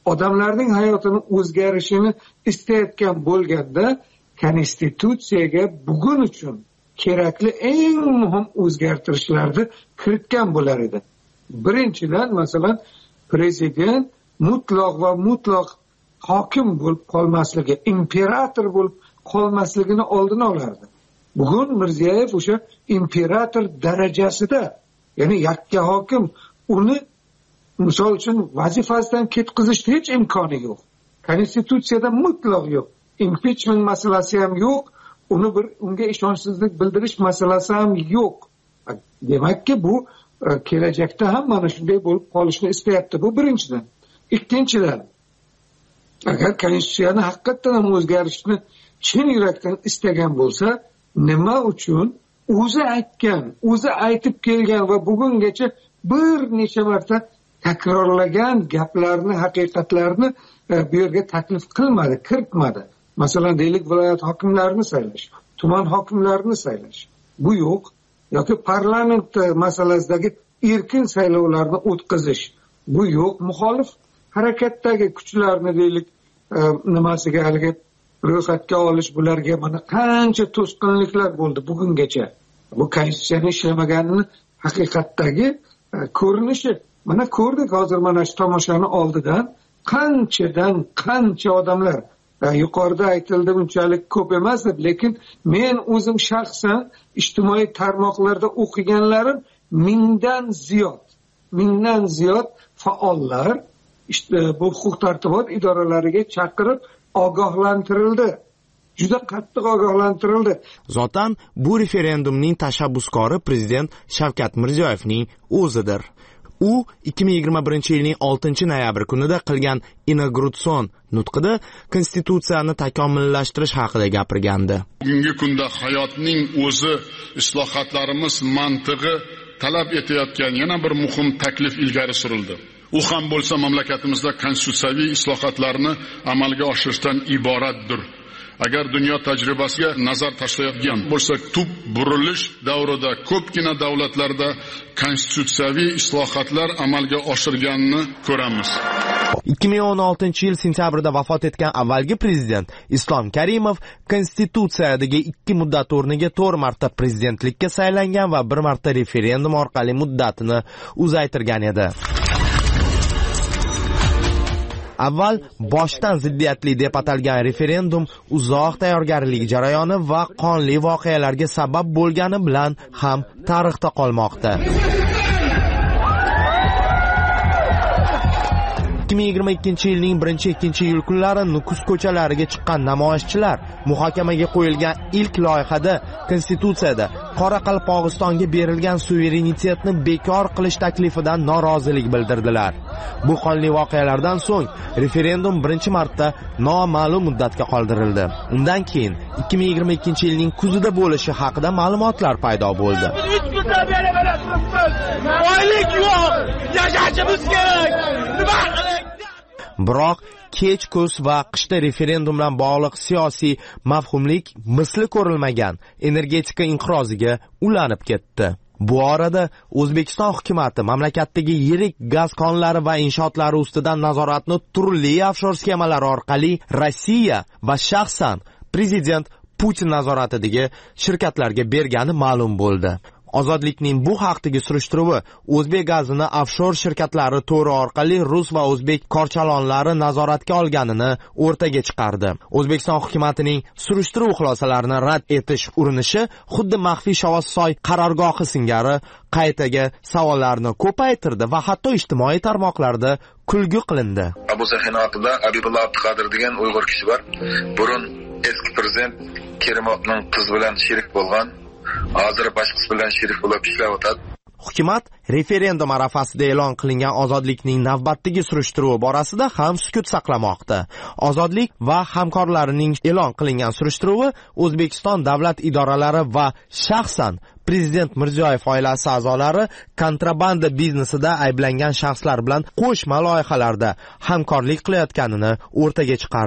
odamlarning hayotini o'zgarishini istayotgan bo'lganda konstitutsiyaga bugun uchun kerakli eng muhim o'zgartirishlarni kiritgan bo'lar edi. Birinchidan, masalan, prezident mutlaq hokim bo'lib qolmasligi, imperator bo'lib qolmasligini oldini olardi. Bugun Mirziyoyev o'sha imperator darajasida, ya'ni yakka hokim, uni misol uchun vazifasidan ketkazishni hech imkoni yo'q. Konstitutsiyada mutlaq yo'q. Impeachment masalasi ham yo'q. Unga ishonchsizlik bildirish masalasi ham yo'q. Demakki, bu kelajakda ham mana shunday bo'lib qolishni istayapti. Bu birinchidan. Ikkinchidan, agar konstitutsiyani haqiqatdan ham o'zgarishni chin yurakdan istagan bo'lsa, nima uchun o'zi aytib kelgan va bugungacha bir necha marta takrorlagan gaplarni, haqiqatlarni bu yerga taklif qilmadi, kiritmadi. Masalan, deylik, viloyat hokimlarini saylash, tuman hokimlarini saylash. Bu yo'q. Yoki parlament masalasidagi erkin saylovlarni o'tkazish. Bu yo'q. Muxolif harakatdagi kuchlarni, deylik, nimasiga haligi ro'yxatga olish, bularga mana qancha to'sqinliklar bo'ldi bugungacha. Bu konstitutsiyani ishlamaganini haqiqatdagi ko'rinishi. Mana ko'rdik hozir mana shu tomoshani oldidan qancha odamlar. Yuqorida aytildi, unchalik ko'p emas deb, lekin men o'zim shaxsan ijtimoiy tarmoqlarda o'qiganlarim mingdan ziyod faollar bu huquq tartibot idoralariga chaqirib ogohlantirildi. Juda qattiq ogohlantirildi. Zotan bu referendumning tashabbuskori prezident Shavkat Mirziyoyevning o'zidir. U 2021-yilning 6-noyabr kunida qilgan inauguratsion nutqida konstitutsiyani takomillashtirish haqida gapirgandi. Bugungi kunda hayotning o'zi, islohotlarimiz mantig'i talab etayotgan yana bir muhim taklif ilgari surildi. U ham bo'lsa mamlakatimizda konstitutsiyaviy islohotlarni amalga oshirishdan iboratdir. Agar dunyo tajribasiga nazar tashlayotgan bo'lsak, tub burilish davrida ko'pgina davlatlarda konstitutsiyaviy islohotlar amalga oshirganini ko'ramiz. 2016-yil sentyabrda vafot etgan avvalgi prezident Islom Karimov konstitutsiyadagi 2 muddat o'rniga 4 marta prezidentlikka saylangan va 1 marta referendum orqali muddatini uzaytirgan edi. Avval boshdan ziddiyatli deb atalgan referendum uzoq tayyorgarlik jarayoni va qonli voqealarga sabab bo'lgani bilan ham tarixda qolmoqda. 2022-yilning 1-2 kunlari Nukus ko'chalariga chiqqan namoyishchilar muhokamaga qo'yilgan ilk loyihada konstitutsiyada Qoraqalpog'istonga berilgan suverenitetni bekor qilish taklifidan norozilik bildirdilar. Bu qonli voqealardan so'ng referendum 1-marta noma'lum muddatga qoldirildi. Undan keyin 2022-yilning kuzida bo'lishi haqida ma'lumotlar paydo bo'ldi. Oylik yo'q, yashashimiz kerak. Biroq kech kuz va qishda referendum bilan bog'liq siyosiy mavhumlik misli ko'rilmagan energetika inqiroziga ulanib ketdi. Bu orada O'zbekiston hukumatı mamlakatdagi yirik gaz konlari va inshootlari ustidan nazoratni turli offshor sxemalari orqali Rossiya va shaxsan prezident Putin nazoratidagi shirkatlarga bergani ma'lum bo'ldi. Ozodlikning bu haqdagi surishtiruvi O'zbek gazini offshor shirkatlari to'ri orqali rus va o'zbek korchalonlari nazoratga olganini o'rtaga chiqardi. O'zbekiston hukumatining surishtiruv xulosalarini rad etish urinishi xuddi maxfiy Shovossoy qarorgohi singari qaytaga savollarni ko'paytirdi va hatto ijtimoiy tarmoqlarda kulgi qilindi. Abu Sahin haqida Abibullah Abduqodir degan Uyg'ur kishi bor. Burun eski prezident Kerimovning qiz bilan sherik bo'lgan. Hozir boshqasi bilan sherik bo'lib ishlab o'tadi. Hukumat referendum arafasida e'lon qilingan ozodlikning navbatdagi surishtiruvi borasida ham sukut saqlamoqda. Ozodlik va hamkorlarining e'lon qilingan surishtiruvi O'zbekiston davlat idoralari va shaxsan prezident Mirziyoyev oilasi a'zolari kontrabanda biznesida ayblangan shaxslar bilan qo'shma loyihalarda hamkorlik qilayotganini o'rtaga chiqardi.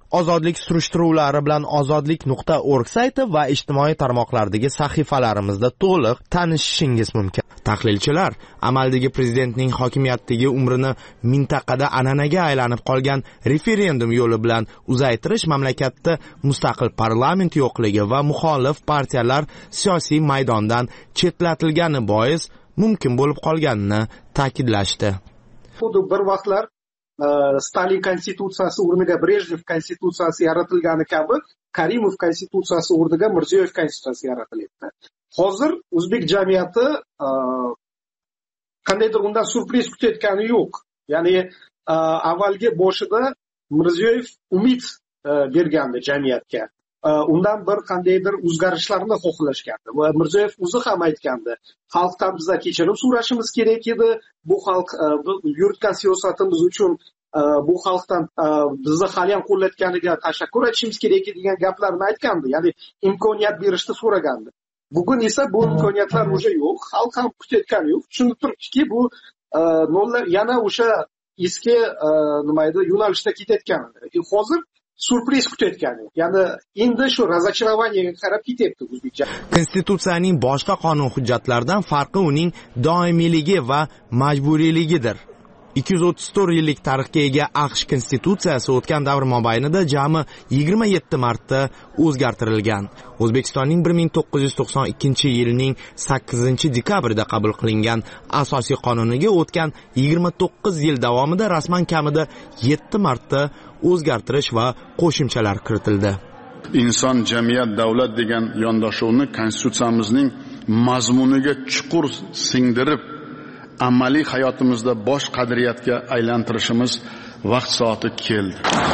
ozodlik surishtiruvlari bilan ozodlik.org sayti va ijtimoiy tarmoqlardagi sahifalarimizda to'liq tanishishingiz mumkin. Tahlilchilar amaldagi prezidentning hokimiyatdagi umrini mintaqada an'anaga aylanib qolgan referendum yo'li bilan uzaytirish, mamlakatda mustaqil parlament yo'qligi va muxolif partiyalar siyosiy maydondan chetlatilgani bois mumkin bo'lib qolganini ta'kidlashdi. Xuddi bir vaqtlar Stalin konstitutsiyasi o'rniga Brejnev konstitutsiyasi yaratilgani kabi Karimov konstitutsiyasi o'rniga Mirziyoyev konstitutsiyasi yaratilyapti. Hozir o'zbek jamiyati qandaydir undan surpriz kutayotgani yo'q. Ya'ni avvalgi boshida Mirziyoyev umid bergandi jamiyatga. Undan bir qandaydir o'zgarishlarni xohlashgandi va Mirziyoyev o'zi ham aytgandi, xalqdan bizlar kechirim so'rashimiz kerak edi, bu xalq yuritgan siyosatimiz uchun bu xalqdan bizni hali ham qo'llayotganiga tashakkur aytishimiz kerak degan gaplarni aytgandi, ya'ni imkoniyat berishni so'ragandi. Bugun esa bu imkoniyatlar o'sha yo'q, xalq ham kutayotgani yo'q. Tushunib turibdiki, bu nollar yana o'sha eski nima edi, yo'nalishda ketayotgan. Hozir surpriz kutayotgani. Ya'ni endi shu razocharovaniyega qarab ketyapti o'zbekcha. Konstitutsiyaning boshqa qonun hujjatlaridan farqi uning doimiyligi va majburiyligidir. 234 yillik tarixga ega AQSh konstitutsiyasi o'tgan davr mobaynida jami 27 marta o'zgartirilgan. O'zbekistonning 1992-yilning 8-dekabrida qabul qilingan asosiy qonuniga o'tgan 29 yil davomida rasman kamida 7 marta o'zgartirish va qo'shimchalar kiritildi. Inson, jamiyat, davlat degan yondashuvni konstitutsiyamizning mazmuniga chuqur singdirib amaliy hayotimizda bosh qadriyatga aylantirishimiz vaqt soati keldi.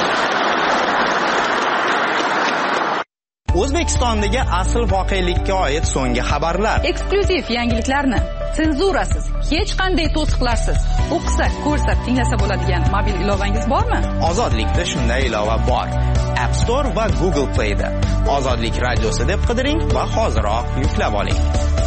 O'zbekistondagi asl voqelikka oid so'nggi xabarlar. Eksklyuziv yangiliklarni senzurasiz, hech qanday to'siqlarsiz o'qisa, ko'rsa, tinglasa bo'ladigan mobil ilovangiz bormi? Ozodlikda shunday ilova bor. App Store va Google Play da. Ozodlik radiosi deb qidiring va hoziroq yuklab oling.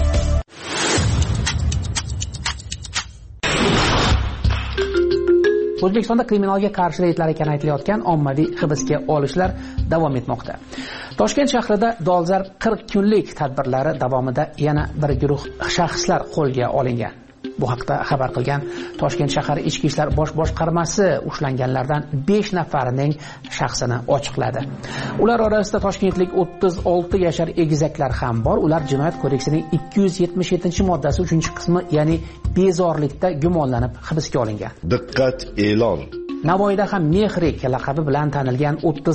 O'zbekistonda kriminalga qarshi reydlar kamaytirilayotgan ommaviy hibsga olishlar davom etmoqda. Toshkent shahrida dolzarb 40 kunlik tadbirlari davomida yana bir guruh shaxslar qo'lga olingan. Bu haqda xabar qilgan Toshkent shahar Ichki ishlar bosh boshqarmasi ushlanganlardan 5 nafarining shaxsini ochiqladi. Ular orasida toshkentlik 36 yashar egizaklar ham bor. Ular Jinoyat kodeksining 277-moddasi 3-qismi, ya'ni bezorilikda gumonlanib hibsga olingan. Diqqat, e'lon. Navoiyda ham Mehrik laqabi bilan tanilgan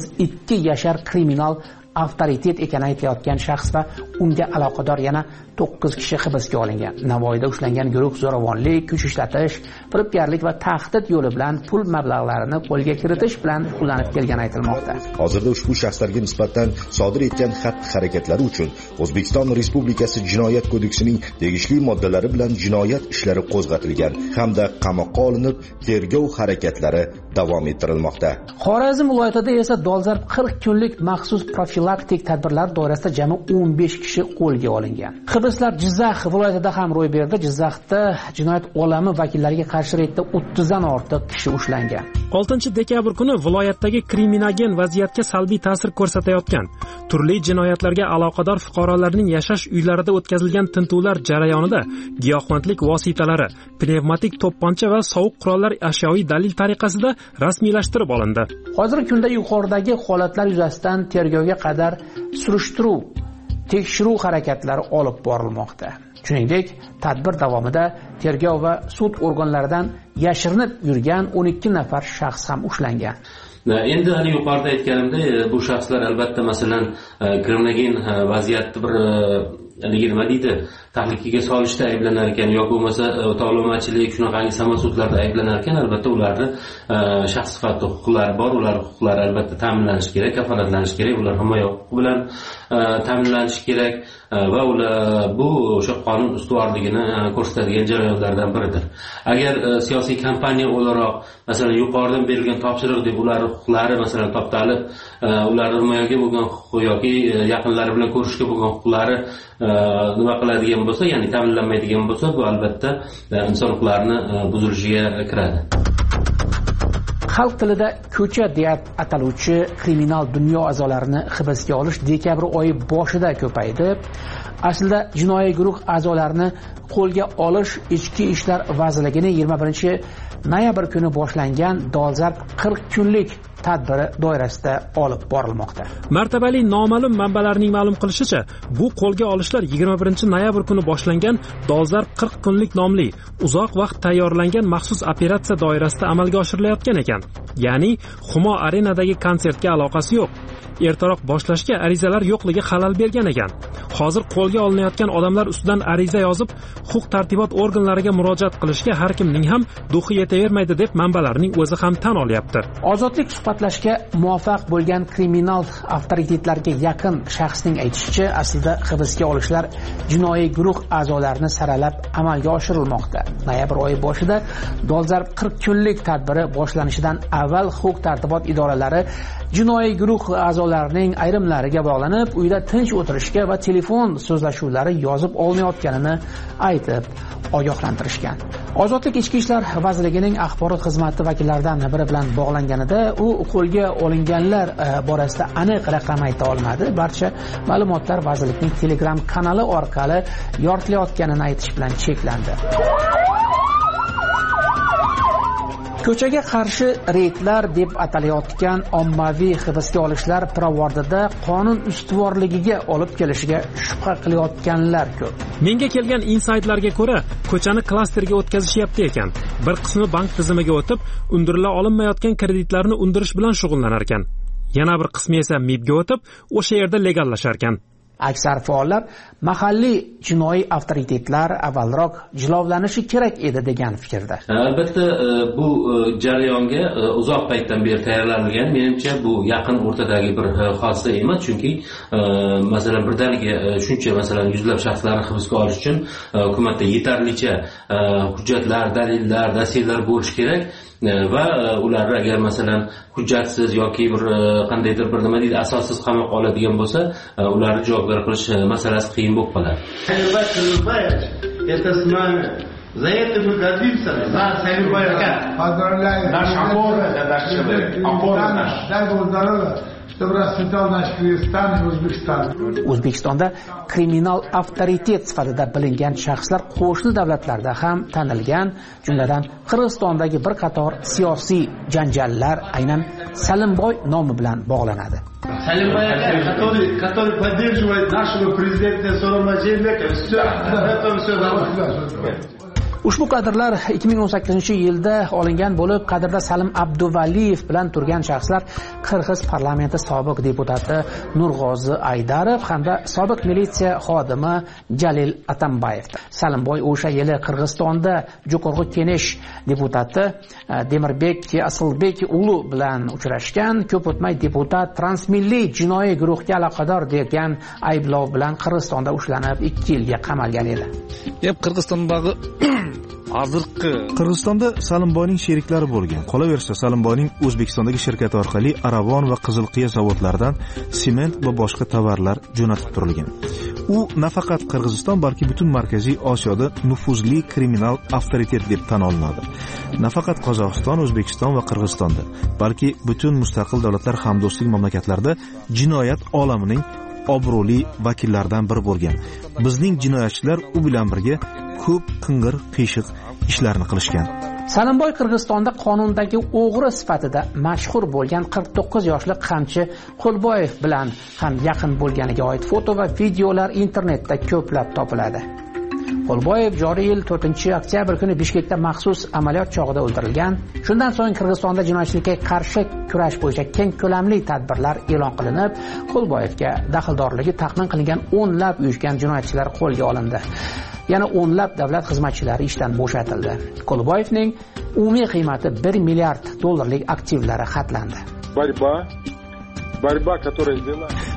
32 yashar kriminal avtoritet ekani aytilayotgan shaxs va unga aloqador yana 9 kishi hibsga olingan. Navoiyda ushlangan guruh zo'ravonlik, kuch ishlatish, firibgarlik va tahdid yo'li bilan pul mablag'larini qo'lga kiritish bilan qo'llanib kelgani aytilmoqda. Hozirda ushbu shaxslarga nisbatan sodir etgan xatti-harakatlari uchun O'zbekiston Respublikasi Jinoyat kodeksining tegishli moddalari bilan jinoyat ishlari qo'zg'atilgan hamda qamoqqa olinib, tergov harakatlari davom ettirilmoqda. Xorazm viloyatida esa dolzarb 40 kunlik maxsus profilaktik tadbirlar doirasida jami 15 kishi qo'lga olingan. Hibslar Jizzax viloyatida ham ro'y berdi. Jizzaxda jinoyat olami vakillariga qarshi reydda 30 dan ortiq kishi ushlangan. 6-dekabr kuni viloyatdagi kriminogen vaziyatga salbiy ta'sir ko'rsatayotgan turli jinoyatlarga aloqador fuqarolarning yashash uylarida o'tkazilgan tintuvlar jarayonida giyohvandlik vositalari, pnevmatik to'pponcha va sovuq qurollar ashyoviy dalil tariqasida rasmiylashtirib olindi. Hozirgi kunda yuqoridagi holatlar yuzasidan tergovga qadar surishtiruv, tekshiruv harakatlari olib borilmoqda. Shuningdek, tadbir davomida tergov va sud organlaridan yashirinib yurgan 12 nafar shaxs ham ushlangan. Endi yuqorida aytganimdek, bu shaxslar albatta masalan kriminogen vaziyatni bir nima deydi, tahlikaga solishda ayblanar ekan yoki bo'lmasa tovlamachilik shunaqangi samosudlarda ayblanar ekan, albatta ularni shaxs sifatida huquqlari bor, ular huquqlari albatta ta'minlanishi kerak, kafolatlanishi kerak, ular himoya huquqi bilan ta'minlanishi kerak va ular bu o'sha qonun ustuvorligini ko'rsatadigan jarayonlardan biridir. Agar siyosiy kampaniya o'laroq masalan yuqoridan berilgan topshiriq deb ular huquqlari masalan toptalib, ular himoyaga bo'lgan huquqi yoki yaqinlari bilan ko'rishga bo'lgan huquqlari nima qiladigan bo'lsa, ya'ni ta'minlanmaydigan bo'lsa, bu albatta inson huquqlarini buzilishiga kiradi. xalq tilida ko'cha deya ataluvchi kriminal dunyo a'zolarini hibsga olish dekabr oyi boshida ko'paydi. Aslida jinoiy guruh a'zolarini qo'lga olish Ichki ishlar vazirligining 21-noyabr kuni boshlangan dolzarb 40 kunlik tadbiri doirasida olib borilmoqda. Martabali noma'lum manbalarning ma'lum qilishicha, bu qo'lga olishlar 21-noyabr kuni boshlangan dolzarb 40 kunlik nomli uzoq vaqt tayyorlangan maxsus operatsiya doirasida amalga oshirilayotgan ekan. Ya'ni Humo Arenadagi konsertga aloqasi yo'q. Ertaroq boshlashga arizalar yo'qligi xalal bergan ekan. Hozir qo'lga olinayotgan odamlar ustidan ariza yozib, huquq-tartibot organlariga murojaat qilishga har kimning ham duxi yetavermaydi deb manbalarning o'zi ham tan olyapti. Ozodlik suhbatlashga muvaffaq bo'lgan kriminal avtoritetlarga yaqin shaxsning aytishicha, aslida hibsga olishlar jinoiy guruh a'zolarini saralab amalga oshirilmoqda. Noyabr oyi boshida dolzarb 40 kunlik tadbiri boshlanishidan avval huquq-tartibot idoralari jinoiy guruh a'zolarining ayrimlariga bog'lanib, uyda tinch o'tirishga va telefon so'zlashuvlari yozib olinayotganini aytib ogohlantirishgan. Ozodlik Ichki ishlar vazirligining axborot xizmati vakillaridan biri bilan bog'langanida u qo'lga olinganlar borasida aniq raqam ayta olmadi. Barcha ma'lumotlar vazirlikning Telegram kanali orqali yoritilayotganini aytish bilan cheklandi. Ko'chaga qarshi reydlar deb atalayotgan ommaviy hibsga olishlar pirovardida qonun ustuvorligiga olib kelishiga shubha qilayotganlar ko'p. Menga kelgan insaydlarga ko'ra, ko'chani klasterga o'tkazishyapti ekan. Bir qismi bank tizimiga o'tib, undirila olinmayotgan kreditlarni undirish bilan shug'ullanar ekan. Yana bir qismi esa MIBga o'tib, o'sha yerda legallashar ekan. Aksar faollar mahalliy jinoiy avtoritetlar avvalroq jilovlanishi kerak edi degan fikrda. Albatta bu jarayonga uzoq paytdan beri tayyorlanilgan. Menimcha bu yaqin o'rtadagi bir hodisa emas, chunki masalan birdaniga shuncha masalan yuzlab shaxslarni hibsga olish uchun hukumatda yetarlicha hujjatlar, dalillar, dosyelar bo'lishi kerak. Va ularni agar masalan hujjatsiz yoki bir qandaydir bir nima deydi asossiz qamoqqa oladigan bo'lsa, ularni javobgar qilish masalasi qiyin bo'lib qoladi. За это мы гордимся, за Салимбая. Поздравляем. Наш опора, это наш человек. Опора наш. Дай Бог здоровья, чтобы расцветал наш Кыргызстан и O'zbekiston. O'zbekistonda kriminal avtoritet sifatida bilingan shaxslar qo'shni davlatlarda ham tanilgan, jumladan Qirg'izistondagi bir qator siyosiy janjallar aynan Salimboy nomi bilan bog'lanadi. Салимбай, который поддерживает нашего президента Сооронбай Жээнбекова. Ushbu kadrlar 2018-yilda olingan bo'lib, kadrda Salim Abduvaliyev bilan turgan shaxslar Qirg'iz parlamenti sobiq deputati Nurg'ozi Aydarov hamda sobiq militsiya xodimi Jalil Atambayev. Salimboy o'sha yili Qirg'izistonda Jo'qorg'i Kenesh deputati Demirbek Asilbek ulu bilan uchrashgan. Ko'p o'tmay deputat transmilliy jinoiy guruhga aloqador degan ayblov bilan Qirg'izistonda ushlanib 2 yilga qamalgan edi. Qirg'izistondagi Qirg'izistonda Salimboyning sheriklari bo'lgan. Qolaversa, Salimboyning O'zbekistondagi shirkati orqali Aravon va Qizilqiya zavodlaridan sement va boshqa tovarlar jo'natib turilgan. U nafaqat Qirg'iziston, balki butun Markaziy Osiyoda nufuzli kriminal avtoritet deb tan olinadi. Nafaqat Qozog'iston, O'zbekiston va Qirg'izistonda, balki butun mustaqil davlatlar hamdo'stlik mamlakatlarida jinoyat olamining obro'li vakillaridan biri bo'lgan. Bizning jinoyatchilar u bilan birga ko'p qing'ir qiyshiq ishlarni qilishgan. Salimboy Qirg'izistonda qonundagi o'g'ri sifatida mashhur bo'lgan 49 yoshli qamchi Qo'lboyev bilan ham yaqin bo'lganiga oid foto va videolar internetda ko'plab topiladi. Qo'lboyev joriy yil 4-oktyabr kuni Bishkekda maxsus amaliyot chog'ida o'ldirilgan. Shundan so'ng Qirg'izistonda jinoyatchilikka qarshi kurash bo'yicha keng ko'lamli tadbirlar e'lon qilinib, Qo'lboyevga daxldorligi taxmin qilingan o'nlab uyushgan jinoyatchilar qo'lga olindi. Yana o'nlab davlat xizmatchilari ishdan bo'shatildi. Qo'lboyevning umumiy qiymati $1 milliard aktivlari xatlandi.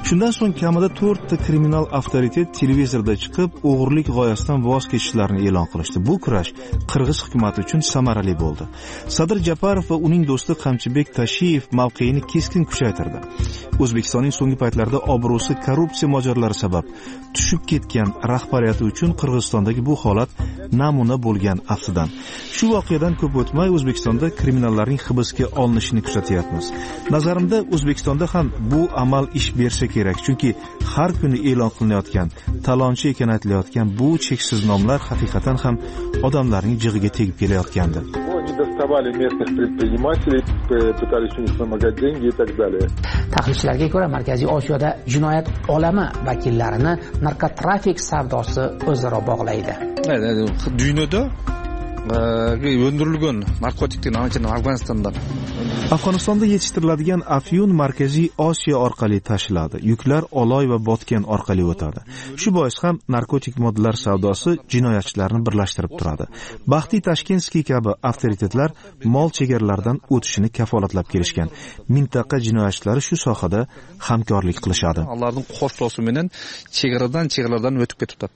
Shundan so'ng kamida 4 ta kriminal avtoritet televizorda chiqib, o'g'irlik g'oyasidan voz kechishlarini e'lon qilishdi. Bu kurash qirg'iz hukumati uchun samarali bo'ldi. Sadir Japarov va uning do'sti Qamchibek Tashiyev mavqeini keskin kuchaytirdi. O'zbekistonning so'nggi paytlarda obro'si korrupsiya mojarolari sabab tushib ketgan rahbariyati uchun Qirg'izistondagi bu holat namuna bo'lgan aftidan. Shu voqeadan ko'p o'tmay O'zbekistonda kriminallarning hibsga olinishini kuzatyapmiz. Nazarimda O'zbekistonda ham bu amal ish bersa kerak, chunki har kuni e'lon qilinayotgan, talonchi ekan aytilayotgan bu cheksiz nomlar haqiqatan ham odamlarning jig'iga tegib kelayotgandi. Доставали местных предпринимателей, пытались у них вымогать деньги и так далее. Tahlilchilarga ko'ra, Markaziy Osiyoda jinoyat olami vakillarini narkotrafik savdosi o'zaro bog'laydi. Dunyoda o'ndirilgan narkotiklarning anchadan Afg'onistondan. Afg'onistonda yetishtiriladigan afyun Markaziy Osiyo orqali tashiladi. Yuklar Oloy va Botken orqali o'tadi. Shu bois ham narkotik moddalar savdosi jinoyatchilarni birlashtirib turadi. Baxtiy Tashkenskiy kabi avtoritetlar mol chegaralaridan o'tishini kafolatlab kelishgan. Mintaqa jinoyatchilari shu sohada hamkorlik qilishadi. Ularning qo'shlosi bilan chegaralardan o'tib ketibdi.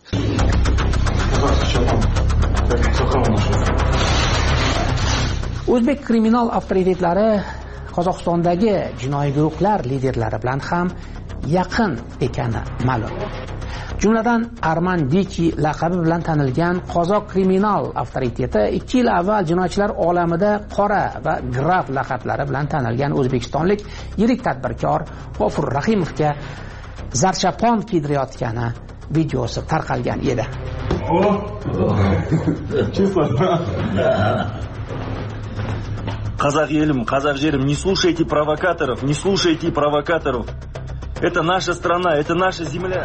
O'zbek kriminal avtoritetlari Qozog'istondagi jinoiy guruhlar liderlari bilan ham yaqin ekani ma'lum. Jumladan Arman Diki laqabi bilan tanilgan qozoq kriminal avtoriteti 2 yil avval jinoyatchilar olamida qora va graf laqablari bilan tanilgan o'zbekistonlik yirik tadbirkor G'ofur Rahimovga zarchapon kiydirayotgani videosi tarqalgan edi. Казах елим, казах жерим, не слушайте провокаторов, не слушайте провокаторов. Это наша страна, это наша земля.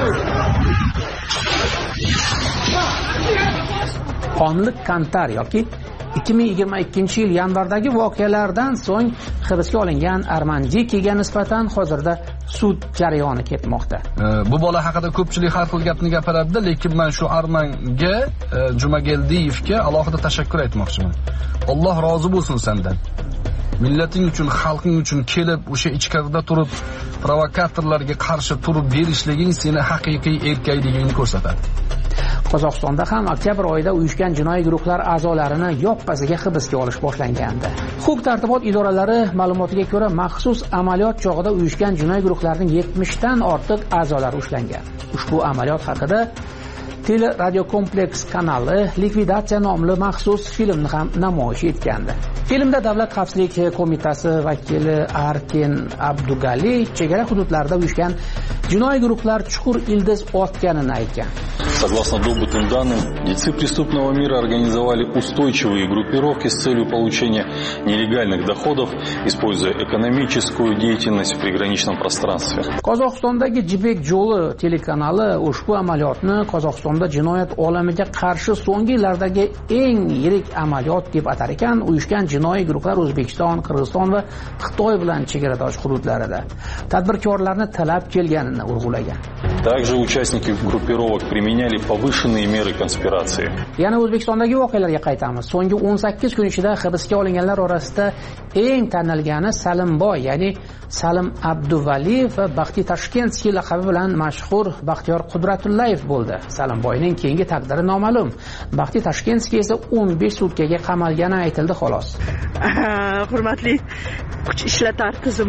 Qonlik Kantar yoki 2022 yil yanvardagi voqealardan so'ng hibsga olingan Arman Dikiga nisbatan hozirda sud jarayoni ketmoqda. Bu bola haqida ko'pchilik har xil gapni gapiradi, lekin men shu Armanga Jumageldiyevga alohida tashakkur aytmoqchiman. Alloh rozi bo'lsin sendan. Millating uchun, xalqing uchun kelib o'sha ichkarida turib provokatorlarga qarshi turib berishliging seni haqiqiy erkakligingni ko'rsatadi. Qozog'istonda ham oktyabr oyida uyushgan jinoiy guruhlar a'zolarini yoppasiga hibsga olish boshlangandi. Huquq-tartibot idoralari ma'lumotiga ko'ra, maxsus amaliyot chog'ida uyushgan jinoiy guruhlarning 70 dan ortiq a'zolari ushlangan. Ushbu amaliyot haqida Tele Radio Kompleks kanali Likvidatsiya nomli maxsus filmni ham namoyish etgandi. Filmda Davlat xavfsizlik qo'mitasi vakili Arken Abdugali chegara hududlarida uyushgan jinoiy guruhlar chuqur ildiz otganini aytgan. Согласно добытым данным, дельцы преступного мира организовали устойчивые группировки с целью получения нелегальных доходов, используя экономическую деятельность в приграничном пространстве. Qozog'istondagi Jibek Jo'li telekanali ushbu amaliyotni Qozog'istonda jinoyat olamiga qarshi so'nggi yillardagi eng yirik amaliyot deb atar ekan. Uyushgan jinoiy guruhlar O'zbekiston, Qirg'iziston va Xitoy bilan chegaradosh hududlarida tadbirkorlarni talab kelganini urg'ulagan. Также участники группировок применяли повышенные меры конспирации. Yana O'zbekistondagi voqealarga qaytamiz. So'nggi 18 kun ichida hibsga olinganlar orasida eng tanilgani Salimboy, ya'ni Salim Abduvaliyev va Baxtiy Tashkenskiy laqabi bilan mashhur Baxtiyor Qudratullayev bo'ldi. Salimboyning keyingi taqdiri noma'lum. Baxtiy Tashkenskiy esa 15 sutkaga qamalgani aytildi xolos. Hurmatli kuch ishlatar tizim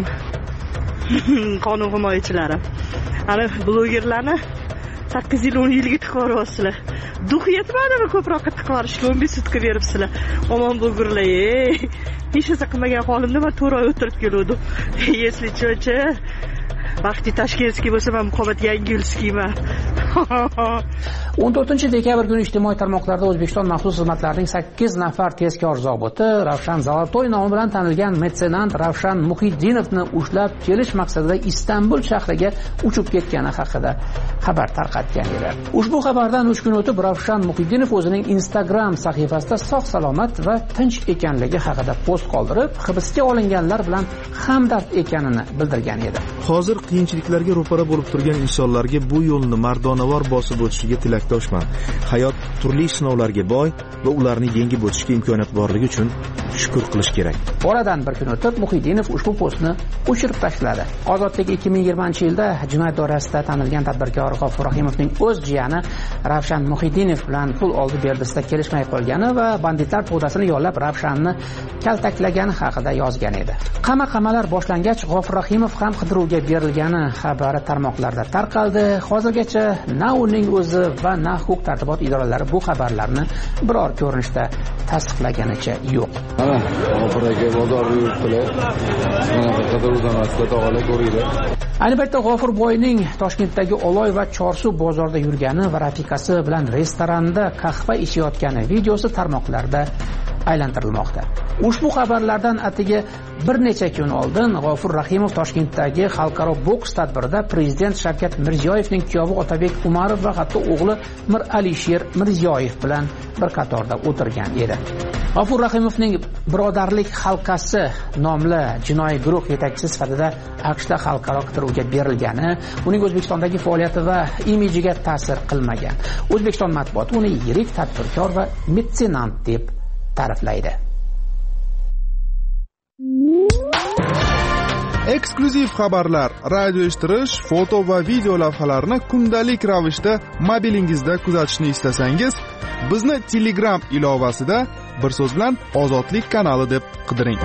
qonun himoyachilari. Ana blogerlarni 8 yil 10 yilga tiqaryapsizlar. Duh yetmadimi ko'proq tiqarishga 15 sutka beribsizlar. Omon bo'lgurlar. Hech narsa qilmagan holimda men 4 oy o'tirib keldim. Если cho'cha Baxtiy Tashkenskiy bo'lsa, men muqobat Yangiulskiyman. 14 dekabr kuni ijtimoiy tarmoqlarda O'zbekiston maxsus xizmatlarining 8 nafar tezkor zobiti Ravshan Zolotoy nomi bilan tanilgan metsenant Ravshan Muhiddinovni ushlab kelish maqsadida Istanbul shahriga uchib ketgani haqida xabar tarqatgan edi. Ushbu xabardan 3 kun o'tib Ravshan Muhiddinov o'zining Instagram sahifasida sog' salomat va tinch ekanligi haqida post qoldirib, hibsga olinganlar bilan hamdard ekanini bildirgan edi. Hozir qiyinchiliklarga ro'para bo'lib turgan insonlarga bu yo'lni mardona zalnavor bosib o'tishiga tilakdoshman. Hayot turli sinovlarga boy va ularni yengib o'tishga imkoniyat borligi uchun shukr qilish kerak. Oradan bir kun o'tib Muhiddinov ushbu postni o'chirib tashladi. Ozodlik 2020-yilda jinoyat doirasida tanilgan tadbirkor G'ofur Rahimovning o'z jiyani Ravshan Muhiddinov bilan pul oldi berdisida kelishmay qolgani va banditlar to'dasini yollab Ravshanni kaltaklagani haqida yozgan edi. Qamalar boshlangach G'ofur Rahimov ham qidiruvga berilgani xabari tarmoqlarda tarqaldi. Hozirgacha na uning o'zi va na huquq tartibot idoralari bu xabarlarni biror ko'rinishda tasdiqlaganicha yo'q. Ayni paytda G'ofur boyning Toshkentdagi Oloy va Chorsu bozorida yurgani va rafiqasi bilan restoranda qahva ichayotgani videosi tarmoqlarda aylantirilmoqda. Ushbu xabarlardan atigi bir necha kun oldin G'ofur Rahimov Toshkentdagi xalqaro boks tadbirida prezident Shavkat Mirziyoyevning kuyovi Otabek Umarov va hatto o'g'li Mir Alisher Mirziyoyev bilan bir qatorda o'tirgan edi. G'ofur Rahimovning Birodarlik halqasi nomli jinoiy guruh yetakchisi sifatida AQShda xalqaro qidiruvga berilgani uning O'zbekistondagi faoliyati va imijiga ta'sir qilmagan. O'zbekiston matbuoti uni yirik tadbirkor va metsenant deb ta'riflaydi. Eksklyuziv xabarlar, radio eshittirish, foto va video lavhalarni kundalik ravishda mobilingizda kuzatishni istasangiz, bizni Telegram ilovasida bir so'z bilan Ozodlik kanali deb qidiring.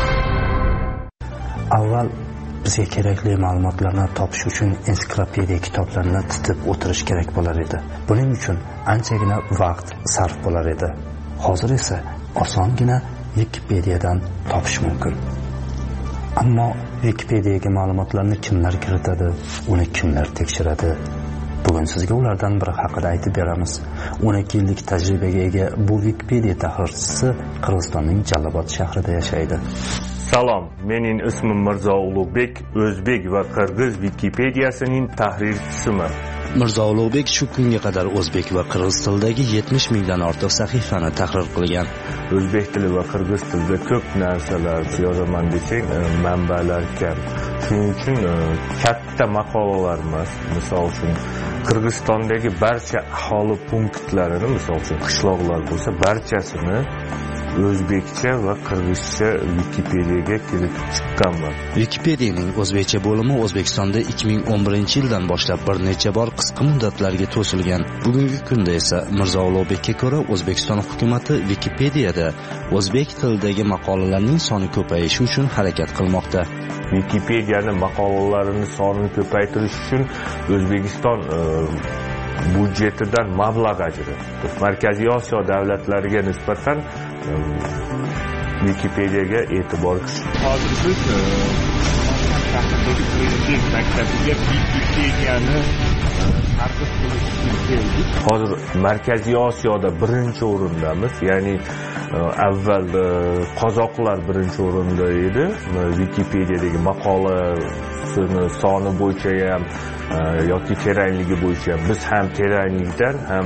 Avval bizga kerakli ma'lumotlarni topish uchun ensiklopediya kitoblarini titib o'tirish kerak bo'lar edi. Buning uchun anchagina vaqt sarf bo'lar edi. Hozir esa osongina Wikipediyadan topish mumkin. Ammo Wikipediyaga ma'lumotlarni kimlar kiritadi, uni kimlar tekshiradi? Bugun sizga ulardan biri haqida aytib beramiz. 12 yillik tajribaga ega bu Wikipediya tahrirchisi Qirg'izistonning Jalobod shahrida yashaydi. Salom, mening ismim Mirzo Ulug'bek, o'zbek va qirg'iz Wikipediyasining tahrirchisiman. Mirzo Ulug'bek shu kunga qadar o'zbek va qirg'iz tilidagi 70 mingdan ortiq sahifani tahrir qilgan. O'zbek tili va qirg'iz tilida ko'p narsalar yozaman desang, manbalar kam. Shuning uchun katta maqolalar emas, misol uchun Qirg'izistondagi barcha aholi punktlarini, misol uchun qishloqlar bo'lsa, barchasini o'zbekcha va qirg'izcha Wikipediyaga kiritib chiqqanman. Wikipediyaning o'zbekcha bo'limi O'zbekistonda 2011-yildan boshlab bir necha bor qisqa muddatlarga to'silgan. Bugungi kunda esa Mirzo Ulug'bekka ko'ra O'zbekiston hukumatı Wikipediyada o'zbek tilidagi maqolalarning soni ko'payishi uchun harakat qilmoqda. Wikipediyaning maqolalarini sonini ko'paytirish uchun O'zbekiston budjetidan mablag' ajratdi. Markaziy Osiyo davlatlariga nisbatan Wikipediyaga e'tibor qilish. Hozir biz shahardagi prezident maktabiga Wikipediyani targ'ib qilishga keldik. Hozir Markaziy Osiyoda birinchi o'rindamiz, ya'ni avval qozoqlar birinchi o'rinda edi. Wikipediyadagi maqolasini soni bo'yicha ham yoki terangligi bo'yicha biz ham teranglikdan ham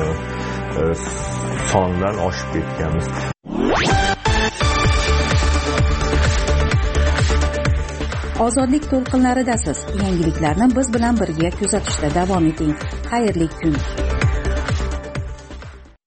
sondan oshib ketganmiz. Ozodlik to'lqinlaridasiz. Yangiliklarni biz bilan birga kuzatishda davom eting. Xayrli kun.